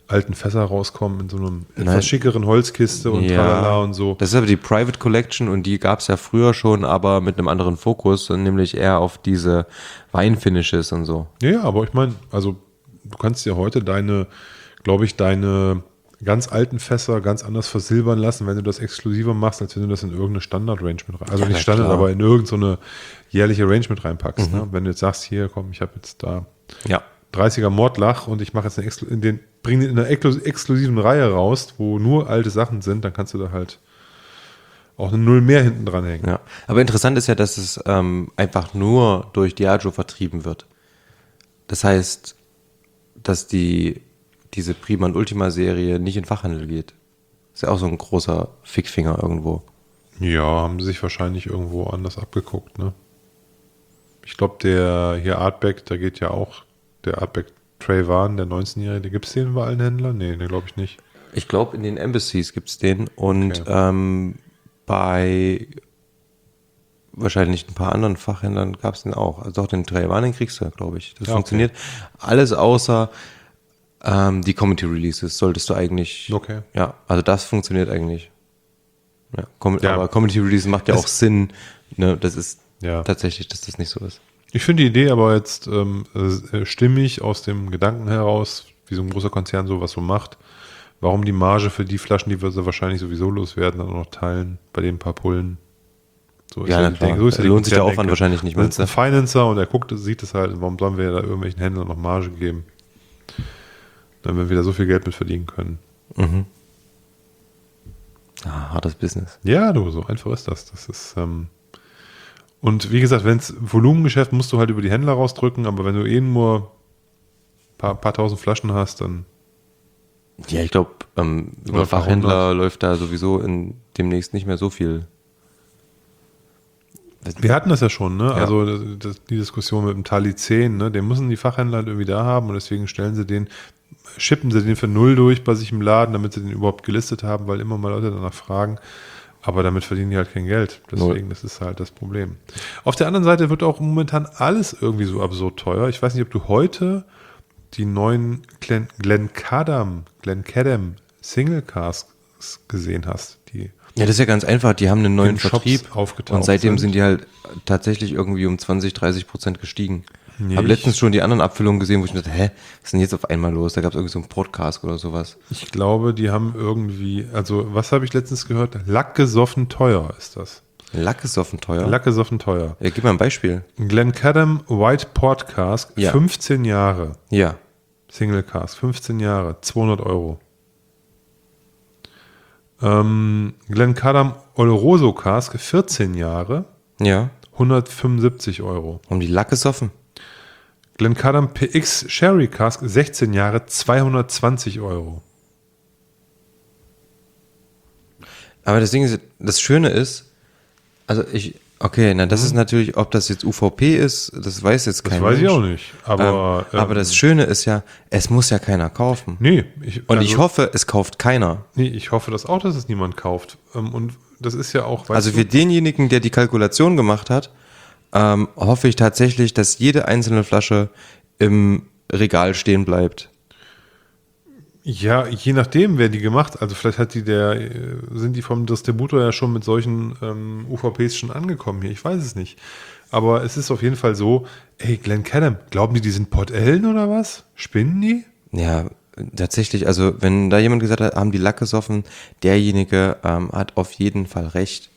Speaker 1: alten Fässer rauskommen in so einem etwas
Speaker 2: Nein.
Speaker 1: schickeren Holzkiste und tralala und so.
Speaker 2: Das ist aber die Private Collection und die gab es ja früher schon, aber mit einem anderen Fokus, nämlich eher auf diese Weinfinishes und so.
Speaker 1: Ja, ja, aber ich meine, also du kannst dir heute deine, glaube ich, deine ganz alten Fässer ganz anders versilbern lassen, wenn du das exklusiver machst, als wenn du das in irgendeine Standard-Range mit rein, also
Speaker 2: Ja,
Speaker 1: nicht
Speaker 2: na
Speaker 1: Standard,
Speaker 2: klar.
Speaker 1: aber in irgendeine jährliche Range mit reinpackst. Ne? Wenn du jetzt sagst, hier, komm, ich habe jetzt da
Speaker 2: Ja.
Speaker 1: dreißiger Mordlach und ich mache jetzt eine Exklu in den, bring den in einer exklu- exklusiven Reihe raus, wo nur alte Sachen sind, dann kannst du da halt auch eine Null mehr hinten dran hängen.
Speaker 2: Ja, aber interessant ist ja, dass es ähm, einfach nur durch Diageo vertrieben wird. Das heißt, dass die diese Prima und Ultima Serie nicht in Fachhandel geht. Ist ja auch so ein großer Fickfinger irgendwo.
Speaker 1: Ja, haben sie sich wahrscheinlich irgendwo anders abgeguckt, ne? Ich glaube, der hier Artback, da geht ja auch der Artback Trayvon, der neunzehnjährige, gibt es den bei allen Händlern? Nee, den glaube ich nicht.
Speaker 2: Ich glaube, in den Embassies gibt's den und
Speaker 1: Okay.
Speaker 2: ähm, bei wahrscheinlich ein paar anderen Fachhändlern gab's den auch. Also auch den Trayvon, den kriegst du, glaube ich. Das
Speaker 1: Ja, okay.
Speaker 2: funktioniert. Alles außer ähm, die Community Releases solltest du eigentlich.
Speaker 1: Okay.
Speaker 2: Ja, also das funktioniert eigentlich. Ja, Com
Speaker 1: Ja.
Speaker 2: Aber Community Releases macht ja
Speaker 1: Es-
Speaker 2: auch Sinn. Ne? Das ist
Speaker 1: Ja.
Speaker 2: tatsächlich, dass das nicht so ist.
Speaker 1: Ich finde die Idee aber jetzt ähm, äh, stimmig aus dem Gedanken heraus, wie so ein großer Konzern sowas so macht. Warum die Marge für die Flaschen, die wir so wahrscheinlich sowieso loswerden, dann auch noch teilen, bei den paar Pullen. So
Speaker 2: Ja, na
Speaker 1: die
Speaker 2: klar.
Speaker 1: Denke- so ist ja die
Speaker 2: Lohnt sich der
Speaker 1: Konzerndenke.
Speaker 2: Aufwand wahrscheinlich nicht,
Speaker 1: Das
Speaker 2: meinst
Speaker 1: ist ein Financer und er guckt, sieht es halt, warum sollen wir da irgendwelchen Händlern noch Marge geben? Wenn wir wieder so viel Geld mit verdienen können.
Speaker 2: Ah, hartes Business.
Speaker 1: Ja, du, so einfach ist das. Das ist, ähm und wie gesagt, wenn es Volumengeschäft musst du halt über die Händler rausdrücken, aber wenn du eh nur ein paar, paar tausend Flaschen hast, dann
Speaker 2: Ja, ich glaube, ähm, über
Speaker 1: Oder
Speaker 2: Fachhändler läuft da sowieso in demnächst nicht mehr so viel.
Speaker 1: wir hatten das ja schon, ne?
Speaker 2: Ja.
Speaker 1: Also das, das, die Diskussion mit dem Tali zehn, ne? Den müssen die Fachhändler halt irgendwie da haben und deswegen stellen sie den, schippen sie den für null durch bei sich im Laden, damit sie den überhaupt gelistet haben, weil immer mal Leute danach fragen. Aber damit verdienen die halt kein Geld. Deswegen, das ist halt das Problem. Auf der anderen Seite wird auch momentan alles irgendwie so absurd teuer. Ich weiß nicht, ob du heute die neuen Glen, Glencadam, Glencadam Single Casks gesehen hast. Die
Speaker 2: Ja, das ist ja ganz einfach. Die haben einen neuen
Speaker 1: in Shops
Speaker 2: Vertrieb
Speaker 1: aufgetaucht
Speaker 2: und seitdem
Speaker 1: sind.
Speaker 2: sind die halt tatsächlich irgendwie um zwanzig, dreißig Prozent gestiegen.
Speaker 1: Nee,
Speaker 2: Habe
Speaker 1: ich-
Speaker 2: letztens schon die anderen Abfüllungen gesehen, wo ich mir dachte, hä, was ist denn jetzt auf einmal los? Da gab es irgendwie so einen Podcast oder sowas.
Speaker 1: Ich glaube, die haben irgendwie, also was habe ich letztens gehört? Lackgesoffen teuer ist das.
Speaker 2: Lack ist offen teuer.
Speaker 1: Lackgesoffen teuer.
Speaker 2: Ja, gib mal ein Beispiel.
Speaker 1: Glencadam White Port Cask,
Speaker 2: Ja.
Speaker 1: fünfzehn Jahre.
Speaker 2: Ja.
Speaker 1: Single Cask, fünfzehn Jahre, zweihundert Euro. Ähm, Glencadam Oloroso Cask, vierzehn Jahre,
Speaker 2: Ja.
Speaker 1: hundertfünfundsiebzig Euro.
Speaker 2: Um die Lack ist offen.
Speaker 1: Glencadam P X Sherry Cask, sechzehn Jahre, zweihundertzwanzig Euro.
Speaker 2: Aber das Ding ist, das Schöne ist, also ich, okay, na, das ist natürlich, ob das jetzt U V P ist, das weiß jetzt
Speaker 1: Das
Speaker 2: kein
Speaker 1: weiß ich
Speaker 2: Mensch.
Speaker 1: auch nicht. Aber,
Speaker 2: ähm, aber
Speaker 1: ähm,
Speaker 2: das Schöne ist ja, es muss ja keiner kaufen.
Speaker 1: Nee, ich,
Speaker 2: Und
Speaker 1: also-
Speaker 2: ich hoffe, es kauft keiner.
Speaker 1: Nee, ich hoffe das auch, dass es niemand kauft. Ähm, Und das ist ja auch, weißt
Speaker 2: Also
Speaker 1: du,
Speaker 2: für denjenigen, der die Kalkulation gemacht hat, ähm, hoffe ich tatsächlich, dass jede einzelne Flasche im Regal stehen bleibt.
Speaker 1: ja, je nachdem, wer die gemacht, also vielleicht hat die der, äh, sind die vom Distributor ja schon mit solchen ähm, U V Ps schon angekommen hier, ich weiß es nicht. Aber es ist auf jeden Fall so, ey, Glencadam, glauben die, die sind Port Ellen oder was? Spinnen die?
Speaker 2: Ja, tatsächlich, also wenn da jemand gesagt hat, haben die Lack gesoffen, derjenige ähm, hat auf jeden Fall recht.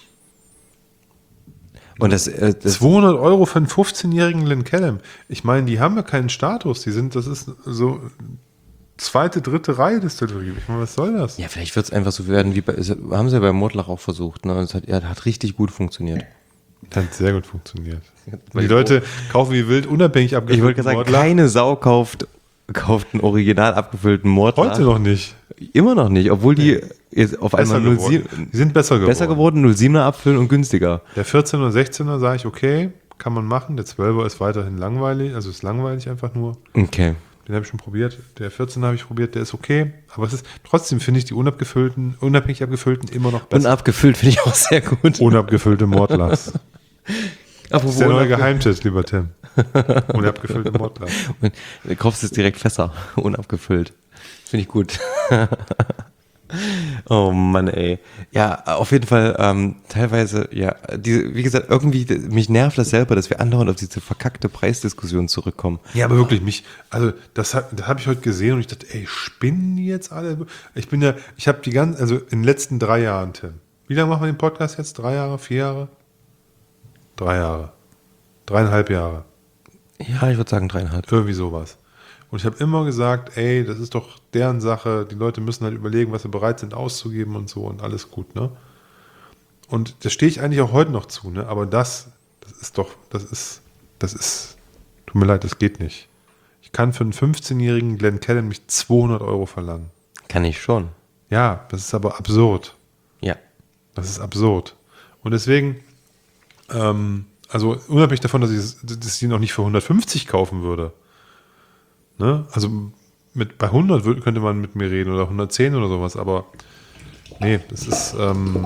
Speaker 2: Und das, äh, das
Speaker 1: zweihundert Euro für einen fünfzehnjährigen Glencadam. Ich meine, die haben ja keinen Status, die sind, das ist so zweite, dritte Reihe Distillerie. Ich meine, was soll das?
Speaker 2: ja, vielleicht wird es einfach so werden, wie bei, es- haben sie ja bei Mordlach auch versucht. Ne? Und es hat, ja, hat richtig gut funktioniert.
Speaker 1: Hat sehr gut funktioniert. Die Leute kaufen wie wild, unabhängig
Speaker 2: Ich wollte
Speaker 1: abgefüllten
Speaker 2: gerade sagen,
Speaker 1: Mordlach.
Speaker 2: keine Sau kauft, kauft einen original abgefüllten Mordlach.
Speaker 1: Heute noch nicht.
Speaker 2: Immer noch nicht, obwohl die jetzt auf
Speaker 1: Besser
Speaker 2: einmal
Speaker 1: geworden.
Speaker 2: null sieben
Speaker 1: Die sind besser geworden.
Speaker 2: besser geworden, null siebener abfüllen und günstiger.
Speaker 1: Der vierzehner, sechzehner sage ich, okay, kann man machen. Der zwölfer ist weiterhin langweilig, also ist langweilig einfach nur.
Speaker 2: Okay.
Speaker 1: Den habe ich schon probiert. Der vierzehner habe ich probiert, der ist okay. Aber es ist trotzdem, finde ich, die unabgefüllten, unabhängig abgefüllten immer noch
Speaker 2: Und
Speaker 1: besser.
Speaker 2: abgefüllt finde ich auch sehr gut.
Speaker 1: Unabgefüllte Mordlachs. Das
Speaker 2: Apropos
Speaker 1: ist der neue
Speaker 2: unabge-
Speaker 1: Geheimtipp, lieber Tim. Unabgefüllte Mordlachs.
Speaker 2: Du kaufst jetzt direkt Fässer, unabgefüllt. Finde ich gut. Oh Mann, ey. Ja, auf jeden Fall, ähm, teilweise, ja, diese, wie gesagt, irgendwie, mich nervt das selber, dass wir andauernd auf diese verkackte Preisdiskussion zurückkommen.
Speaker 1: Ja, aber wirklich, mich, also das, hat- das habe ich heute gesehen und ich dachte, ey, spinnen die jetzt alle? Ich bin ja, ich habe die ganzen, also in den letzten drei Jahren, Tim. Wie lange machen wir den Podcast jetzt? Drei Jahre, vier Jahre? Drei Jahre. Dreieinhalb Jahre.
Speaker 2: Ja, ich würde sagen dreieinhalb.
Speaker 1: Irgendwie sowas. Und ich habe immer gesagt, ey, das ist doch deren Sache. Die Leute müssen halt überlegen, was sie bereit sind auszugeben und so und alles gut, ne? Und da stehe ich eigentlich auch heute noch zu, ne? Aber das, das ist doch, das ist, das ist, tut mir leid, das geht nicht. Ich kann für einen fünfzehnjährigen Glenn Callan mich zweihundert Euro verlangen.
Speaker 2: Kann ich schon.
Speaker 1: Ja, das ist aber absurd.
Speaker 2: Ja.
Speaker 1: Das ist absurd. Und deswegen, ähm, also unabhängig davon, dass ich, es- dass ich ihn noch nicht für hundertfünfzig kaufen würde. Ne? Also mit, bei hundert wür- könnte man mit mir reden oder hundertzehn oder sowas, aber nee, das ist, ähm,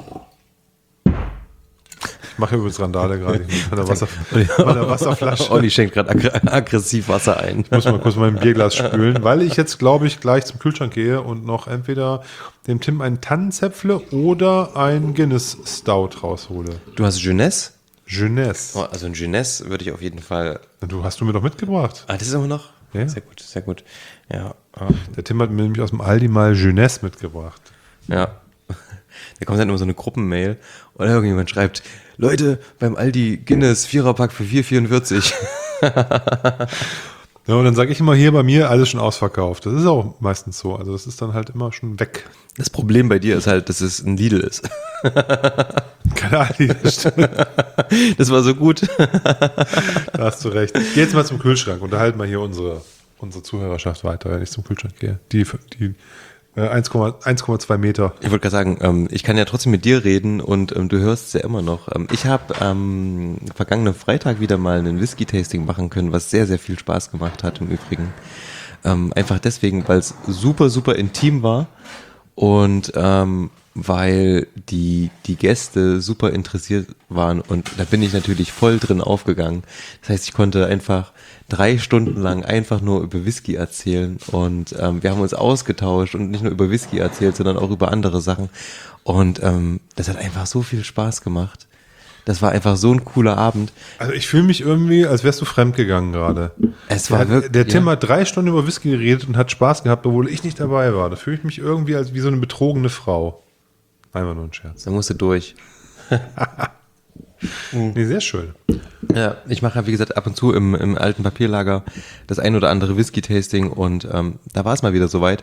Speaker 1: ich mache übrigens Randale gerade mit meiner, Wasser, meiner Wasserflasche.
Speaker 2: Olli schenkt gerade aggr aggressiv Wasser ein.
Speaker 1: Ich muss mal kurz mein Bierglas spülen, weil ich jetzt, glaube ich, gleich zum Kühlschrank gehe und noch entweder dem Tim einen Tannenzäpfle oder ein Guinness Stout raushole.
Speaker 2: Du hast Jeunesse?
Speaker 1: Jeunesse.
Speaker 2: Oh, also ein Jeunesse würde ich auf jeden Fall.
Speaker 1: Du hast du mir doch mitgebracht.
Speaker 2: Ah, das ist immer noch?
Speaker 1: Ja.
Speaker 2: Sehr gut, sehr gut. Ja. ah,
Speaker 1: Der Tim hat mir nämlich aus dem Aldi mal Jeunesse mitgebracht.
Speaker 2: Ja. Da kommt dann immer so eine Gruppenmail und irgendjemand schreibt, Leute, beim Aldi Guinness Viererpack für vier vierundvierzig.
Speaker 1: Ja, und dann sage ich immer, hier bei mir alles schon ausverkauft. Das ist auch meistens so. Also das ist dann halt immer schon weg.
Speaker 2: Das Problem bei dir ist halt, dass es ein Lidl ist.
Speaker 1: Keine Aldi, das stimmt.
Speaker 2: Das war so gut.
Speaker 1: Da hast du recht. Geh jetzt mal zum Kühlschrank. Unterhalten wir hier unsere, unsere Zuhörerschaft weiter, wenn ich zum Kühlschrank gehe. Die, die äh, eins Komma zwei Meter.
Speaker 2: Ich wollte gerade sagen, ähm, ich kann ja trotzdem mit dir reden und ähm, du hörst es ja immer noch. Ähm, ich habe am vergangenen Freitag wieder mal ein Whisky-Tasting machen können, was sehr, sehr viel Spaß gemacht hat im Übrigen. Ähm, einfach deswegen, weil es super, super intim war und ähm, weil die, die Gäste super interessiert waren und da bin ich natürlich voll drin aufgegangen. Das heißt, ich konnte einfach drei Stunden lang einfach nur über Whisky erzählen und ähm, wir haben uns ausgetauscht und nicht nur über Whisky erzählt, sondern auch über andere Sachen und ähm, das hat einfach so viel Spaß gemacht. Das war einfach so ein cooler Abend.
Speaker 1: Also ich fühle mich irgendwie, als wärst du fremdgegangen gerade.
Speaker 2: Es
Speaker 1: Der,
Speaker 2: war
Speaker 1: hat,
Speaker 2: wirklich,
Speaker 1: der Tim
Speaker 2: ja.
Speaker 1: hat drei Stunden über Whisky geredet und hat Spaß gehabt, obwohl ich nicht dabei war. Da fühle ich mich irgendwie als wie so eine betrogene Frau. Einmal nur ein Scherz.
Speaker 2: Da musste durch.
Speaker 1: Nee, sehr schön.
Speaker 2: Ja, ich mache ja, wie gesagt, ab und zu im, im alten Papierlager das ein oder andere Whisky-Tasting und ähm, da war es mal wieder soweit.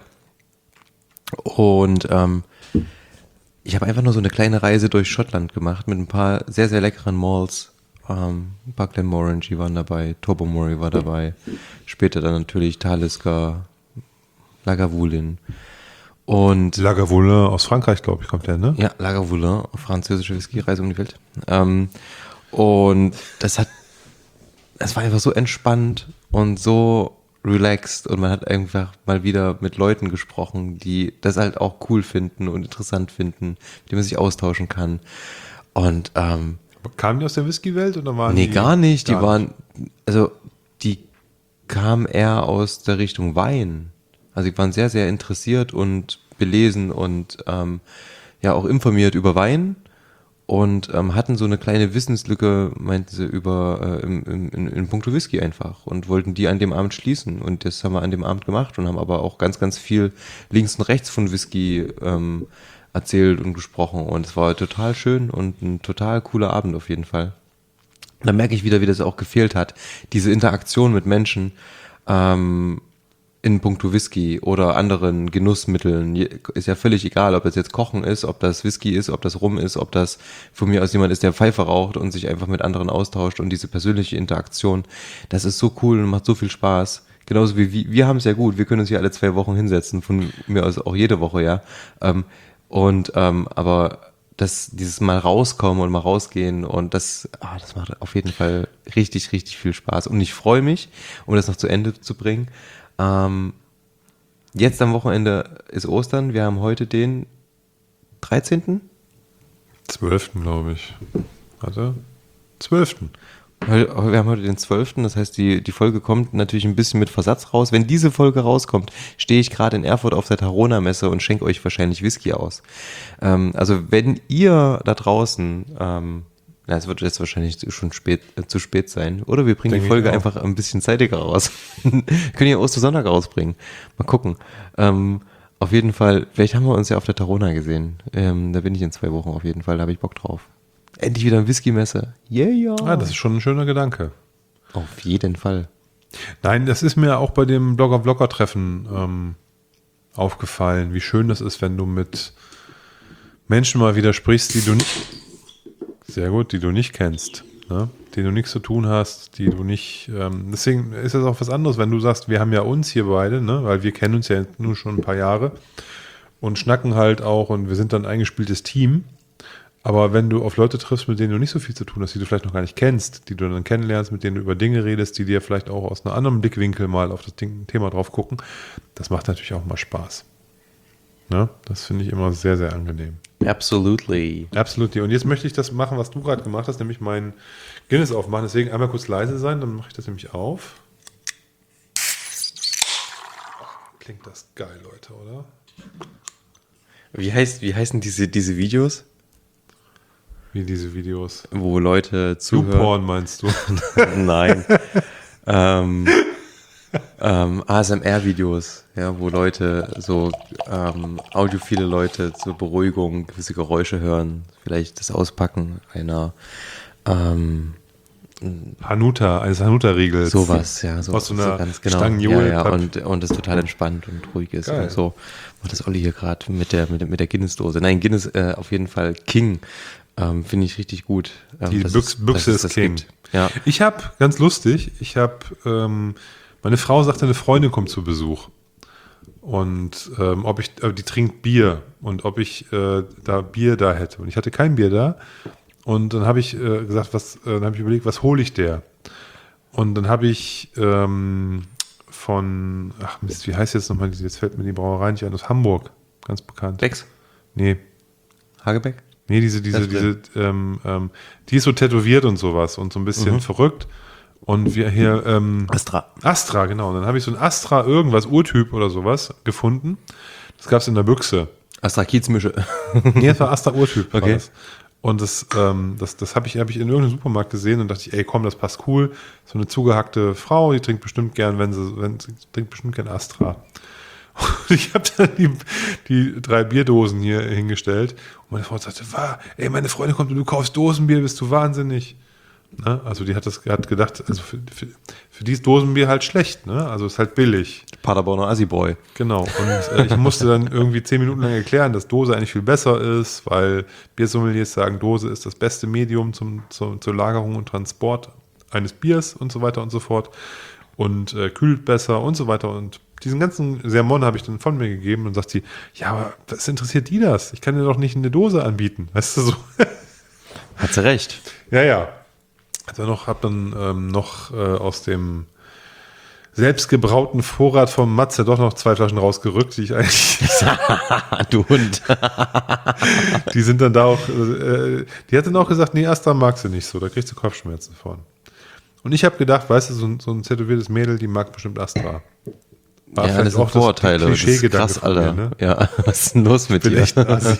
Speaker 2: Und ähm, ich habe einfach nur so eine kleine Reise durch Schottland gemacht mit ein paar sehr, sehr leckeren Malls. Ähm, ein paar Glenmorangie waren dabei, Tobermory war dabei, später dann natürlich Talisker, Lagavulin und
Speaker 1: Lagavulin aus Frankreich, glaube ich, kommt der, ne?
Speaker 2: ja, Lagavulin, französische Whisky-Reise um die Welt. Ähm, und das hat, das war einfach so entspannt und so relaxed und man hat einfach mal wieder mit Leuten gesprochen, die das halt auch cool finden und interessant finden, mit denen man sich austauschen kann. Und ähm,
Speaker 1: Kamen die aus der Whisky-Welt oder waren
Speaker 2: nee,
Speaker 1: die?
Speaker 2: gar nicht. Die
Speaker 1: Gar
Speaker 2: waren, also die kamen eher aus der Richtung Wein. Also die waren sehr, sehr interessiert und belesen und ähm, ja auch informiert über Wein und ähm, hatten so eine kleine Wissenslücke, meinten sie, über äh, im, im, in, in puncto Whisky einfach und wollten die an dem Abend schließen und das haben wir an dem Abend gemacht und haben aber auch ganz, ganz viel links und rechts von Whisky ähm, erzählt und gesprochen und es war total schön und ein total cooler Abend auf jeden Fall. Da merke ich wieder, wie das auch gefehlt hat, diese Interaktion mit Menschen, ähm, in puncto Whisky oder anderen Genussmitteln, ist ja völlig egal, ob das jetzt Kochen ist, ob das Whisky ist, ob das Rum ist, ob das von mir aus jemand ist, der Pfeife raucht und sich einfach mit anderen austauscht und diese persönliche Interaktion, das ist so cool und macht so viel Spaß. Genauso wie wir, wir haben es ja gut, wir können uns hier alle zwei Wochen hinsetzen, von mir aus auch jede Woche, ja. Und, ähm, aber das, dieses mal rauskommen und mal rausgehen und das, ah, das macht auf jeden Fall richtig, richtig viel Spaß und ich freue mich, um das noch zu Ende zu bringen. Ähm, jetzt am Wochenende ist Ostern. Wir haben heute den dreizehnten
Speaker 1: zwölften glaube ich. Warte. zwölften
Speaker 2: Wir haben heute den zwölften Das heißt, die, die Folge kommt natürlich ein bisschen mit Versatz raus. Wenn diese Folge rauskommt, stehe ich gerade in Erfurt auf der Tarona-Messe und schenke euch wahrscheinlich Whisky aus. Ähm, also wenn ihr da draußen, ähm, na, es wird jetzt wahrscheinlich schon spät, äh, zu spät sein, oder wir bringen
Speaker 1: Denke
Speaker 2: die Folge
Speaker 1: ich auch.
Speaker 2: einfach ein bisschen zeitiger raus. Können ja Ostersonntag rausbringen. Mal gucken. Ähm, auf jeden Fall, vielleicht haben wir uns ja auf der Tarona gesehen. Ähm, da bin ich in zwei Wochen auf jeden Fall, da habe ich Bock drauf. Endlich wieder eine Whisky-Messe. Yeah, ja.
Speaker 1: Ah, das ist schon ein schöner Gedanke.
Speaker 2: Auf jeden Fall.
Speaker 1: Nein, das ist mir auch bei dem Blogger-Blogger-Treffen ähm, aufgefallen, wie schön das ist, wenn du mit Menschen mal wieder sprichst, die du nicht, sehr gut, die du nicht kennst, ne? Die du nichts zu tun hast, die du nicht, ähm, deswegen ist das auch was anderes, wenn du sagst, wir haben ja uns hier beide, ne? Weil wir kennen uns ja nun schon ein paar Jahre und schnacken halt auch und wir sind dann ein eingespieltes Team. Aber wenn du auf Leute triffst, mit denen du nicht so viel zu tun hast, die du vielleicht noch gar nicht kennst, die du dann kennenlernst, mit denen du über Dinge redest, die dir vielleicht auch aus einem anderen Blickwinkel mal auf das Ding, Thema drauf gucken, das macht natürlich auch mal Spaß. Ne? Das finde ich immer sehr, sehr angenehm.
Speaker 2: Absolutely.
Speaker 1: Absolut. Und jetzt möchte ich das machen, was du gerade gemacht hast, nämlich meinen Guinness aufmachen. Deswegen einmal kurz leise sein, dann mache ich das nämlich auf. Klingt das geil, Leute, oder?
Speaker 2: Wie heißt, wie heißen diese, diese Videos,
Speaker 1: Wie diese Videos.
Speaker 2: wo Leute zuhören?
Speaker 1: YouPorn meinst du?
Speaker 2: Nein. ähm, ähm, A S M R-Videos, ja, wo Leute so ähm, audiophile Leute zur Beruhigung gewisse Geräusche hören, vielleicht das Auspacken einer ähm,
Speaker 1: Hanuta, eines Hanuta-Riegels.
Speaker 2: sowas, ja, so,
Speaker 1: Aus so einer
Speaker 2: ganz genau.
Speaker 1: Stangenjol-
Speaker 2: ja, ja,
Speaker 1: Tab-
Speaker 2: und, und das total entspannt und ruhig ist.
Speaker 1: Geil.
Speaker 2: Und so macht das Olli hier gerade mit der, mit, der- mit der Guinness-Dose. Nein, Guinness äh, auf jeden Fall King. Ähm, Finde ich richtig gut. Ähm,
Speaker 1: Die
Speaker 2: dass
Speaker 1: Büchs,
Speaker 2: es-
Speaker 1: Büchse
Speaker 2: dass es
Speaker 1: ist
Speaker 2: das
Speaker 1: King.
Speaker 2: gibt. Ja.
Speaker 1: Ich habe, ganz lustig, ich habe, ähm, meine Frau sagte, eine Freundin kommt zu Besuch. Und ähm, ob ich, äh, die trinkt Bier und ob ich äh, da Bier da hätte. Und ich hatte kein Bier da. Und dann habe ich äh, gesagt, was, äh, dann habe ich überlegt, was hole ich der? Und dann habe ich ähm, von, ach Mist, wie heißt jetzt nochmal, diese- jetzt fällt mir die Brauerei nicht ein, aus Hamburg, ganz bekannt.
Speaker 2: Becks?
Speaker 1: Nee,
Speaker 2: Hagebeck?
Speaker 1: nee, diese, diese,
Speaker 2: Das
Speaker 1: diese, ähm, ähm, die ist so tätowiert und sowas und so ein bisschen verrückt. Und wir hier, ähm,
Speaker 2: Astra.
Speaker 1: Astra, genau. Und dann habe ich so ein Astra irgendwas, Urtyp oder sowas gefunden. Das gab es in der Büchse.
Speaker 2: Astra Kiezmische.
Speaker 1: Nee, das war Astra Urtyp. war
Speaker 2: Okay.
Speaker 1: das. Und das, ähm, das, das habe ich, hab ich in irgendeinem Supermarkt gesehen und dachte ich, ey, komm, das passt cool. So eine zugehackte Frau, die trinkt bestimmt gern, wenn sie, wenn sie trinkt bestimmt gern Astra. Und ich habe dann die, die drei Bierdosen hier hingestellt und meine Frau sagte, war, ey, meine Freundin kommt und du kaufst Dosenbier, bist du wahnsinnig. Ne? Also die hat das hat gedacht, also für, für, für die ist Dosenbier halt schlecht, ne? Also ist halt billig.
Speaker 2: Paderborner Assi-Boy.
Speaker 1: Genau. Und äh, ich musste dann irgendwie zehn Minuten lang erklären, dass Dose eigentlich viel besser ist, weil Biersommeliers sagen, Dose ist das beste Medium zum, zum, zur Lagerung und Transport eines Biers und so weiter und so fort. Und äh, kühlt besser und so weiter. Und diesen ganzen Sermon habe ich dann von mir gegeben und sagt sie, ja, aber was interessiert die das? Ich kann dir doch nicht eine Dose anbieten. Weißt du so?
Speaker 2: Hat sie recht.
Speaker 1: Ja, ja. Also noch, habe dann ähm, noch äh, aus dem selbstgebrauten Vorrat vom Matze doch noch zwei Flaschen rausgerückt, die ich eigentlich,
Speaker 2: du Hund.
Speaker 1: die sind dann da auch, äh, die hat dann auch gesagt, nee, Astra magst du nicht so, da kriegst du Kopfschmerzen von. Und ich habe gedacht, weißt du, so ein, so ein tätowiertes Mädel, die mag bestimmt Astra. War
Speaker 2: Ja,
Speaker 1: vielleicht
Speaker 2: das sind Vorurteile. Das ist
Speaker 1: Klischeegedanke
Speaker 2: krass,
Speaker 1: von
Speaker 2: Alter.
Speaker 1: mir, ne?
Speaker 2: Ja, was ist denn los mit
Speaker 1: Bin
Speaker 2: dir?
Speaker 1: echt ein Assi.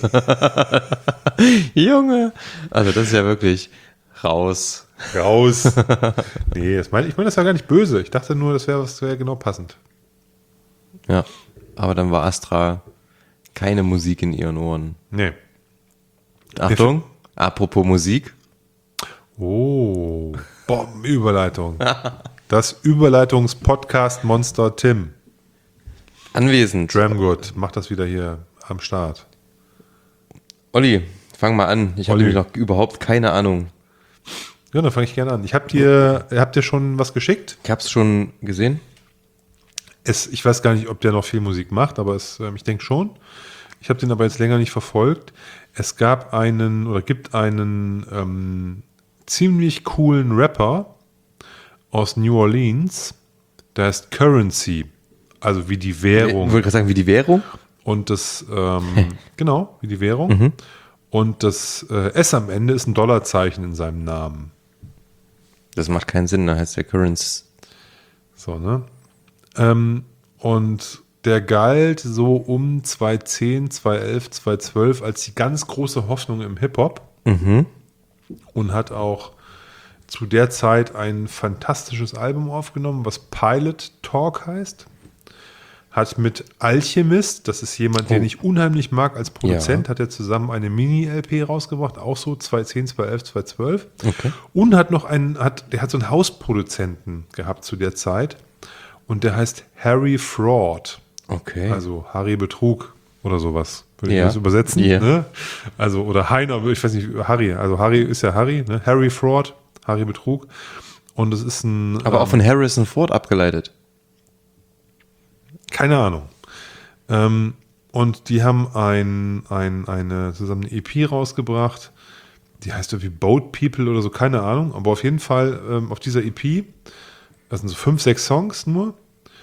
Speaker 2: Junge. Also das ist ja wirklich raus.
Speaker 1: Raus. Nee, das mein, ich meine das war gar nicht böse. Ich dachte nur, das wäre was wäre genau passend.
Speaker 2: Ja, aber dann war Astra keine Musik in ihren Ohren.
Speaker 1: Nee.
Speaker 2: Achtung, apropos Musik.
Speaker 1: Oh, Bombenüberleitung. Das Überleitungs-Podcast-Monster Tim.
Speaker 2: Anwesend.
Speaker 1: Dramgood macht das wieder hier am Start.
Speaker 2: Olli, fang mal an. Ich habe
Speaker 1: Olli.
Speaker 2: nämlich noch überhaupt keine Ahnung.
Speaker 1: Ja, dann fange ich gerne an. Ich habe dir, habt ihr schon was geschickt?
Speaker 2: Ich hab's schon gesehen.
Speaker 1: Es, ich weiß gar nicht, ob der noch viel Musik macht, aber es, ähm, ich denke schon. Ich habe den aber jetzt länger nicht verfolgt. Es gab einen oder gibt einen ähm, ziemlich coolen Rapper aus New Orleans, der heißt Currency, also wie die Währung.
Speaker 2: Ich wollte gerade sagen, wie die Währung.
Speaker 1: Und das, ähm, genau, wie die Währung. Und das äh, S am Ende ist ein Dollarzeichen in seinem Namen.
Speaker 2: Das macht keinen Sinn, da heißt der Currents.
Speaker 1: So, ne? Ähm, und der galt so um zweitausendzehn, zweitausendelf, zweitausendzwölf als die ganz große Hoffnung im Hip-Hop
Speaker 2: Mhm.
Speaker 1: und hat auch zu der Zeit ein fantastisches Album aufgenommen, was Pilot Talk heißt. Hat mit Alchemist, das ist jemand, den
Speaker 2: Oh.
Speaker 1: ich unheimlich mag als Produzent,
Speaker 2: Ja.
Speaker 1: hat er zusammen eine Mini-L P rausgebracht, auch so zweitausendzehn, zweitausendelf, zweitausendzwölf.
Speaker 2: Okay.
Speaker 1: Und hat noch einen, hat, der hat so einen Hausproduzenten gehabt zu der Zeit und der heißt Harry Fraud.
Speaker 2: Okay.
Speaker 1: Also Harry Betrug oder sowas, würde ich
Speaker 2: Ja.
Speaker 1: das übersetzen.
Speaker 2: Ja.
Speaker 1: Ne? Also, oder Heiner, ich weiß nicht, Harry. Also Harry ist ja Harry, ne? Harry Fraud, Harry Betrug. Und es ist ein.
Speaker 2: Aber auch
Speaker 1: ähm,
Speaker 2: von Harrison Ford abgeleitet.
Speaker 1: Keine Ahnung. Ähm, und die haben ein, ein, eine, zusammen eine E P rausgebracht, die heißt irgendwie Boat People oder so, keine Ahnung. Aber auf jeden Fall ähm, auf dieser E P, das sind so fünf, sechs Songs nur,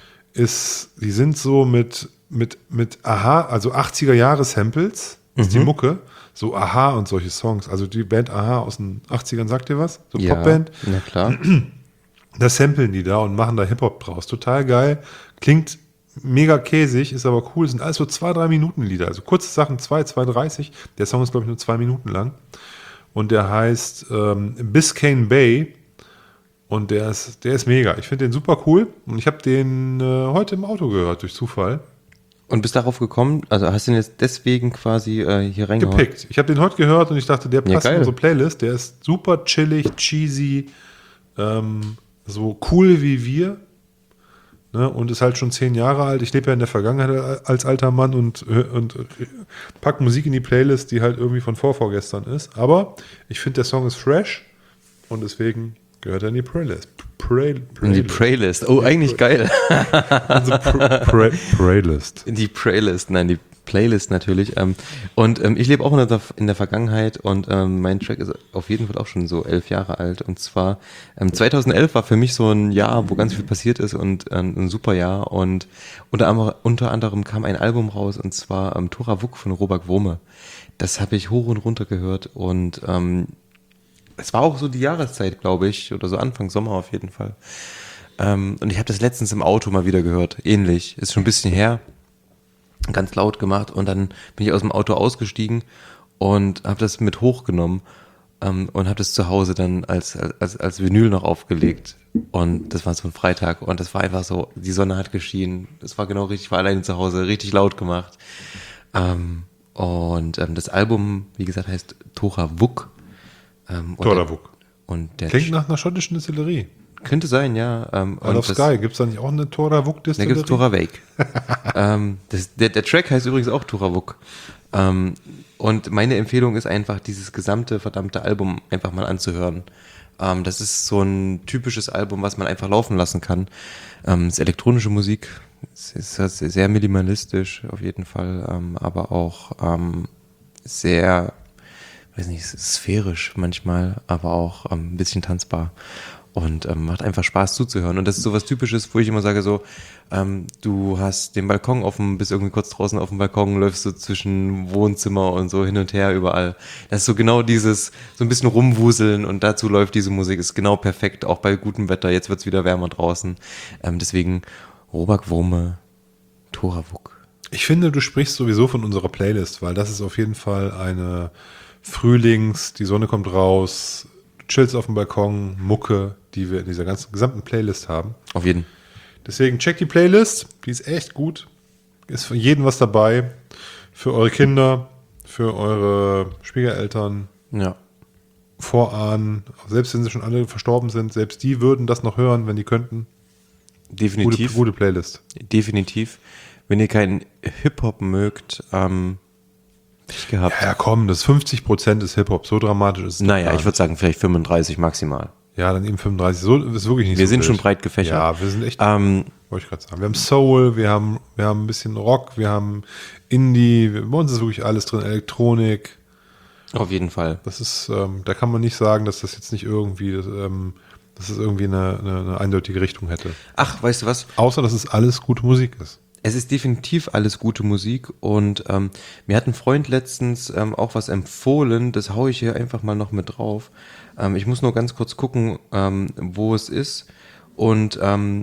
Speaker 1: ist, die sind so mit, mit, mit Aha, also achtziger-Jahre-Samples, ist die Mucke, so Aha und solche Songs. Also die Band Aha aus den achtzigern, sagt ihr was? So
Speaker 2: Ja,
Speaker 1: Popband.
Speaker 2: na klar.
Speaker 1: Da samplen die da und machen da Hip-Hop draus. Total geil. Klingt mega käsig, ist aber cool. Sind alles so zwei, drei Minuten Lieder. Also kurze Sachen, zwei, zwei dreißig. Der Song ist, glaube ich, nur zwei Minuten lang. Und der heißt ähm, Biscayne Bay. Und der ist, der ist mega. Ich finde den super cool. Und ich habe den äh, heute im Auto gehört, durch Zufall.
Speaker 2: Und bist darauf gekommen, also hast du ihn jetzt deswegen quasi äh, hier reingehauen?
Speaker 1: Gepickt. Ich habe den heute gehört und ich dachte, der
Speaker 2: Ja,
Speaker 1: passt in
Speaker 2: geil.
Speaker 1: unsere Playlist. Der ist super chillig, cheesy, ähm, so cool wie wir. Ne? Und ist halt schon zehn Jahre alt. Ich lebe ja in der Vergangenheit als alter Mann und, und pack Musik in die Playlist, die halt irgendwie von vorvorgestern ist. Aber ich finde, der Song ist fresh und deswegen gehört er in die Playlist. Play,
Speaker 2: In die Playlist. Oh, eigentlich geil.
Speaker 1: Also Play, Playlist.
Speaker 2: In die Playlist, nein, die Playlist natürlich. Ähm, und ähm, ich lebe auch in der, in der Vergangenheit und ähm, mein Track ist auf jeden Fall auch schon so elf Jahre alt. Und zwar ähm, zweitausendelf war für mich so ein Jahr, wo ganz viel passiert ist und ähm, ein super Jahr. Und unter, anderem- unter anderem kam ein Album raus und zwar ähm, Tora Wuk von Robert Wurme. Das habe ich hoch und runter gehört und ähm, es war auch so die Jahreszeit, glaube ich, oder so Anfang Sommer auf jeden Fall. Ähm, und ich habe das letztens im Auto mal wieder gehört, ähnlich, ist schon ein bisschen her, ganz laut gemacht und dann bin ich aus dem Auto ausgestiegen und habe das mit hochgenommen ähm, und habe das zu Hause dann als, als, als Vinyl noch aufgelegt und das war so ein Freitag und das war einfach so, die Sonne hat geschienen, das war genau richtig, ich war alleine zu Hause, richtig laut gemacht. Ähm, und ähm, das Album, wie gesagt, heißt Tora Wuk. Ähm, und
Speaker 1: Tora
Speaker 2: der-
Speaker 1: Wuk.
Speaker 2: Und der
Speaker 1: Klingt nach einer schottischen Distillerie.
Speaker 2: könnte sein, ja. Ähm,
Speaker 1: Isle
Speaker 2: und
Speaker 1: of
Speaker 2: das-
Speaker 1: Skye, gibt es da nicht auch eine Tora Wuk
Speaker 2: Da
Speaker 1: Distillerie?
Speaker 2: gibt es Tora Wake. ähm, das, der, der Track heißt übrigens auch Tora Wuk. Ähm, und meine Empfehlung ist einfach, dieses gesamte verdammte Album einfach mal anzuhören. Ähm, das ist so ein typisches Album, was man einfach laufen lassen kann. Ähm, es ist elektronische Musik, es ist halt sehr minimalistisch auf jeden Fall, ähm, aber auch ähm, sehr, weiß nicht, sphärisch manchmal, aber auch ähm, ein bisschen tanzbar. Und ähm, macht einfach Spaß zuzuhören. Und das ist so was Typisches, wo ich immer sage so, ähm, du hast den Balkon offen, bist irgendwie kurz draußen auf dem Balkon, läufst so zwischen Wohnzimmer und so hin und her überall. Das ist so genau dieses, so ein bisschen rumwuseln und dazu läuft diese Musik, ist genau perfekt, auch bei gutem Wetter. Jetzt wird's wieder wärmer draußen. Ähm, deswegen Robert Wurme, Tora Wuk.
Speaker 1: Ich finde, du sprichst sowieso von unserer Playlist, weil das ist auf jeden Fall eine Frühlings, die Sonne kommt raus, du chillst auf dem Balkon, Mucke, die wir in dieser ganzen gesamten Playlist haben.
Speaker 2: Auf jeden.
Speaker 1: Deswegen check die Playlist, die ist echt gut. Ist für jeden was dabei. Für eure Kinder, für eure Schwiegereltern,
Speaker 2: Ja.
Speaker 1: Vorahnen, selbst wenn sie schon alle verstorben sind, selbst die würden das noch hören, wenn die könnten. Gute,
Speaker 2: Definitiv.
Speaker 1: gute Playlist.
Speaker 2: Definitiv. Wenn ihr keinen Hip-Hop mögt, ähm, Pech gehabt.
Speaker 1: Ja, komm, das fünfzig Prozent ist Hip-Hop, so dramatisch ist es.
Speaker 2: Naja,
Speaker 1: gar
Speaker 2: ich würde
Speaker 1: nicht.
Speaker 2: sagen, vielleicht fünfunddreißig maximal.
Speaker 1: Ja, dann eben fünfunddreißig, so ist wirklich nicht
Speaker 2: Wir
Speaker 1: so
Speaker 2: sind
Speaker 1: wild.
Speaker 2: schon breit gefächert.
Speaker 1: Ja, wir sind echt,
Speaker 2: Ähm,
Speaker 1: wollte ich gerade sagen. Wir haben Soul, wir haben, wir haben ein bisschen Rock, wir haben Indie, wir- bei uns ist wirklich alles drin, Elektronik.
Speaker 2: auf jeden Fall.
Speaker 1: Das ist, ähm, da kann man nicht sagen, dass das jetzt nicht irgendwie, ähm, dass es irgendwie eine, eine, eine eindeutige Richtung hätte.
Speaker 2: Ach, weißt du was?
Speaker 1: Außer, dass es alles gute Musik ist.
Speaker 2: es ist definitiv alles gute Musik und ähm, mir hat ein Freund letztens ähm, auch was empfohlen, das haue ich hier einfach mal noch mit drauf. Ähm, ich muss nur ganz kurz gucken, ähm, wo es ist und ähm,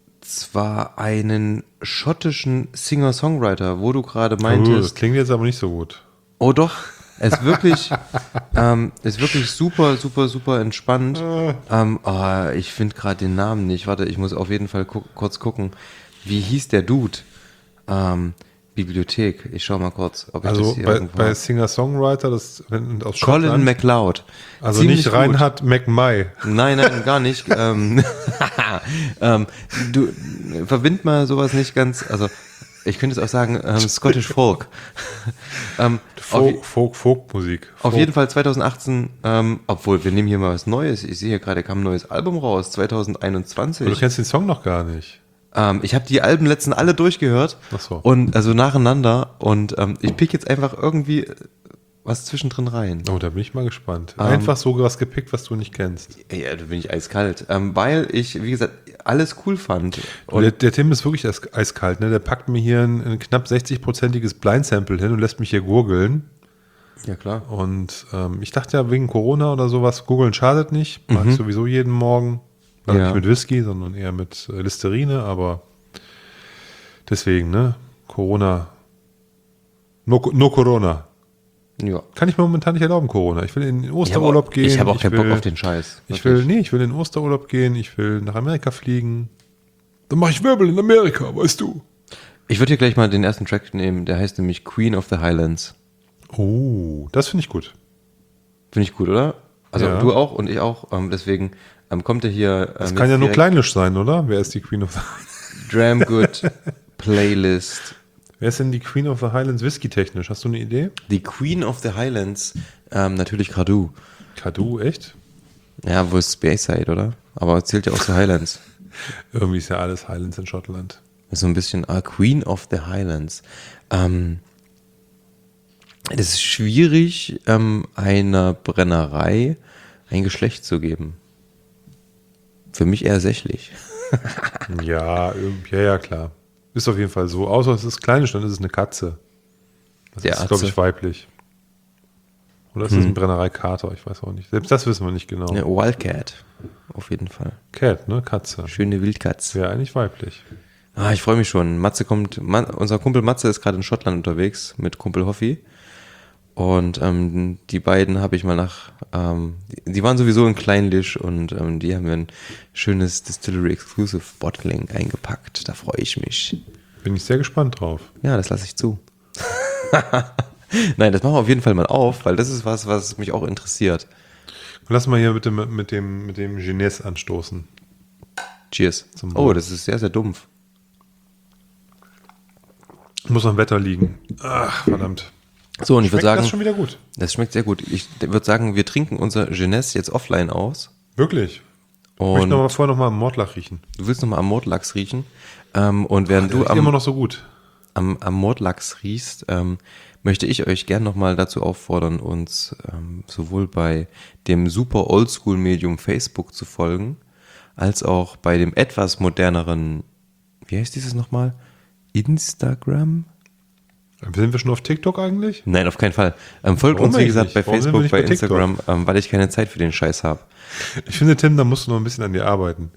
Speaker 2: zwar einen schottischen Singer-Songwriter, wo du gerade
Speaker 1: Oh, das
Speaker 2: meintest,
Speaker 1: klingt jetzt aber nicht so gut.
Speaker 2: oh doch, es ist wirklich, ähm, ist wirklich super, super, super entspannt. Ähm, oh, ich finde gerade den Namen nicht. Warte, ich muss auf jeden Fall gu- kurz gucken. Wie hieß der Dude? Ähm, Bibliothek. Ich schau mal kurz, ob ich
Speaker 1: Also
Speaker 2: das hier
Speaker 1: bei,
Speaker 2: irgendwo
Speaker 1: bei
Speaker 2: hab.
Speaker 1: Singer-Songwriter, das wenn, aus
Speaker 2: Colin
Speaker 1: Schottland,
Speaker 2: MacLeod.
Speaker 1: also
Speaker 2: Ziemlich
Speaker 1: nicht
Speaker 2: gut.
Speaker 1: Reinhard McMay.
Speaker 2: Nein, nein, gar nicht. ähm, ähm, du verbind mal sowas nicht ganz, also ich könnte es auch sagen, ähm, Scottish Folk. ähm, auf,
Speaker 1: Folk, Folk, Folkmusik.
Speaker 2: auf
Speaker 1: Folk.
Speaker 2: jeden Fall zwanzig achtzehn, ähm, obwohl wir nehmen hier mal was Neues. Ich sehe hier gerade, kam ein neues Album raus, zwanzig einundzwanzig.
Speaker 1: Aber du kennst den Song noch gar nicht.
Speaker 2: Ähm, ich habe die Alben letzten alle durchgehört.
Speaker 1: Ach so.
Speaker 2: Und also nacheinander und ähm, ich pick jetzt einfach irgendwie was zwischendrin rein.
Speaker 1: Oh, da bin ich mal gespannt.
Speaker 2: Ähm,
Speaker 1: Einfach so was gepickt, was du nicht kennst.
Speaker 2: Ja, da bin ich eiskalt. Ähm, weil ich, wie gesagt, alles cool fand.
Speaker 1: Und
Speaker 2: Und
Speaker 1: der, der Tim ist wirklich eis- eiskalt, ne? Der packt mir hier ein, ein knapp sechzig-prozentiges Blind-Sample hin und lässt mich hier gurgeln.
Speaker 2: ja klar.
Speaker 1: Und ähm, ich dachte ja, wegen Corona oder sowas, googeln schadet nicht. Mach ich sowieso jeden Morgen. Also
Speaker 2: Ja.
Speaker 1: nicht mit Whisky, sondern eher mit äh, Listerine, aber deswegen, ne? Corona. No, no Corona.
Speaker 2: Ja.
Speaker 1: Kann ich mir momentan nicht erlauben, Corona. Ich will in den
Speaker 2: Ich habe
Speaker 1: Osterurlaub
Speaker 2: auch,
Speaker 1: gehen.
Speaker 2: ich hab auch keinen
Speaker 1: will,
Speaker 2: Bock auf den Scheiß.
Speaker 1: Ich
Speaker 2: Wirklich.
Speaker 1: will, nee, ich will in den Osterurlaub gehen. Ich will nach Amerika fliegen. Dann mache ich Wirbel in Amerika, weißt du.
Speaker 2: Ich würde hier gleich mal den ersten Track nehmen, der heißt nämlich Queen of the Highlands.
Speaker 1: Oh, das finde ich gut.
Speaker 2: Finde ich gut, oder? Also
Speaker 1: Ja.
Speaker 2: du auch und ich auch. Ähm, deswegen ähm, kommt er hier. Ähm,
Speaker 1: Das kann ja nur Kleinisch sein, oder? Wer ist die Queen of the
Speaker 2: Dramgood Playlist.
Speaker 1: Wer ist denn die Queen of the Highlands whisky-technisch? Hast du eine Idee?
Speaker 2: Die Queen of the Highlands, ähm, natürlich Cardu.
Speaker 1: Kadu, echt?
Speaker 2: Ja, wo ist Speyside, oder? Aber zählt ja auch zu Highlands.
Speaker 1: Irgendwie ist ja alles Highlands in Schottland.
Speaker 2: So ein bisschen ah, Queen of the Highlands. Ähm, es ist schwierig, ähm, einer Brennerei ein Geschlecht zu geben. Für mich eher sächlich.
Speaker 1: Ja, irgendwie- ja, ja, klar. Ist auf jeden Fall so. Außer es ist Kleinisch, dann ist es eine Katze. Das
Speaker 2: Der
Speaker 1: ist, glaube ich,
Speaker 2: Atze.
Speaker 1: weiblich. Oder ist es ein Brennerei-Kater? Ich weiß auch nicht. Selbst das wissen wir nicht genau.
Speaker 2: Ja, Wildcat, auf jeden Fall.
Speaker 1: Cat, ne? Katze.
Speaker 2: Schöne Wildkatz.
Speaker 1: Wäre eigentlich weiblich.
Speaker 2: Ah, ich freue mich schon. Matze kommt, Ma, unser Kumpel Matze ist gerade in Schottland unterwegs mit Kumpel Hoffi. Und ähm, die beiden habe ich mal nach, ähm, die, die waren sowieso in Kleinlisch und ähm, die haben mir ein schönes Distillery Exclusive Bottling eingepackt. Da freue ich mich.
Speaker 1: Bin ich sehr gespannt drauf.
Speaker 2: Ja, das lasse ich zu. Nein, das machen wir auf jeden Fall mal auf, weil das ist was, was mich auch interessiert.
Speaker 1: Lass mal hier mit dem, mit dem, mit dem Jeunesse anstoßen.
Speaker 2: Cheers.
Speaker 1: Zum
Speaker 2: Oh,
Speaker 1: Wohl.
Speaker 2: das ist sehr, sehr dumpf.
Speaker 1: Muss am Wetter liegen. Ach, verdammt.
Speaker 2: So, und ich würde
Speaker 1: Schmeckt
Speaker 2: sagen,
Speaker 1: das schon wieder gut.
Speaker 2: das schmeckt sehr gut. Ich würde sagen, wir trinken unser Jeunesse jetzt offline aus.
Speaker 1: Wirklich. Ich möchte
Speaker 2: Und
Speaker 1: noch mal vorher noch mal am Mordlach riechen.
Speaker 2: du willst nochmal am Mordlachs riechen. Ähm, und während
Speaker 1: Der
Speaker 2: du
Speaker 1: riecht immer
Speaker 2: am,
Speaker 1: noch so gut.
Speaker 2: am, am Mordlachs riechst, ähm, möchte ich euch gern nochmal dazu auffordern, uns ähm, sowohl bei dem super Oldschool-Medium Facebook zu folgen, als auch bei dem etwas moderneren, wie heißt dieses nochmal? Instagram?
Speaker 1: Sind wir schon auf TikTok eigentlich?
Speaker 2: Nein, auf keinen Fall. Ähm, folgt
Speaker 1: Warum
Speaker 2: uns, wie
Speaker 1: eigentlich
Speaker 2: gesagt,
Speaker 1: nicht?
Speaker 2: bei
Speaker 1: Warum sind wir
Speaker 2: Facebook,
Speaker 1: nicht
Speaker 2: bei
Speaker 1: bei TikTok?
Speaker 2: Instagram, ähm, weil ich keine Zeit für den Scheiß habe.
Speaker 1: Ich finde, Tim, da musst du noch ein bisschen an dir arbeiten.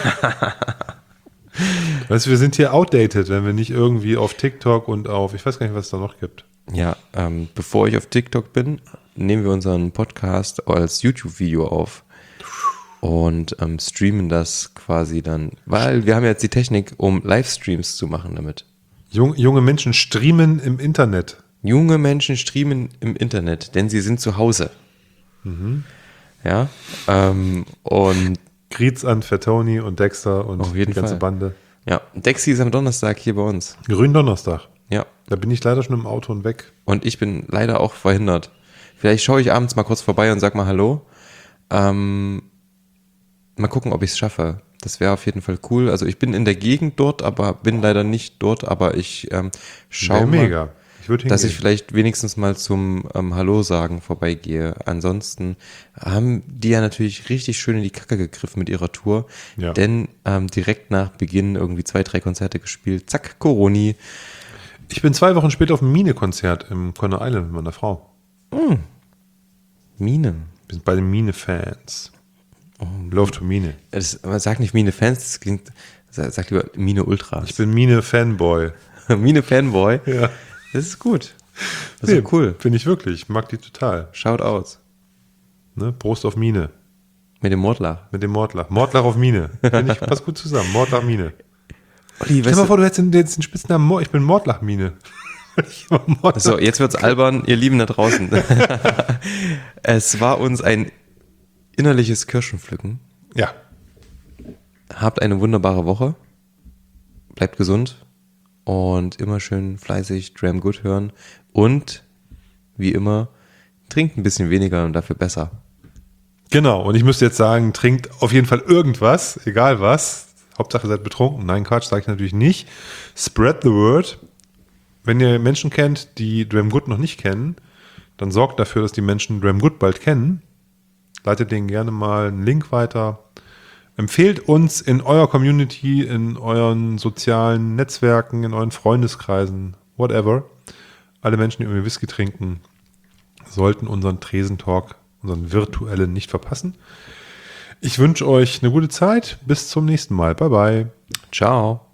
Speaker 1: Weißt du, wir sind hier outdated, wenn wir nicht irgendwie auf TikTok und auf, ich weiß gar nicht, was es da noch gibt.
Speaker 2: Ja, ähm, bevor ich auf TikTok bin, nehmen wir unseren Podcast als YouTube-Video auf und ähm, streamen das quasi dann, weil wir haben jetzt die Technik, um Livestreams zu machen damit.
Speaker 1: Jung, junge Menschen streamen im Internet.
Speaker 2: Junge Menschen streamen im Internet, denn sie sind zu Hause. Ja, ähm, und
Speaker 1: Griez an Fettoni und Dexter und
Speaker 2: Auf jeden
Speaker 1: die ganze
Speaker 2: Fall.
Speaker 1: Bande.
Speaker 2: ja, Dexy ist am Donnerstag hier bei uns.
Speaker 1: Gründonnerstag.
Speaker 2: Ja,
Speaker 1: Da bin ich leider schon im Auto und weg.
Speaker 2: und ich bin leider auch verhindert. Vielleicht schaue ich abends mal kurz vorbei und sag mal Hallo. Ähm, mal gucken, ob ich es schaffe. Das wäre auf jeden Fall cool. Also ich bin in der Gegend dort, aber bin leider nicht dort, aber ich ähm,
Speaker 1: Schau
Speaker 2: schaue mal.
Speaker 1: mega. Ich Ich würde
Speaker 2: dass
Speaker 1: hingehen.
Speaker 2: ich vielleicht wenigstens mal zum ähm, Hallo sagen vorbeigehe. Ansonsten haben die ja natürlich richtig schön in die Kacke gegriffen mit ihrer Tour.
Speaker 1: Ja.
Speaker 2: Denn ähm, direkt nach Beginn irgendwie zwei, drei Konzerte gespielt. Zack, Coroni.
Speaker 1: Ich bin zwei Wochen später auf einem Mine-Konzert im Conner Island mit meiner Frau.
Speaker 2: Mine.
Speaker 1: Wir sind beide Mine-Fans. Love to Mine.
Speaker 2: Das, man sagt nicht Mine-Fans, das klingt, sag lieber Mine-Ultras.
Speaker 1: Ich bin Mine-Fanboy.
Speaker 2: Mine-Fanboy.
Speaker 1: Ja.
Speaker 2: Das ist gut. Das ist
Speaker 1: Nee,
Speaker 2: doch cool.
Speaker 1: Finde ich wirklich. Ich mag die total.
Speaker 2: Shout out.
Speaker 1: Ne? Prost auf Mine.
Speaker 2: Mit dem Mordlach.
Speaker 1: Mit dem Mordlach. Mordlach auf Mine. Finde ich, passt gut zusammen. Mordlach Mine.
Speaker 2: Olli,
Speaker 1: Stell
Speaker 2: weißt
Speaker 1: dir mal
Speaker 2: du,
Speaker 1: vor, du hättest den, jetzt den Spitznamen Mord. Ich bin Mordlach Mine. Ich war Mordlach.
Speaker 2: so, jetzt wird's albern, ihr Lieben da draußen. Es war uns ein innerliches Kirschenpflücken.
Speaker 1: Ja.
Speaker 2: Habt eine wunderbare Woche. Bleibt gesund. Und immer schön fleißig Dram Good hören. Und, wie immer, trinkt ein bisschen weniger und dafür besser.
Speaker 1: Genau. Und ich müsste jetzt sagen, trinkt auf jeden Fall irgendwas, egal was. Hauptsache ihr seid betrunken. Nein, Quatsch, sage ich natürlich nicht. Spread the word. Wenn ihr Menschen kennt, die Dram Good noch nicht kennen, dann sorgt dafür, dass die Menschen Dram Good bald kennen. Leitet denen gerne mal einen Link weiter. Empfehlt uns in eurer Community, in euren sozialen Netzwerken, in euren Freundeskreisen, whatever. Alle Menschen, die irgendwie Whisky trinken, sollten unseren Tresentalk, unseren virtuellen, nicht verpassen. Ich wünsche euch eine gute Zeit. Bis zum nächsten Mal. Bye, bye.
Speaker 2: Ciao.